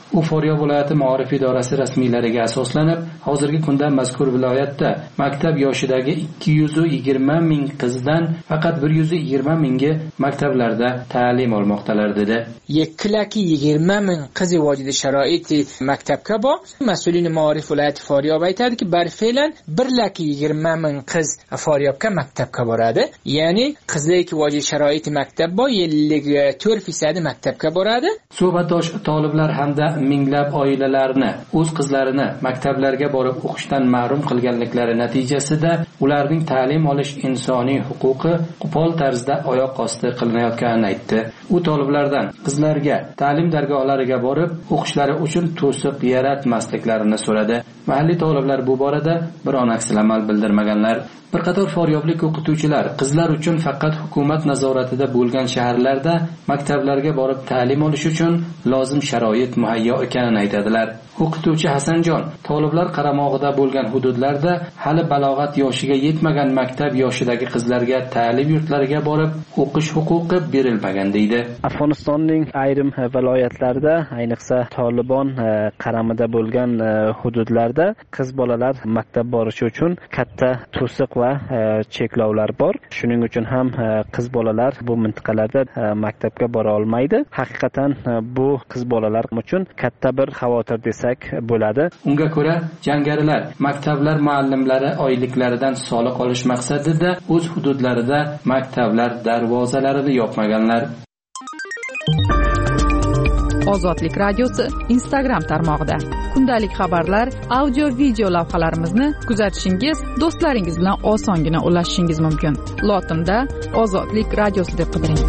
[SPEAKER 10] U Faryob viloyati Ma'arif idorasi rasmiylariga asoslanib, hozirgi kunda mazkur viloyatda maktab yoshidagi 220 ming qizdan faqat 120 mingi maktablarda ta'lim olmoqdalar dedi.
[SPEAKER 11] Yekkilaki 20 ming qiz vojida sharoiti maktabga bor. Mas'ulin Ma'arif viloyati Faryob aytadiki, barfelan 120 ming qiz Faryobga maktabga boradi. Ya'ni qizlik vojida sharoiti maktab bor, 54% maktabga boradi.
[SPEAKER 10] Suhbatdosh toliblar hamda minglab oilalarni o'z qizlarini maktablarga borib o'qishdan mahrum qilganliklari natijasida ularning ta'lim olish insoniy huquqi qo'pol tarzda oyoq osti qilinayotganini aytdi. U toliblardan qizlarga ta'lim dargohlariga borib o'qishlari uchun to'siq yaratmasliklarini so'radi. Mahalliy toliblar bu borada biron aksilamal bildirmaganlar. Bir qator faryoblik o'qituvchilar qizlar uchun faqat hukumat nazoratida bo'lgan shaharlarda maktablarga borib ta'lim olish uchun lozim sharoit muhayyo ekanini aytadilar. O'qituvchi Hasanjon toliblar qaramog'ida bo'lgan hududlarda hali balog'at yoshiga yetmagan maktab yoshidagi qizlarga ta'lim yurtlariga borib o'qish huquqi berilmagan deydi.
[SPEAKER 12] Afg'onistonning ayrim viloyatlarida, ayniqsa Tolibon qaramida bo'lgan hududlarda qiz bolalar maktab borishi uchun katta to'siq va cheklovlar bor. Shuning uchun ham qiz bolalar bu mintaqalarda maktabga bora olmaydi. Haqiqatan bu qiz bolalar uchun katta bir xavotir desak bo'ladi.
[SPEAKER 10] Unga ko'ra, jangarilar maktablar muallimlari oyliklaridan soliq olish maqsadida o'z hududlarida maktablar darvozalarini yopmaganlar.
[SPEAKER 2] Ozodlik radiosi Instagram tarmog'ida kundalik xabarlar, audio video lavhalarimizni kuzatishingiz, do'stlaringiz bilan osongina ulashishingiz mumkin. Lotinda Ozodlik radiosi deb qidiring.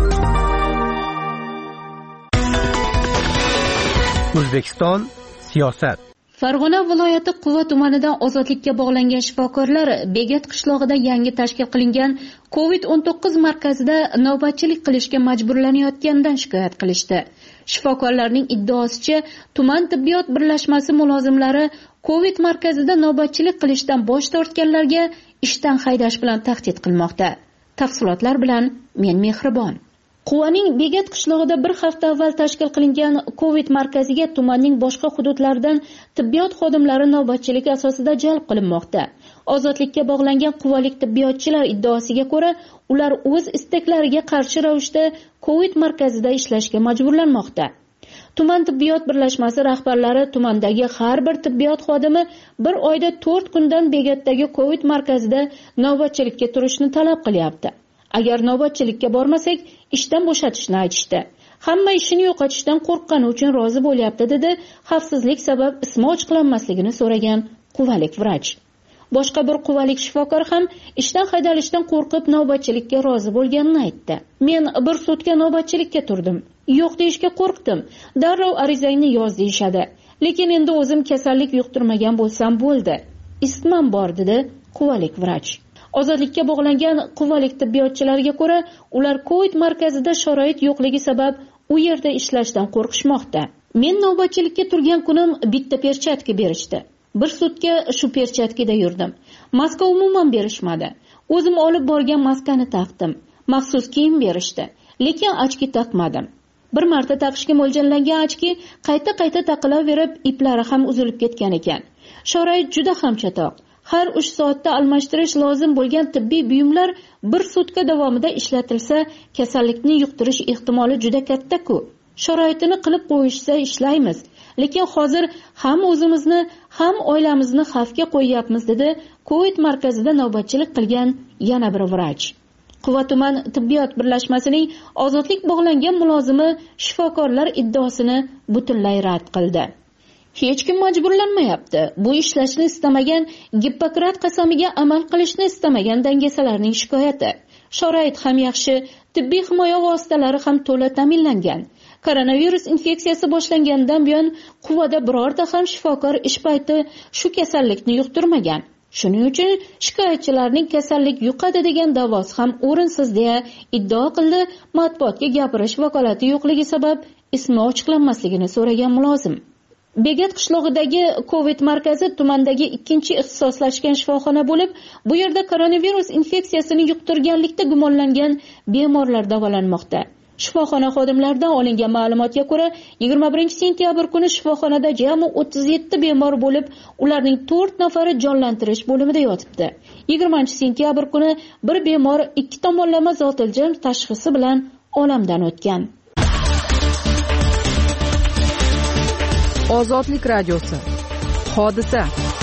[SPEAKER 8] O'zbekiston siyosat.
[SPEAKER 5] Farg'ona viloyati Quva tumanidan ozodlikka bog'langan shifokorlar Begat qishlog'ida yangi tashkil qilingan COVID-19 markazida navbatchilik qilishga majburlanayotganidan shikoyat qilishdi. Shifokorlarning iddaosicha, tuman tibbiyot birlashmasi mulozimlari COVID markazida navbatchilik qilishdan bosh tortganlarga ishdan haydash bilan tahdid qilmoqda. Tafsilotlar bilan men Mehribon. Quvaning Begat qishlog'ida bir hafta avval tashkil qilingan COVID markaziga tumanning boshqa hududlaridan tibbiyot xodimlari navbatchilik asosida jalb qilinmoqda. Ozodlikka bog'langan quvalik tibbiyotchilar iddaosiga ko'ra, ular o'z istaklariga qarshi ravishda COVID markazida ishlashga majburlanmoqda. Tuman tibbiyot birlashmasi rahbarlari tumandagi har bir tibbiyot xodimi bir oyda 4 kundan Begatdagi COVID markazida navbatchilikka turishni talab qilyapti. Agar navbatchilikka bormasak, ishdan bo'shatishni aytishdi. Hamma ishini yo'qotishdan qo'rqqani uchun rozi bo'lyapti dedi, xavfsizlik sabab ismi ochiqlanmasligini so'ragan quvalik vrach. Boshqa bir quvalik shifokor ham ishdan haydalishdan qo'rqib navbatchilikka rozi bo'lganini aytdi. Men bir sutka navbatchilikka turdim. Yo'q deyishga qo'rqdim. Darrov arizangni yoz deyshadi. Lekin endi o'zim kasallik yuqtirmagan bo'lsam bo'ldi. Isitmam bor dedi quvalik vrach. Ozodlikka bog'langan quvalik tibbiyotchilarga ko'ra, ular COVID markazida sharoit yo'qligi sabab u yerda ishlashdan qo'rqishmoqda. Men navbatchilikka turgan kunim bitta perchatka berishdi. Bir sutka shu perchatkada yurdim. Maska umuman berishmadi. O'zim olib borgan maskani taqdim. Maxsus kiyim berishdi, lekin ochki taqmadim. Bir marta taqishga mo'ljallangan ochki qayta taqilaverib, iplari ham uzilib ketgan ekan. Sharoit juda ham chatoq. Har 3 soatda almashtirish lozim bo'lgan tibbiy buyumlar bir sutka davomida ishlatilsa, kasallikni yuqtirish ehtimoli juda katta-ku. Sharoitini qilib qo'yishsa ishlaymiz, lekin hozir ham o'zimizni, ham oilamizni xavfga qo'yyapmiz dedi COVID markazida navbatchilik qilgan yana bir vrach. Quva tuman tibbiyot birlashmasining ozodlik bog'langan mulozimi shifokorlar iddaosini butunlay rad qildi. Hech kim majburlanmayapti. Bu ishlashni istamagan, Gippokrat qasamiga amal qilishni istamagan dangasalarning shikoyati. Sharoit ham yaxshi, tibbiy himoya vositalari ham to'la ta'minlangan. Koronavirus infeksiyasi boshlangandan buyon Quvada birorta ham shifokor ish payti shu kasallikni yuqtirmagan. Shuning uchun shikoyatchilarning kasallik yuqadi degan da'vosi ham o'rinsiz deya iddao qildi matbuotga gapirish vakolati yo'qligi sabab ismi ochiqlanmasligini so'ragan mulozim. Begat qishlog'idagi COVID markazi tumandagi ikkinchi ixtisoslashgan shifoxona bo'lib, bu yerda koronavirus infeksiyasini yuqtirganlikda gumonlangan bemorlar davolanmoqda. Shifoxona xodimlaridan olingan ma'lumotga ko'ra, 21 sentyabr kuni shifoxonada jami 37 bemor bo'lib, ularning 4 nafari jonlantirish bo'limida yotibdi. 20 sentyabr kuni bir bemor 2 tomonlama zotiljam tashxisi bilan olamdan o'tgan.
[SPEAKER 2] Ozodlik radiosi. Hodisa.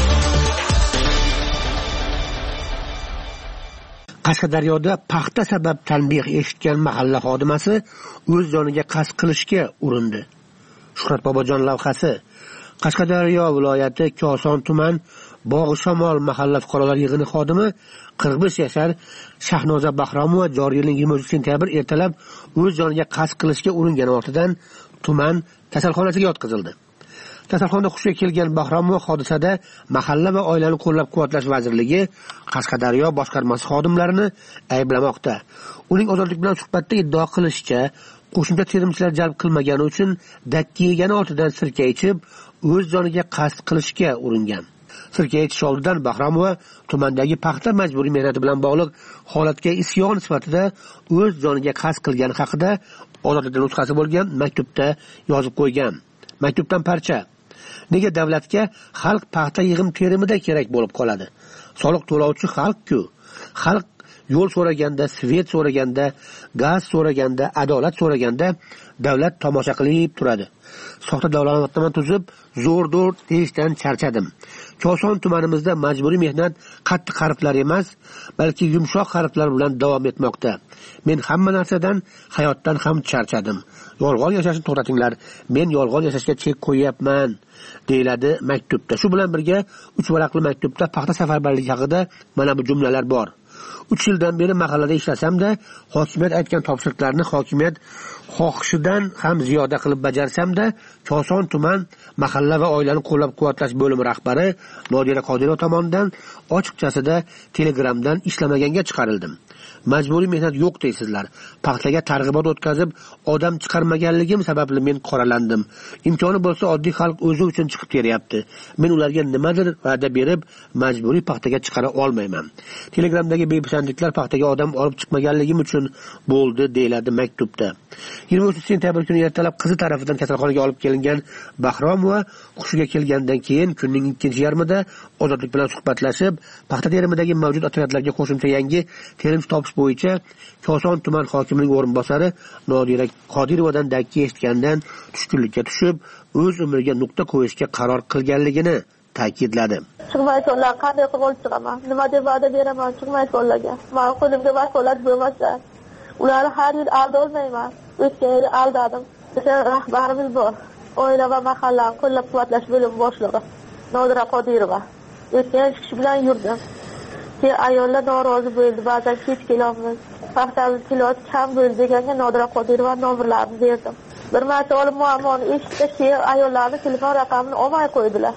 [SPEAKER 8] Qashqadaryoda paxta sabab tanbeh eshitgan mahalla xodimasi o'z joniga qasd qilishga urindi. Shuhrat Bobojon lavhasi. Qashqadaryo viloyati Koson tuman Bog'i Shamol mahalla fuqarolar yig'ini xodimi 45 yashar Shahnoza Bahromova joriy yilning 23 sentyabr ertalab o'z joniga qasd qilishga uringani ortidan tuman kasalxonasiga yotqizildi. Kasalxonada hushiga kelgan Bahromova hodisada mahalla va oilani qo'llab-quvvatlash vazirligi Qashqadaryo boshqarmasi xodimlarini ayblamoqda. Uning ozodlik bilan suhbatda iddao qilishicha, qo'shimcha terimchilar jalb qilmagani uchun dakki yegani ortidan sirka ichib, o'z joniga qasd qilishga uringan. Sirka ichish oldidan Bahromova tumandagi paxta majburiy mehnati bilan bog'liq holatga isyon sifatida o'z joniga qasd qilgani haqida ozodlikdan nusxasi bo'lgan maktubda yozib qo'ygan. Maktubdan parcha. Nega davlatga xalq paxta yig'im terimida kerak bo'lib qoladi? Soliq to'lovchi xalq-ku. Xalq yo'l so'raganda, svet so'raganda, gaz so'raganda, adolat so'raganda davlat tomosha qilib turadi. Soxta davlatnoma tuzib, zo'r-do'r deyishdan charchadim. Koson tumanimizda majburiy mehnat qattiq harflar emas, balki yumshoq harflar bilan davom etmoqda. Men hamma narsadan, hayotdan ham charchadim. Yolg'on yashashni to'xtatinglar. Men yolg'on yashashga chek qo'yapman, deyiladi maktubda. Shu bilan birga 3 varaqli maktubda paxta safarbarligi haqida mana bu jumlalar bor. 3 yildan beri mahallada ishlasam-da, hokimiyat aytgan topshiriqlarni hokimiyat xohishidan ham ziyoda qilib bajarsam-da, Koson tuman mahalla va oilani qo'llab-quvvatlash bo'limi rahbari Nodira Qodirova tomonidan ochiqchasida Telegramdan ishlamaganga chiqarildim. Majburiy mehnat yo'q deysizlar. Paxtaga targ'ibot o'tkazib, odam chiqarmaganligim sababli men qoralandim. Imkoni bo'lsa oddiy xalq o'zi uchun chiqib beryapti. Men ularga nimadir va'da berib, majburiy paxtaga chiqara olmayman. Telegramdagi bepisandliklar paxtaga odam olib chiqmaganligim uchun bo'ldi, deyiladi maktubda. 23 sentyabr kuni ertalab qizi tarafidan kasalxonaga olib kelingan Bahromova hushiga kelgandan keyin kunning ikkinchi yarmida ozodlik bilan suhbatlashib, paxta terimidagi mavjud otryadlarga qo'shimcha yangi terimchi topish bo'yicha Koson tuman hokimining o'rinbosari Nodira Qodirovadan dakki eshitgandan tushkunlikka tushib, o'z umriga nuqta qo'yishga qaror qilganligini ta'kidladi.
[SPEAKER 13] Chiqmay qo'llar qanday qilib chiqaman? Nima deb va'da beraman? Chiqmay qo'llarga. Men qo'limga vakolat bo'lmasa, ularni har yil aldolmayman. O'tgan yil aldadim. O'sha rahbarimiz bor. Oila va mahallani qo'llab-quvvatlash bo'limi boshlig'i Nodira Qodirova. O'tgan kishi bilan yurdim. Keyin ayollar norozi bo'ldi. Ba'zan kech kelamiz. Paxtamiz kiloti kam bo'ldi deganga Nodira Qodirova nomerlarini berdim. Bir marta olib muammoni eshitdi, ayollarning telefon raqamini olmay qo'ydilar.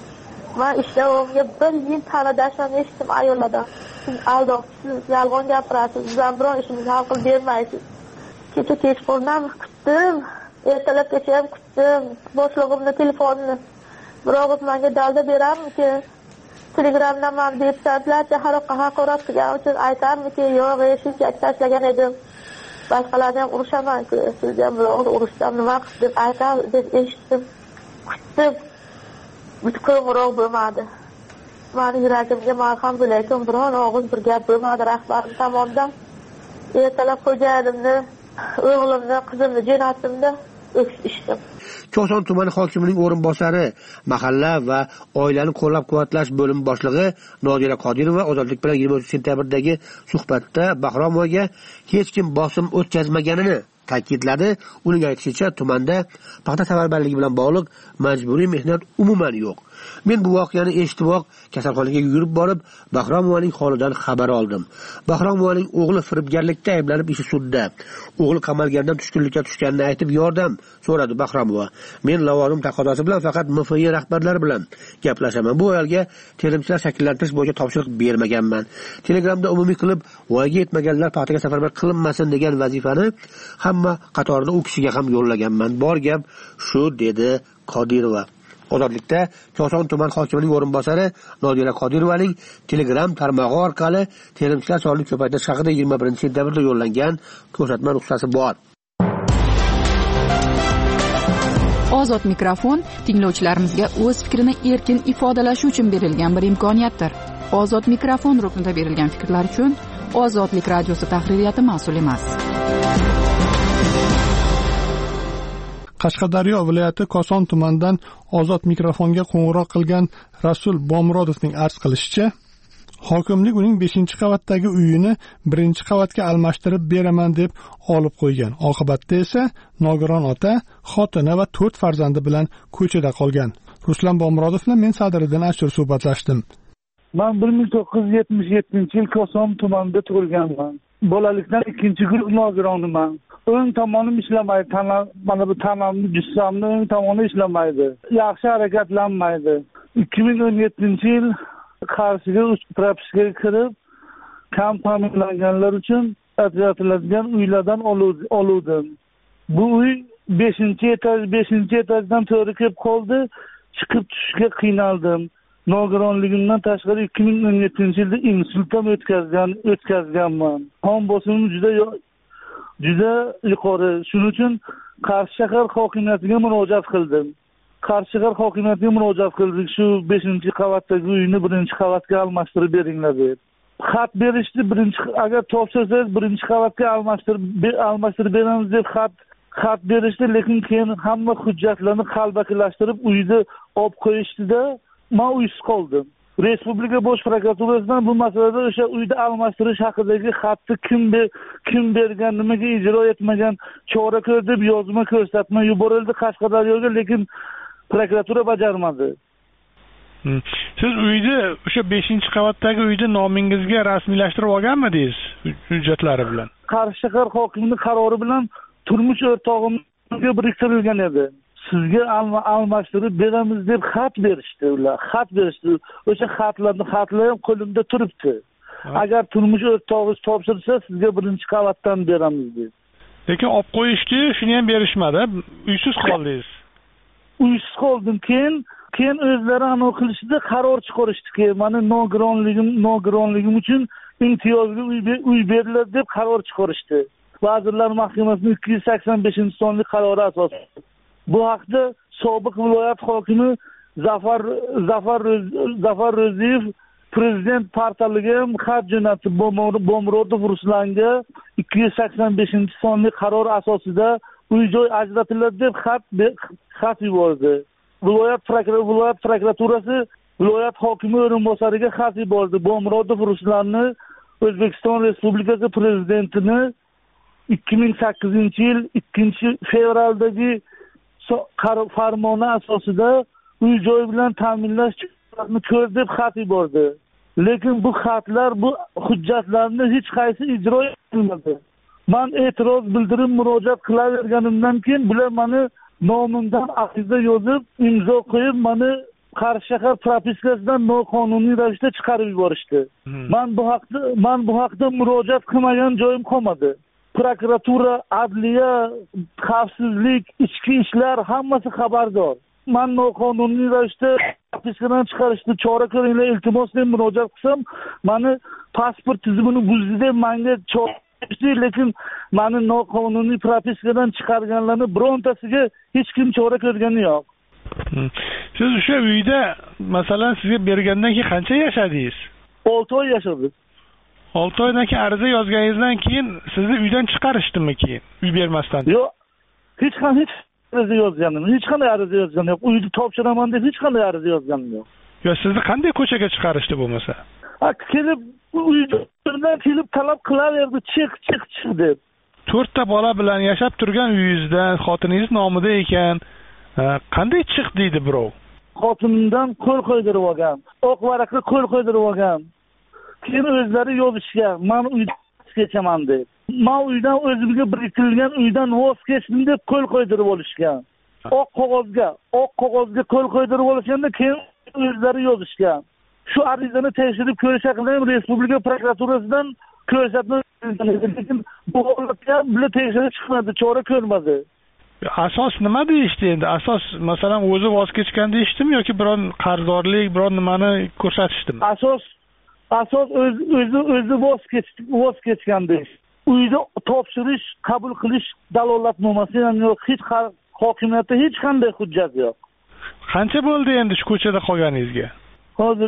[SPEAKER 13] Men ishlavimga 1 yil ta'nadashdan eshitdim ayollardan. Siz aldoqchisiz, yolg'on gapirasiz, bizdan biron ishimizni hal qilib bermaysiz. Kecha kechqurun kutdim, ertalabgacha ham kutdim. Boshlig'imni telefonini biroq menga dalda beramiki, Telegramdan men deputatlarga haqorat qilgan uchun aytarmiki, yo'q, shunchaki tashlagan edim. Boshqalarni ham urushaman-ku, siz ham biroq urushsam nima qilib deb aytar deb eshitdim. Kutdim. Bitko'roq bo'lmadi. Meni yuragimga malham bo'layotgan biron og'iz bir gap bo'lmadi rahbarim tomonidan. Ertalab xo'jayinimni, o'g'limni, qizimni jo'natdim-da, o'kishdim.
[SPEAKER 8] Koson tumani hokimining o'rinbosari, mahalla va oilani qo'llab-quvvatlash bo'limi boshlig'i Nodira Qodirova ozodlik bilan 23 sentyabrdagi suhbatda Bahromovaga hech kim bosim o'tkazmaganini ta'kidladi. Uning aytishicha, tumanda paxta safarbarligi bilan bog'liq majburiy mehnat umuman yo'q. Men bu voqeani eshitiboq kasalxonaga yurib borib, Bahromovaning holidan xabar oldim. Bahromovaning o'g'li firibgarlikda ayblanib ishi sudda. O'g'li qamalgandan tushkunlikka tushganini aytib yordam so'radi Bahromova. Men lavozim taqozosi bilan faqat MFY rahbarlari bilan gaplashaman. Bu ayolga terimchilar shakllantirish bo'yicha topshiriq bermaganman. Telegramda umumiy qilib voyaga yetmaganlar paxtaga safarbar qilinmasin degan vazifani hamma qatorida u kishiga ham yo'llaganman. Bor gap shu, dedi Qodirova. Ozodlikda Koson tuman hokimining o'rinbosari Nodira Qodirovaning Telegram tarmog'i orqali terimchilar sonini ko'paytirish haqida 21 sentyabrda yo'llangan ko'rsatma ruxsati bor.
[SPEAKER 1] Ozod mikrofon tinglovchilarimizga o'z fikrini erkin ifodalashi uchun berilgan bir imkoniyatdir. Ozod mikrofon ruknida berilgan fikrlar uchun Ozodlik radiosi tahririyati mas'ul emas.
[SPEAKER 6] Qashqadaryo viloyati Koson tumanidan Ozod mikrofonga qo'ng'iroq qilgan Rasul Bomurodovning arz qilishicha, hokimlik uning 5-qavatdagi uyini 1-qavatga almashtirib beraman deb olib qo'ygan. Oqibatda esa nogiron ota, xotini va 4 farzandi bilan ko'chada qolgan. Ruslan Bomurodov bilan men Sadriddin Ashur suhbatlashdim.
[SPEAKER 14] Men 1977-yil Koson tumanida tug'ilganman. Bolalikdan 2-guruh nogironiman. O'ng tomonim ishlamaydi, mana bu tanamni, jussamni o'ng tomoni ishlamaydi. Yaxshi harakatlanmaydi. 2017-yil Qarshiga propiskaga kirib, kam ta'minlanganlar uchun ajratiladigan uylardan oluvdim. Bu uy 5-etajdan to'g'ri kelib qoldi. Chiqib tushishga qiynaldim. Nogironligimdan tashqari 2017-yilda insult ham o'tkazganman. Qon bosimim juda yuqori. Shuning uchun Qarshi shahar hokimiyatiga murojaat qildim. Shu 5-qavatdagi uyni 1-qavatga almashtirib beringlar deb. Xat berishdi, agar topshirsangiz 1-qavatga almashtirib beramiz deb xat berishdi, lekin keyin hamma hujjatlarni qalbakilashtirib uyni olib qo'yishdi-da, men uysiz qoldim. Respublika bosh prokuraturasidan bu masalada o'sha uyni almashtirish haqidagi xatni kim bergan, nimaga ijro etmagan, chora ko'r deb yozma ko'rsatma yuborildi Qashqadaryoga, lekin prokuratura bajarmadi.
[SPEAKER 6] Siz uyni o'sha 5-qavatdagi uyni nomingizga rasmiylashtirib olganmidingiz hujjatlari bilan? Qarshi shahar hokimining qarori bilan turmush o'rtog'imga biriktirilgan edi. Sizga almashtirib beramiz deb xat berishdi ular. O'sha xatlar ham qo'limda turibdi. Agar turmush o'rtog'ingiz topshirsa, sizga 1-qavatdan beramiz deb. Lekin olib qo'yishdi, shuni ham berishmadi. Uysiz qoldingiz. Uysiz qoldim. Keyin o'zlari aniq qilishdi, qaror chiqarishdi. Meni nogironligim uchun imtiyozli uy beriladi deb qaror chiqarishdi. Vazirlar Mahkamasining 285-sonli qarori asosida. Bu haqda sobiq viloyat hokimi Zafar Ro'ziyev prezident portaliga ham xat jo'natib, Bomurodov Ruslanga 285-sonli qaror asosida uy-joy ajratiladi deb xat yubordi. Viloyat prokuraturasi viloyat hokimi o'rinbosariga xat yubordi. Bomurodov Ruslanni O'zbekiston Respublikasi prezidentini 2008-yil 2-fevraldagi farmoni asosida uy-joy bilan ta'minlash choralarini ko'r deb xat yubordi. Lekin bu xatlar, bu hujjatlarni hech qaysi ijro etilmadi. Men e'tiroz bildirib murojaat qilaverganimdan keyin bular meni nomimdan ariza yozib, imzo qo'yib, meni Qarshi shahar propiskasidan noqonuniy ravishda chiqarib yuborishdi. Men bu haqda murojaat qilmagan joyim qolmadi. Prokuratura, adliya, xavfsizlik, ichki ishlar hammasi xabardor. Men noqonuniy ravishda propiskadan chiqarishdi, chora ko'ringlar, iltimos deb murojaat qilsam, meni pasport tizimini buzdi deb menga lekin meni noqonuniy propiskadan chiqarganlarni birontasiga hech kim chora ko'rgani yo'q. Siz o'sha uyda, masalan, sizga bergandan keyin qancha yashadingiz? 6 oy yashadim. 6 oydan keyin ariza yozganingizdan keyin sizni uydan chiqarishdimi keyin? Uy bermasdan? Yo'q. Hech qanday ariza yozganim yo'q. Uyni topshiraman deb hech qanday ariza yozganim yo'q. Yo, sizni qanday ko'chaga chiqarishdi bo'lmasa? Kelib uydan kelib talab qilaverdi, chiq deb. 4 ta bola bilan yashab turgan uyingizdan xotiningiz nomida ekan, qanday chiq deydi birov? Xotinimdan qo'l qo'ydirib olgan, oq varaqqa qo'l qo'ydirib olgan. Keyin o'zlari yozishgan, men uyda kechaman deb. Men uydan o'zimga biriktirilgan uydan voz kechdim deb qo'l qo'ydirib olishgan. Oq qog'ozga qo'l qo'ydirib olishganda keyin o'zlari yozishgan. Shu arizani tekshirib ko'rish haqida ham Respublika prokuraturasidan ko'rsatma lekin bu holatga bile tekshirib chiqmadi, chora ko'rmadi. Asos nima deyishdi endi? Asos masalan o'zi voz kechgan deyishdimi yoki biron qarzdorlik, biron nimani ko'rsatishdimi? Asos o'zi voz kechgan deyishdi. Uyda topshirish, qabul qilish dalolatnomasi ham yo'q, hech
[SPEAKER 14] hokimiyatda hech qanday hujjat yo'q.
[SPEAKER 6] Qancha bo'ldi endi shu ko'chada qolganingizga?
[SPEAKER 14] Hozir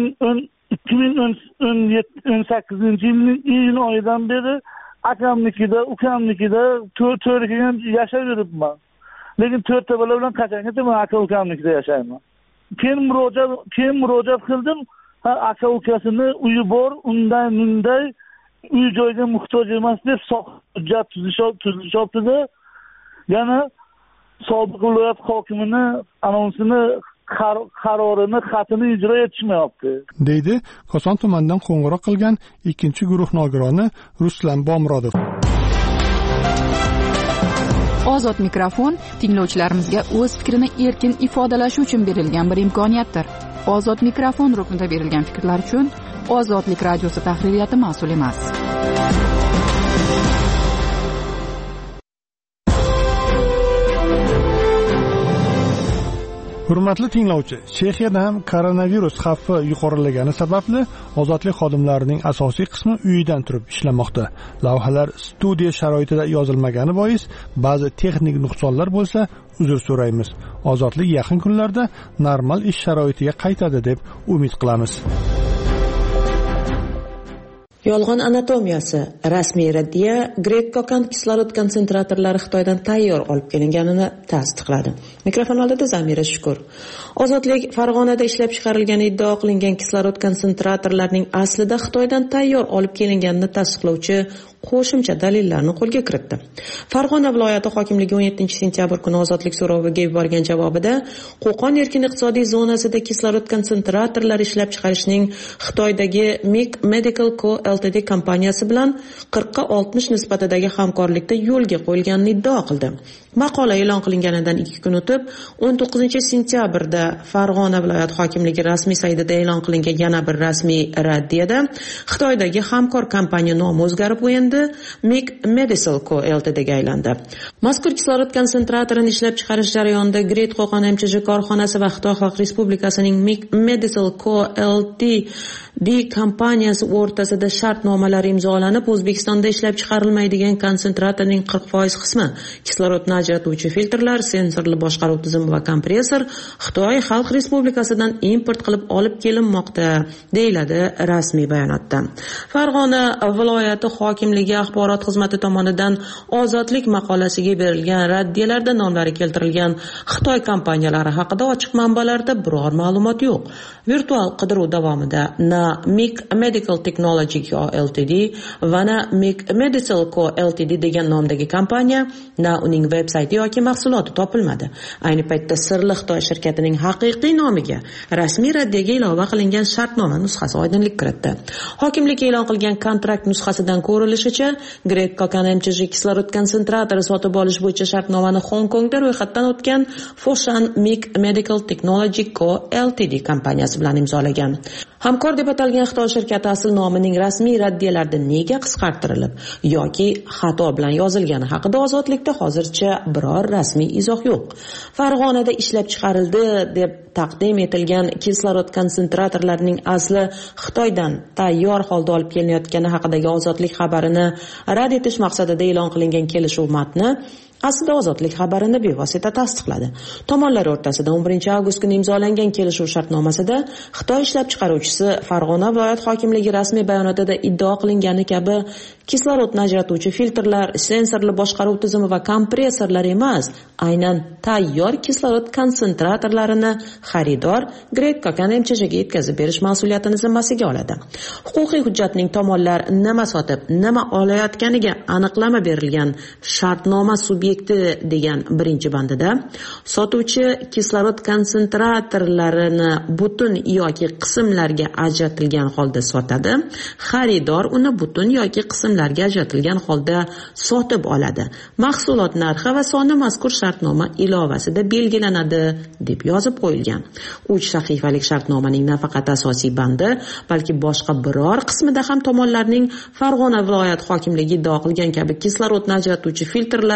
[SPEAKER 14] 2018-yilning iyun oyidan beri akamnikida, ukamnikida to'rikdan yashab yuribman. Lekin 4 ta bola bilan qachongacha men aka ukamnikida yashayman. Keyin murojaat qildim. Aka ukasini uyi bor, undan bunday uy joyga muhtoj emas deb hujjat tuzishyapti-da. Yana sobiq viloyat hokimini anonsini qarorini xatini ijro etishmayapti,
[SPEAKER 6] deydi Koson tumanidan qo'ng'iroq qilgan ikkinchi guruh nogironi Ruslan Bomrodov.
[SPEAKER 2] Ozod mikrofon tinglovchilarimizga o'z fikrini erkin ifodalashi uchun berilgan bir imkoniyatdir. Ozod mikrofon ruknida berilgan fikrlar uchun Ozodlik radiosi tahririyati mas'ul emas.
[SPEAKER 6] Hurmatli tinglovchi, Chexiyada ham koronavirus xavfi yuqorilagani sababli ozodlik xodimlarining asosiy qismi uyidan turib ishlamoqda. Lavhalar studiya sharoitida yozilmagani bois ba'zi texnik nuqsonlar bo'lsa, uzr so'raymiz. Ozodlik yaqin kunlarda normal ish sharoitiga qaytadi deb umid qilamiz.
[SPEAKER 15] Yolg'on anatomiyasi rasmiy raddiya Greg Kokan kislorod konsentratorlari Xitoydan tayyor olib kelinganini tasdiqladi. Mikrofon oldida Zamira Shukur. Ozodlik Farg'onada ishlab chiqarilgani iddao qilingan kislorod konsentratorlarining aslida Xitoydan tayyor olib kelinganini tasdiqlovchi qo'shimcha dalillarni qo'lga kiritdi. Farg'ona viloyati hokimligi 17-sentyabr kuni ozodlik so'roviga yuborgan javobida Qo'qon erkin iqtisodiy zonasida kislorod konsentratorlari ishlab chiqarishning Xitoydagi MIC Medical Co Ltd kompaniyasi bilan 40-60 nisbatidagi hamkorlikda yo'lga qo'yilganini iddao qildi. Maqola e'lon qilinganidan 2 kun o'tib, 19-sentyabrda Farg'ona viloyat hokimligi rasmiy saytida e'lon qilingan yana bir rasmiy raddiyada Xitoydagi hamkor kompaniya nomi o'zgarib endi MIC Medical Co Ltd ga aylandi. Mazkur kislorod konsentratorini ishlab chiqarish jarayonida Great Qo'qon MChJ korxonasi va Xitoy Xalq Respublikasining MIC Medical Co Ltd kompaniyasi o'rtasida shartnomalar imzolanib, O'zbekistonda ishlab chiqarilmaydigan konsentratorning 40% qismi kislorodni ajratuvchi filtrlar, sensorli boshqaruv tizimi va kompressor Xitoy Xalq Respublikasidan import qilib olib kelinmoqda, deyiladi rasmiy bayonotda. Farg'ona viloyati hokimligi axborot xizmati tomonidan ozodlik maqolasiga berilgan raddiyalarda nomlari keltirilgan Xitoy kompaniyalari haqida ochiq manbalarda biror ma'lumot yo'q. Virtual qidiruv davomida na MIC Medical Technology Co Ltd va na MIC Medical Co Ltd degan nomdagi kompaniya, na uning veb-sayti yoki mahsuloti topilmadi. Ayni paytda sirli Xitoy shirkatining haqiqiy nomiga rasmiy raddiyaga ilova qilingan shartnoma nusxasi oydinlik kiritdi. Hokimlik e'lon qilgan kontrakt nusxasidan ko'rilishicha, Greg Kokan MChJ kislorod konsentratori sotib olish bo'yicha shartnomani Hong Kongda ro'yxatdan o'tgan Foshan MIC Medical Technology Co Ltd kompaniyasi bilan imzolagan. Hamkor deb atalgan Xitoy shirkati asl nomining rasmiy raddiyalarda nega qisqartirilib yoki xato bilan yozilgani haqida ozodlikda hozircha biror rasmiy izoh yo'q. Farg'onada ishlab chiqarildi deb taqdim etilgan kislorod konsentratorlarining asli Xitoydan tayyor holda olib kelinayotgani haqidagi ozodlik xabarini rad etish maqsadida e'lon qilingan kelishuv matni aslida ozodlik xabarini bevosita tasdiqladi. Tomonlar o'rtasida 11-avgust kuni imzolangan kelishuv shartnomasida Xitoy ishlab chiqaruvchisi Farg'ona viloyat hokimligi rasmiy bayonotida iddao qilingani kabi kislorodni ajratuvchi filtrlar, sensorli boshqaruv tizimi va kompressorlar emas, aynan tayyor kislorod konsentratorlarini xaridor Greg Kokan MChJga yetkazib berish mas'uliyatini zimmasiga oladi. Huquqiy hujjatning tomonlar nima sotib, nima olayotganiga aniqlama berilgan shartnoma subyekti degan birinchi bandida sotuvchi kislorod konsentratorlarini butun yoki qismlarga ajratilgan holda sotadi, xaridor uni butun yoki qismlarga ajratilgan holda sotib oladi. Mahsulot narxi va soni mazkur shartnoma ilovasida belgilanadi deb yozib qo'yilgan. 3 sahifalik shartnomaning nafaqat asosiy bandi, balki boshqa biror qismida ham tomonlarning Farg'ona viloyat hokimligi iddao qilgan kabi kislorodni ajratuvchi filtrlar,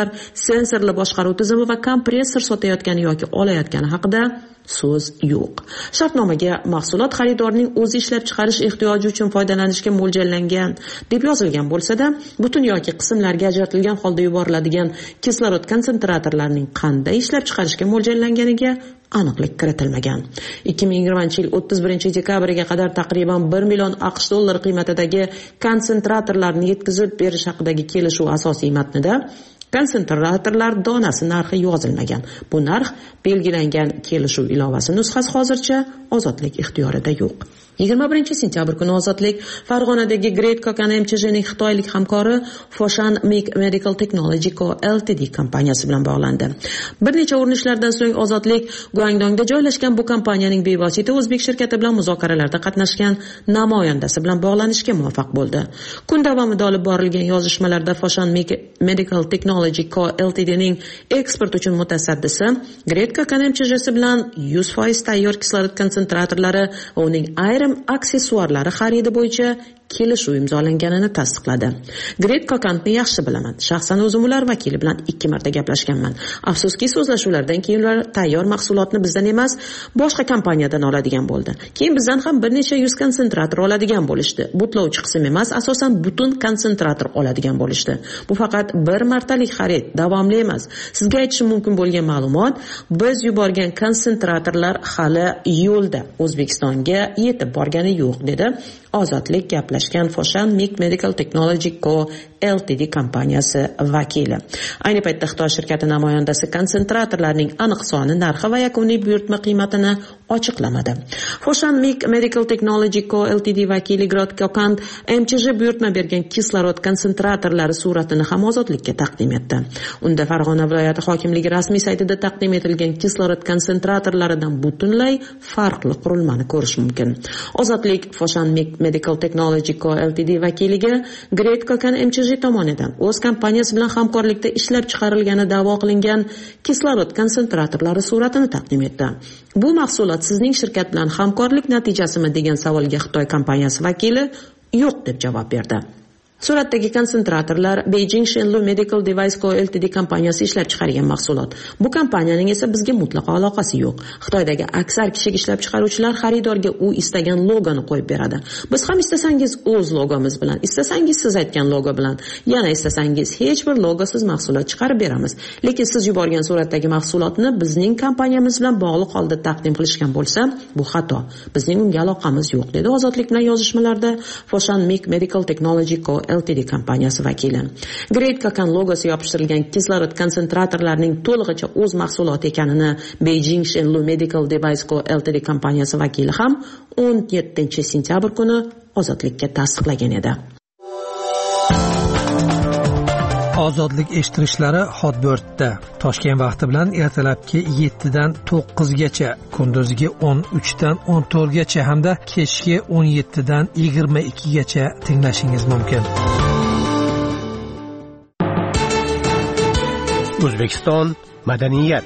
[SPEAKER 15] sensorli boshqaruv tizimi va kompressor sotayotgani yoki olayotgani haqida so'z yo'q. Shartnomaga mahsulot xaridorning o'zi ishlab chiqarish ehtiyoji uchun foydalanishga mo'ljallangan deb yozilgan bo'lsa-da, butun yoki qismlarga ajratilgan holda yuboriladigan kislorod konsentratorlarining qanday ishlab chiqarishga mo'ljallanganiga aniqlik kiritilmagan. 2020-yil 31-dekabriga qadar taqriban 1 million AQSh dollari qiymatidagi konsentratorlarni yetkazib berish haqidagi kelishuv asosiy matnida konsentratorlar donasi narxi yozilmagan. Bu narx belgilangan kelishuv ilovasi nusxasi hozircha Ozodlik ixtiyorida yo'q. 21-sentyabr kuni Ozodlik Farg'onadagi Great Kokan MCH'ning xitoylik hamkori Foshan Mic Medical Technology Co. Ltd kompaniyasi bilan bog'landi. Bir necha urinishlardan so'ng Ozodlik Guangdongda joylashgan bu kompaniyaning bevosita o'zbek shirkati bilan muzokaralarda qatnashgan namoyandasi bilan bog'lanishga muvaffaq bo'ldi. Kun davomida olib borilgan yozishmalarda Foshan Mic Medical Technology Co. Ltdning eksport uchun mutasaddisi Great Kokan MCH'si bilan 100% tayyor kislorod konsentratorlari va uning ayrim aksessuarlari xaridi bo'yicha kelishuv imzolanganini tasdiqladi. Great Kokantni yaxshi bilaman. Shaxsan o'zim ular vakili bilan 2 marta gaplashganman. Afsuski, so'zlashuvlardan keyin ular tayyor mahsulotni bizdan emas, boshqa kompaniyadan oladigan bo'ldi. Keyin bizdan ham bir necha 100 konsentrator oladigan bo'lishdi. Butlovchi qism emas, asosan butun konsentrator oladigan bo'lishdi. Bu faqat bir martalik xarid, davomli emas. Sizga aytishim mumkin bo'lgan ma'lumot, biz yuborgan konsentratorlar hali yo'lda, O'zbekistonga yetib borgani yo'q, dedi Ozodlik gaplashgan Foshan Mic Medical Technology Co. Ltd kompaniyasi vakili. Ayni paytda Xitoy shirkati namoyandasi konsentratorlarning aniq soni, narxi va yakuniy buyurtma qiymatini ochiqlamadi. Foshan Mic Medical Technology Co. Ltd vakili Great Kokant MCH buyurtma bergan kislorod konsentratorlari suratini ham Ozodlikka taqdim etdi. Unda Farg'ona viloyati hokimligi rasmiy saytida taqdim etilgan kislorod konsentratorlaridan butunlay farqli qurilmani ko'rish mumkin. Ozodlik Foshan Mic Medical Technology Co. Ltd vakiliga Great Kokan MCH tomonidan o'z kompaniyasi bilan hamkorlikda ishlab chiqarilgani da'vo qilingan kislorod konsentratorlari suratini taqdim etdi. Bu mahsulot sizning shirkat bilan hamkorlik natijasimi degan savolga Xitoy kompaniyasi vakili yo'q deb javob berdi. Suratdagi konsentratorlar Beijing Shenlu Medical Device Co. Ltd kompaniyasi ishlab chiqargan mahsulot. Bu kompaniyaning esa bizga mutlaqo aloqasi yo'q. Xitoydagi aksar kichik ishlab chiqaruvchilar xaridorga u istagan logoni qo'yib beradi. Biz ham istasangiz o'z logomiz bilan, istasangiz siz aytgan logo bilan, yana istasangiz hech bir logosiz mahsulot chiqarib beramiz. Lekin siz yuborgan suratdagi mahsulotni bizning kompaniyamiz bilan bog'liq holda taqdim qilishgan bo'lsa, bu xato. Bizning unga aloqamiz yo'q, dedi Ozodlik bilan yozishmalarda Foshan Mic Medical Technology Co. Ltd kompaniyasi vakili. Great Kokan logosi yopishtirilgan kislorod konsentratorlarining to'lig'icha o'z mahsuloti ekanini Beijing Shenlu Medical Device Co. Ltd kompaniyasi vakili ham 17-sentyabr kuni Ozodlikka tasdiqlagan edi.
[SPEAKER 16] Ozodlik eshittirishlari Hotbirtda Toshkent vaqti bilan ertalabki 7 dan 9 gacha, kunduzgi 13 dan 14 gacha hamda kechki 17 dan 22 gacha tinglashingiz mumkin.
[SPEAKER 8] O'zbekiston madaniyat.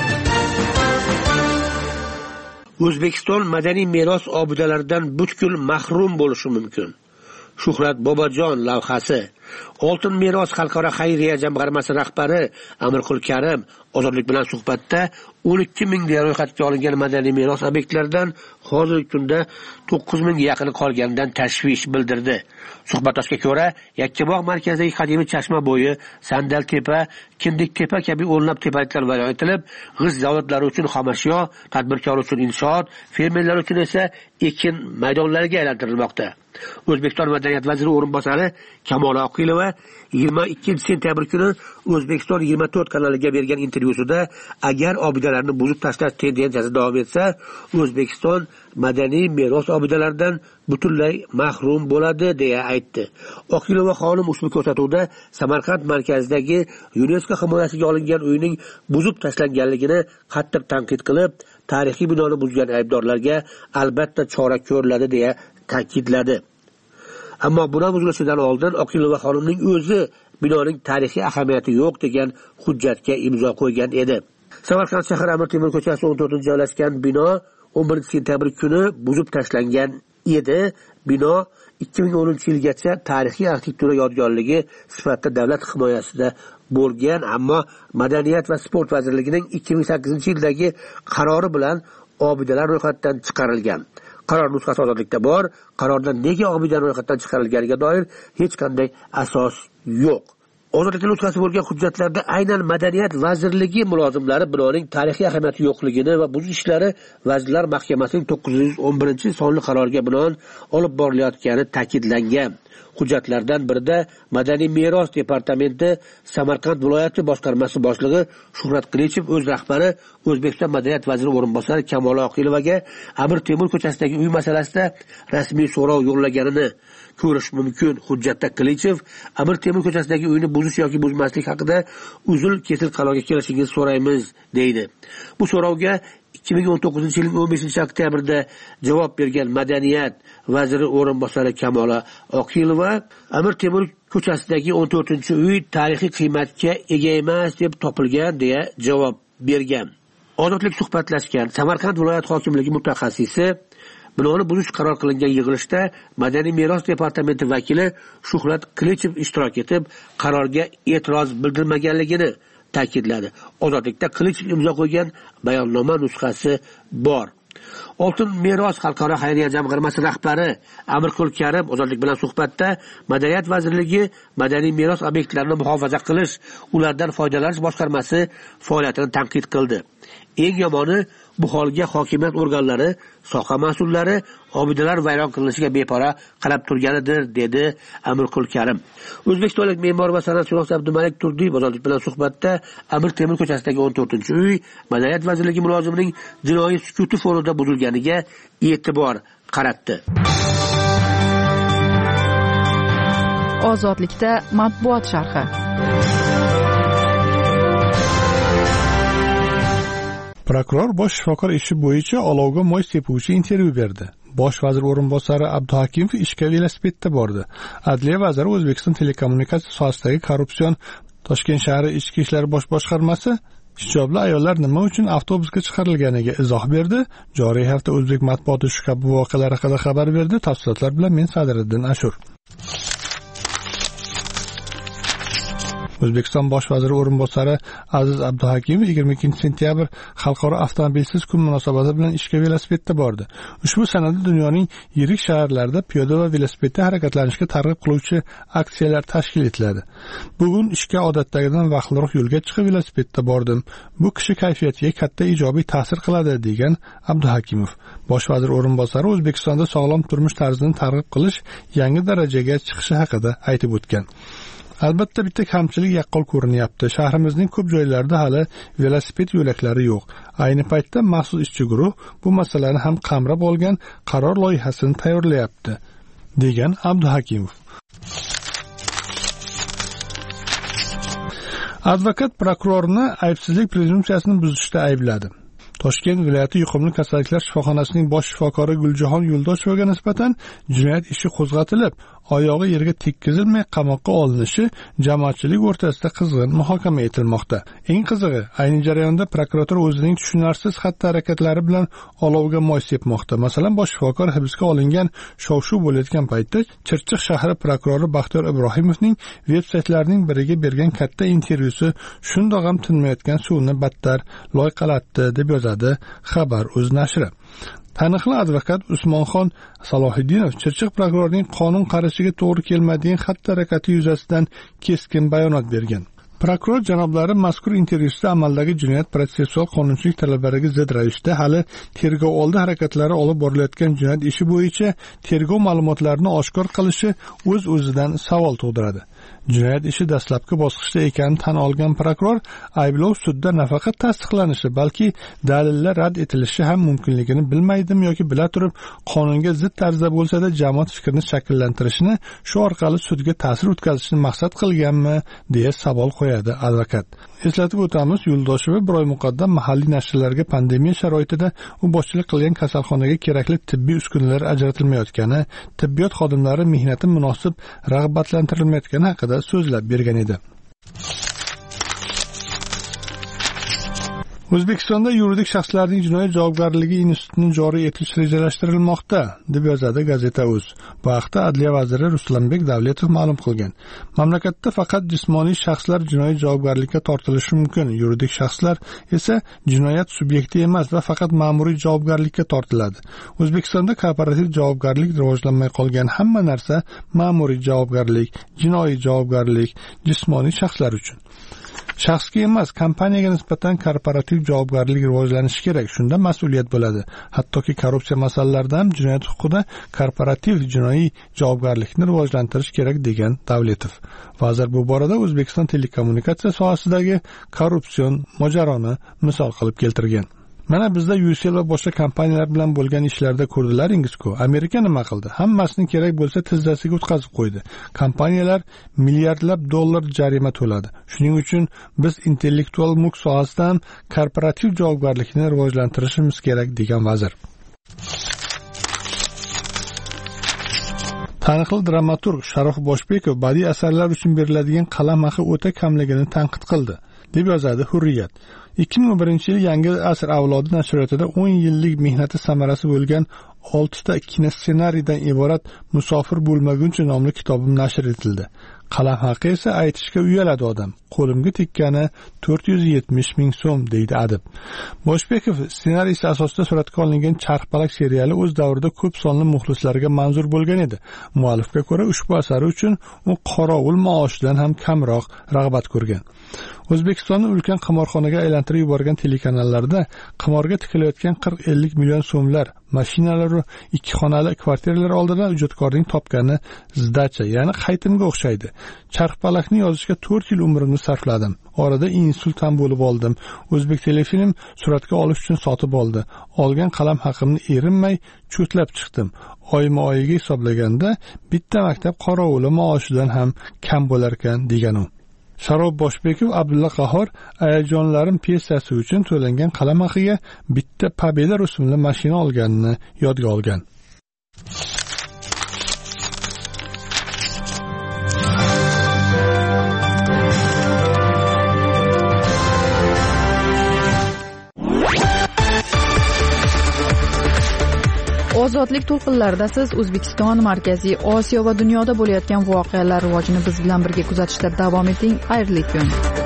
[SPEAKER 8] O'zbekiston madaniy meros obidalaridan butkul mahrum bo'lishi mumkin. Shuhrat Bobojon lavhasi. Oltin meros xalqaro xayriya jamg'armasi rahbari Amirqul Karim Ozodlik bilan suhbatda 12 mingga ro'yxatga olingan madaniy meros obyektlaridan hozirgi kunda 9 mingga yaqini qolganidan tashvish bildirdi. Suhbatdoshga ko'ra, Yakkabog' markazidagi qadimiy Chashma bo'yi, Sandaltepa, Kindiktepa kabi o'nlab tepaliklar vayron etilib, g'isht zavodlari uchun xomashyo, tadbirkor uchun inshoot, fermerlar uchun esa ekin maydonlariga aylantirilmoqda. O'zbekiston madaniyat vaziri o'rinbosari Kamola Oqilova 22-sentyabr kuni O'zbekiston 24 kanaliga bergan intervyusida agar obidalarni buzib tashlash tendensiyasi davom etsa, O'zbekiston madaniy meros obidalaridan butunlay mahrum bo'ladi deya aytdi. Oqilova xonim ushbu ko'rsatuvda Samarqand markazidagi UNESCO himoyasiga olingan uyning buzib tashlanganligini qattiq tanqid qilib, tarixiy binoni buzgan aybdorlarga albatta chora ko'riladi deya ta'kidladi. Ammo buni buzilishidan oldin Oqilova xonimning o'zi binoning tarixiy ahamiyati yo'q degan hujjatga imzo qo'ygan edi. Samarqand shahar Amir Temur ko'chasi 14 joylashgan bino 11-sentyabr kuni buzib tashlangan edi. Bino 2010-yilgacha tarixiy arxitektura yodgorligi sifatida davlat himoyasida bo'lgan, ammo Madaniyat va sport vazirligining 2008-yildagi qarori bilan obidalar ro'yxatdan chiqarilgan. Qaror nusxasi Ozodlikda bor. Qarorda nega obidalar ro'yxatdan chiqarilganiga doir hech qanday asos yo'q. Ozodlik nusxasi bo'lgan hujjatlarda aynan Madaniyat vazirligi mulozimlari binoning tarixiy ahamiyati yo'qligini va buzish ishlari Vazirlar Mahkamasining 911-sonli qaroriga binoan olib borilayotgani ta'kidlangan. Hujjatlardan birida Madaniy meros departamenti Samarqand viloyati boshqarmasi boshlig'i Shuhrat Qilichev o'z rahbari O'zbekiston Madaniyat vaziri o'rinbosari Kamola Oqilovaga Amir Temur ko'chasidagi uy masalasida rasmiy so'rov yo'llaganini ko'rish mumkin. Hujjatda Qilichev Amir Temur ko'chasidagi uyni buzish yoki buzmaslik haqida uzil-kesil qarorga kelishingizni so'raymiz deydi. Bu so'rovga 2019-yilning 15-oktyabrda javob bergan Madaniyat vaziri o'rinbosari Kamola Oqilova Amir Temur ko'chasidagi 14-uy tarixiy qiymatga ega emas deb topilgan deya javob bergan. Ozodlik suhbatlashgan Samarqand viloyat hokimligi mutaxassisi binoni buzish qaror qilingan yig'ilishda Madaniy meros departamenti vakili Shuhrat Qilichev ishtirok etib, qarorga e'tiroz bildirmaganligini ta'kidladi. Ozodlikda Qilichev imzo qo'ygan bayonnoma nusxasi bor. Oltin meros xalqaro xayriya jamg'armasi rahbari Amirqul Karim Ozodlik bilan suhbatda Madaniyat vazirligi madaniy meros obyektlarini muhofaza qilish, ulardan foydalanish boshqarmasi faoliyatini tanqid qildi. Eng yomoni bu holga hokimiyat organlari, soha mas'ullari obidalar vayron qilinishiga bepara qarab turganidir, dedi Amirqul Karim. O'zbekistonlik me'mor va san'atshunos Abdumalik Turdiyev Ozodlik bilan suhbatda Amir Temur ko'chasidagi 14-uy Madaniyat vazirligi mulozimining jinoiy sukuti fonida buzilganiga e'tibor qaratdi.
[SPEAKER 2] Ozodlikda matbuot sharhi.
[SPEAKER 6] Prokuror bosh shifokor ishi bo'yicha olovga moy sepuvchi intervyu berdi. Bosh vazir o'rinbosari Abduhakimov ishga velosipedda bordi. Adliya vaziri O'zbekiston telekommunikatsiya sohasidagi korrupsion Toshkent shahri ichki ishlar bosh boshqarmasi hijobli ayollar nima uchun avtobusga chiqarilganiga izoh berdi. Joriy hafta O'zbek matbuoti shu kabi voqealar haqida xabar berdi. Tafsilotlar bilan men Sadiriddin Ashur. O'zbekiston bosh vaziri o'rinbosari Aziz Abduhakimov 22-sentyabr xalqaro avtomobilsiz kun munosabati bilan ishga velosipedda bordi. Ushbu sanada dunyoning yirik shaharlarida piyoda va velosipedda harakatlanishga targ'ib qiluvchi aksiyalar tashkil etiladi. Bugun ishga odatdagidan vaqtliroq yo'lga chiqib velosipedda bordim. Bu kishi kayfiyatiga katta ijobiy ta'sir qiladi, degan Abduhakimov. Bosh vazir o'rinbosari O'zbekistonda sog'lom turmush tarzini targ'ib qilish yangi darajaga chiqishi haqida aytib o'tgan. Albatta bitta kamchilik yaqqol ko'rinyapti. Shahrimizning ko'p joylarida hali velosiped yo'laklari yo'q. Ayni paytda maxsus ishchi guruh bu masalani ham qamrab olgan qaror loyihasini tayyorlayapti, degan Abduhakimov. Advokat prokurorni aybsizlik prezumpsiyasini buzishda aybladi. Toshkent viloyati yuqumli kasalliklar shifoxonasining bosh shifokori Guljahon Yo'ldoshevaga nisbatan jinoyat ishi qo'zg'atilib, oyog'i yerga tekkizilmay qamoqqa olinishi jamoatchilik o'rtasida qizg'in muhokama etilmoqda. Eng qizig'i, ayni jarayonda prokuratura o'zining tushunarsiz xatti-harakatlari bilan olovga moy sepmoqda. Masalan, bosh shifokor hibsga olingan shov-shuv bo'layotgan paytda Chirchiq shahri prokurori Baxtiyor Ibrohimovning veb-saytlarining biriga bergan katta intervyusi shundoq ham tinmayotgan suvni battar loyqalatdi, deb yozadi Xabar o'z nashri. Taniqli advokat Usmonxon Salohiddinov Chirchiq prokurorining qonun qarashiga to'g'ri kelmaydigan xatti-harakati yuzasidan keskin bayonot bergan. Prokuror janoblari mazkur intervyusida amaldagi jinoyat protsessual qonunchilik talablariga zid ravishda hali tergov oldi harakatlari olib borilayotgan jinoyat ishi bo'yicha tergov ma'lumotlarini oshkor qilishi o'z-o'zidan savol tug'diradi. Jinoyat ishi dastlabki bosqichda ekanini tan olgan prokuror ayblov sudda nafaqat tasdiqlanishi, balki dalillar rad etilishi ham mumkinligini bilmaydimi yoki bila turib qonunga zid tarzda bo'lsa-da jamoat fikrini shakllantirishni, shu orqali sudga ta'sir o'tkazishni maqsad qilganmi, deya savol qo'yadi advokat. Eslatib o'tamiz, Yo'ldosheva bir oy muqaddam mahalliy nashrlarga pandemiya sharoitida u boshchilik qilgan kasalxonaga kerakli tibbiy uskunalar ajratilmayotgani, tibbiyot xodimlari mehnati munosib rag'batlantirilmayotgani haqida so'zlab bergan edi. O'zbekistonda yuridik shaxslarning jinoiy javobgarligi institutini joriy etish rejalashtirilmoqda, deb yozadi Gazeta.uz. Bu haqda Adliya vaziri Ruslanbek Davletov ma'lum qilgan. Mamlakatda faqat jismoniy shaxslar jinoiy javobgarlikka tortilishi mumkin, yuridik shaxslar esa jinoyat subyekti emas va faqat ma'muriy javobgarlikka tortiladi. O'zbekistonda korporativ javobgarlik rivojlanmay qolgan, hamma narsa ma'muriy javobgarlik, jinoiy javobgarlik jismoniy shaxslar uchun. Shaxsga emas, kompaniyaga nisbatan korporativ javobgarlik rivojlanishi kerak. Shunda mas'uliyat bo'ladi. Hattoki korrupsiya masalalarida ham jinoyat huquqida korporativ jinoiy javobgarlikni rivojlantirish kerak degan Davletov. Vazir bu borada O'zbekiston telekommunikatsiya sohasidagi korrupsion mojaroni misol qilib keltirgan. Mana bizda UCL va boshqa kompaniyalar bilan bo'lgan ishlarda ko'rdilaringiz-ku. Amerika nima qildi? Hammasini kerak bo'lsa tizzasiga o'tkazib qo'ydi. Kompaniyalar milliardlab dollar jarima to'ladi. Shuning uchun biz intellektual mulk sohasida ham korporativ javobgarlikni rivojlantirishimiz kerak degan vazir. Taniqli dramaturg Sharof Boshbekov badiiy asarlar uchun beriladigan qalam haqi o'ta kamligini tanqid qildi, deb yozadi Hurriyat. 2001-yil Yangi asr avlodi nashriyotida 10 yillik mehnati samarasi bo'lgan 6 ta kinossenariydan iborat Musofir bo'lmaguncha nomli kitobim nashr etildi. Qalam haqi esa aytishga uyaladi odam. Qo'limga tekkani 470 ming so'm, deydi adib. Boshbekov ssenariysi asosida suratga olingan Charxpalak seriali o'z davrida ko'p sonli muxlislarga manzur bo'lgan edi. Muallifga ko'ra ushbu asari uchun u qorovul maoshidan ham kamroq rag'bat ko'rgan. O'zbekistonni ulkan qimorxonaga aylantirib yuborgan telekanallarda qimorga tikilayotgan 40-50 million so'mlar, mashinalar va 2 xonali kvartiralar oldidan ijodkorning topgani zdacha, ya'ni qaytimga o'xshaydi. Charxpalakni yozishga 4 yil umrimni sarfladim. Orada insult ham bo'lib oldim. O'zbek telefilm suratga olish uchun sotib oldi. Olgan qalam haqimni erinmay cho'tlab chiqdim. Oyma-oyiga hisoblaganda bitta maktab qorovuli maoshidan ham kam bo'lar ekan, degan u. Sharof Boshbekov Abdulla Qahhor Ayajonlarim piyesasi uchun to'langan qalam haqiga bitta Pobeda rusumli mashina olganini yodga olgan.
[SPEAKER 1] Ozodlik to'lqinlarida siz O'zbekiston, Markaziy Osiyo va dunyoda bo'layotgan voqealar rivojini biz bilan birga kuzatishda davom eting. Xayrli kun.